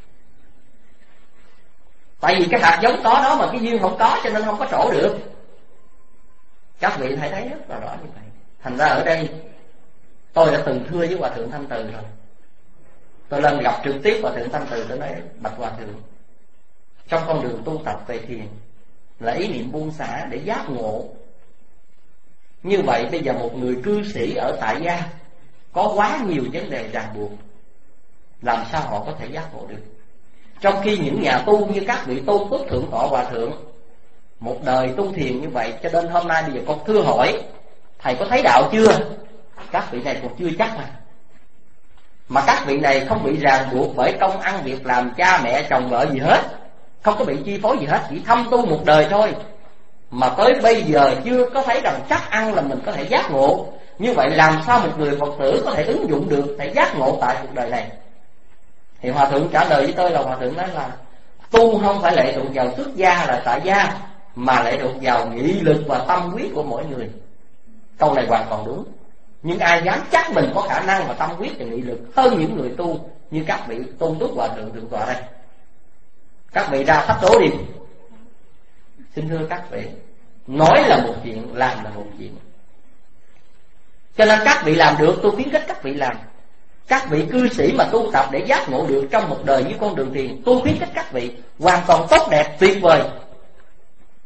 Tại vì cái hạt giống có đó mà cái duyên không có, cho nên không có trổ được. Các vị hãy thấy rất là rõ như vậy. Thành ra ở đây tôi đã từng thưa với Hòa Thượng Thanh Từ rồi. Tôi lên gặp trực tiếp Hòa Thượng Thanh Từ, tôi nói bạch Hòa Thượng, trong con đường tu tập về thiền là ý niệm buông xả để giác ngộ. Như vậy bây giờ một người cư sĩ ở tại gia có quá nhiều vấn đề ràng buộc, làm sao họ có thể giác ngộ được? Trong khi những nhà tu như các vị tôn túc thượng tọa Hòa Thượng một đời tu thiền như vậy, cho nên hôm nay bây giờ con thưa hỏi thầy có thấy đạo chưa? Các vị này còn chưa chắc mà. Mà các vị này không bị ràng buộc bởi công ăn việc làm, cha mẹ chồng vợ gì hết, không có bị chi phối gì hết, chỉ thâm tu một đời thôi. Mà tới bây giờ chưa có thấy rằng chắc ăn là mình có thể giác ngộ. Như vậy làm sao một người Phật tử có thể ứng dụng được để giác ngộ tại cuộc đời này? Thì Hòa Thượng trả lời với tôi là Hòa Thượng nói là tu không phải lệ thuộc vào xuất gia là tại gia, mà lệ thuộc vào nghị lực và tâm quyết của mỗi người. Câu này hoàn toàn đúng. Nhưng ai dám chắc mình có khả năng và tâm quyết và nghị lực hơn những người tu như các vị tôn túc Hòa Thượng thượng tọa đây? Các vị ra thách đố đi. Xin thưa các vị, nói là một chuyện, làm là một chuyện. Cho nên các vị làm được, tôi khuyến khích các vị làm. Các vị cư sĩ mà tu tập để giác ngộ được trong một đời với con đường thiền, tôi khuyến khích các vị hoàn toàn tốt đẹp, tuyệt vời.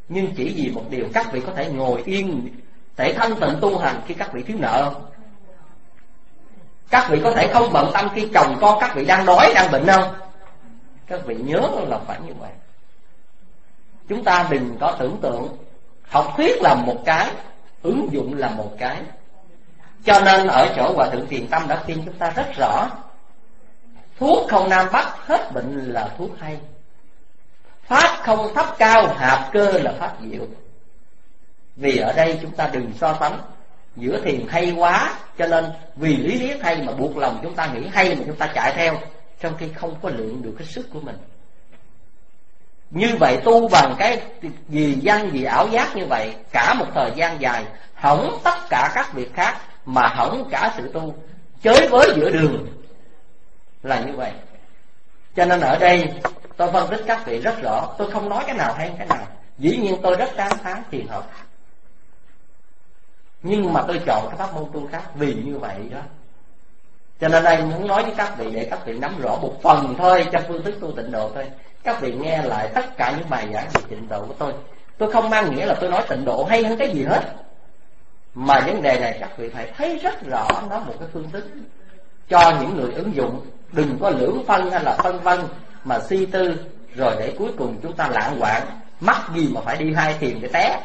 Nhưng chỉ vì một điều, các vị có thể ngồi yên để thanh tịnh tu hành khi các vị thiếu nợ không? Các vị có thể không bận tâm khi chồng con các vị đang đói, đang bệnh không? Các vị nhớ là phải như vậy. Chúng ta đừng có tưởng tượng học thuyết là một cái, ứng dụng là một cái. Cho nên ở chỗ Hòa Thượng Thiền Tâm đã khuyên chúng ta rất rõ: thuốc không nam bắc, hết bệnh là thuốc hay. Pháp không thấp cao, hạp cơ là pháp diệu. Vì ở đây chúng ta đừng so sánh giữa thiền hay quá, cho nên vì lý thuyết hay mà buộc lòng chúng ta nghĩ hay mà chúng ta chạy theo, trong khi không có lượng được cái sức của mình. Như vậy tu bằng cái vì danh vì ảo giác như vậy cả một thời gian dài, hỏng tất cả các việc khác mà hỏng cả sự tu, chới với giữa đường là như vậy. Cho nên ở đây tôi phân tích các vị rất rõ. Tôi không nói cái nào hay cái nào. Dĩ nhiên tôi rất tán thán thiền học, nhưng mà tôi chọn cái pháp môn tu khác vì như vậy đó. Cho nên đây muốn nói với các vị để các vị nắm rõ một phần thôi trong phương thức tu tịnh độ thôi. Các vị nghe lại tất cả những bài giảng về tịnh độ của tôi. Tôi không mang nghĩa là tôi nói tịnh độ hay hơn cái gì hết, mà vấn đề này các vị phải thấy rất rõ nó một cái phương thức cho những người ứng dụng. Đừng có lưỡng phân hay là phân vân mà suy tư, rồi để cuối cùng chúng ta lạng quạng, mắc gì mà phải đi hai thiền để té.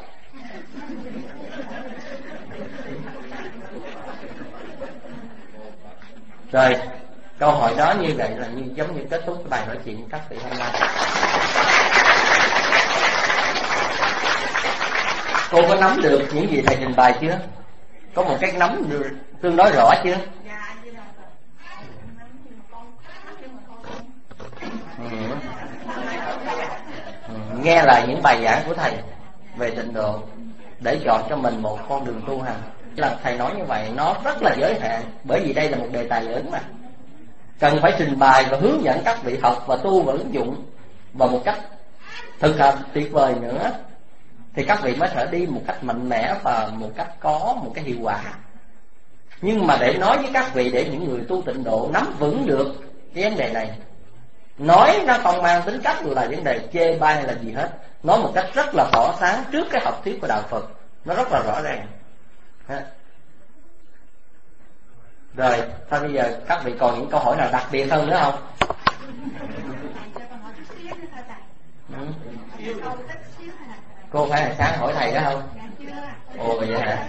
Rồi câu hỏi đó như vậy là như giống như kết thúc cái bài nói chuyện của các vị hôm nay. Cô có nắm được những gì thầy trình bày chưa? Có một cách nắm được tương đối rõ chưa? Ừ. Ừ. Nghe lại những bài giảng của thầy về tịnh độ để chọn cho mình một con đường tu hành. Là thầy nói như vậy nó rất là giới hạn, bởi vì đây là một đề tài lớn mà cần phải trình bày và hướng dẫn các vị học và tu và ứng dụng và một cách thực hành tuyệt vời nữa, thì các vị mới thể đi một cách mạnh mẽ và một cách có một cái hiệu quả. Nhưng mà để nói với các vị, để những người tu tịnh độ nắm vững được cái vấn đề này, nói nó không mang tính cách là vấn đề chê bai hay là gì hết, nói một cách rất là tỏ sáng trước cái học thuyết của đạo Phật, nó rất là rõ ràng. Rồi, thôi bây giờ các vị còn những câu hỏi nào đặc biệt hơn nữa không? Ừ. Cô phải là sáng hỏi thầy đó không? Ồ vậy hả?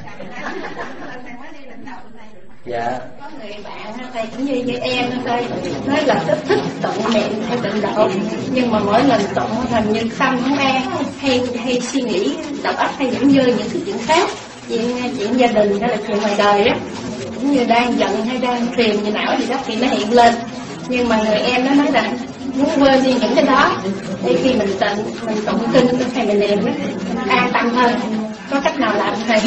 Dạ. Có người bạn thầy cũng như như em thầy nói là rất thích tụng niệm theo tịnh độ, nhưng mà mỗi lần tụng hình như tâm không an, hay hay suy nghĩ đầu óc hay những như những cái chuyện khác, chuyện chuyện gia đình hay là chuyện ngoài đời á, cũng như đang giận hay đang phiền gì não gì đó thì nó hiện lên. Nhưng mà người em nó nói rằng muốn quên đi những cái đó để khi mình tịnh mình tụng kinh hay mình niệm an tâm hơn. Có cách nào làm thầy?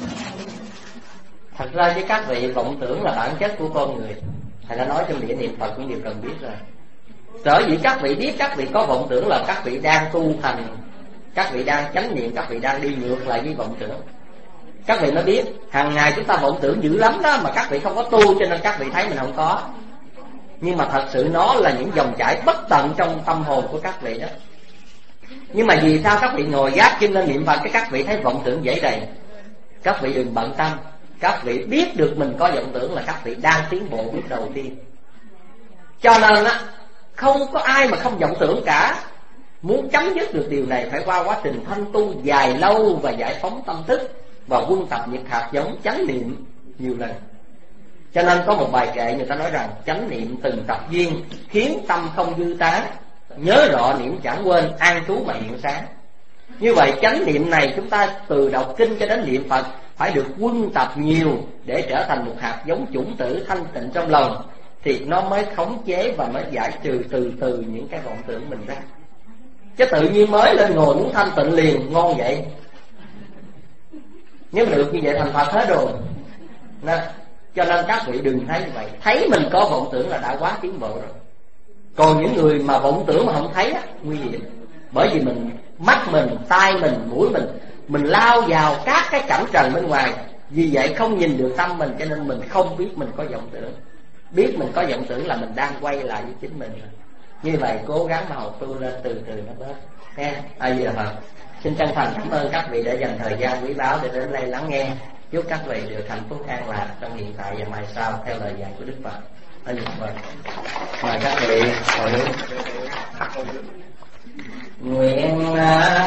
Thật ra với các vị, vọng tưởng là bản chất của con người. Thầy đã nói trong địa niệm Phật cũng đều cần biết rồi. Sở dĩ các vị biết các vị có vọng tưởng là các vị đang tu thành, các vị đang chánh niệm, các vị đang đi ngược lại với vọng tưởng. Các vị mới biết hàng ngày chúng ta vọng tưởng dữ lắm đó, mà các vị không có tu cho nên các vị thấy mình không có. Nhưng mà thật sự nó là những dòng chảy bất tận trong tâm hồn của các vị đó. Nhưng mà vì sao các vị ngồi gác chân lên niệm Phật cái các vị thấy vọng tưởng dễ đầy? Các vị đừng bận tâm. Các vị biết được mình có vọng tưởng là các vị đang tiến bộ bước đầu tiên. Cho nên á, không có ai mà không vọng tưởng cả. Muốn chấm dứt được điều này phải qua quá trình thanh tu dài lâu và giải phóng tâm thức và quân tập những hạt giống chánh niệm nhiều lần. Cho nên có một bài kệ người ta nói rằng chánh niệm từng tập duyên khiến tâm không dư tán, nhớ rõ niệm chẳng quên, an trú mà hiện sáng. Như vậy chánh niệm này chúng ta từ đọc kinh cho đến niệm Phật phải được quân tập nhiều để trở thành một hạt giống chủng tử thanh tịnh trong lòng, thì nó mới khống chế và mới giải trừ từ từ những cái vọng tưởng mình ra. Chứ tự nhiên mới lên ngồi muốn thanh tịnh liền ngon vậy, nếu mà được như vậy thành Phật hết rồi. Nên, cho nên các vị đừng thấy như vậy. Thấy mình có vọng tưởng là đã quá tiến bộ rồi. Còn những người mà vọng tưởng mà không thấy á, nguy hiểm. Bởi vì mình, mắt mình, tai mình, mũi mình, mình lao vào các cái cảnh trần bên ngoài. Vì vậy không nhìn được tâm mình, cho nên mình không biết mình có vọng tưởng. Biết mình có vọng tưởng là mình đang quay lại với chính mình. Như vậy cố gắng mà học tu lên từ từ nó bớt. Nghe, ai giờ Phật. Xin chân thành cảm ơn các vị đã dành thời gian quý báu để đến đây lắng nghe. Chúc các vị được hạnh phúc an lạc trong hiện tại và mai sau theo lời dạy của Đức Phật. Ở những mời mời các vị ngồi. Nguyện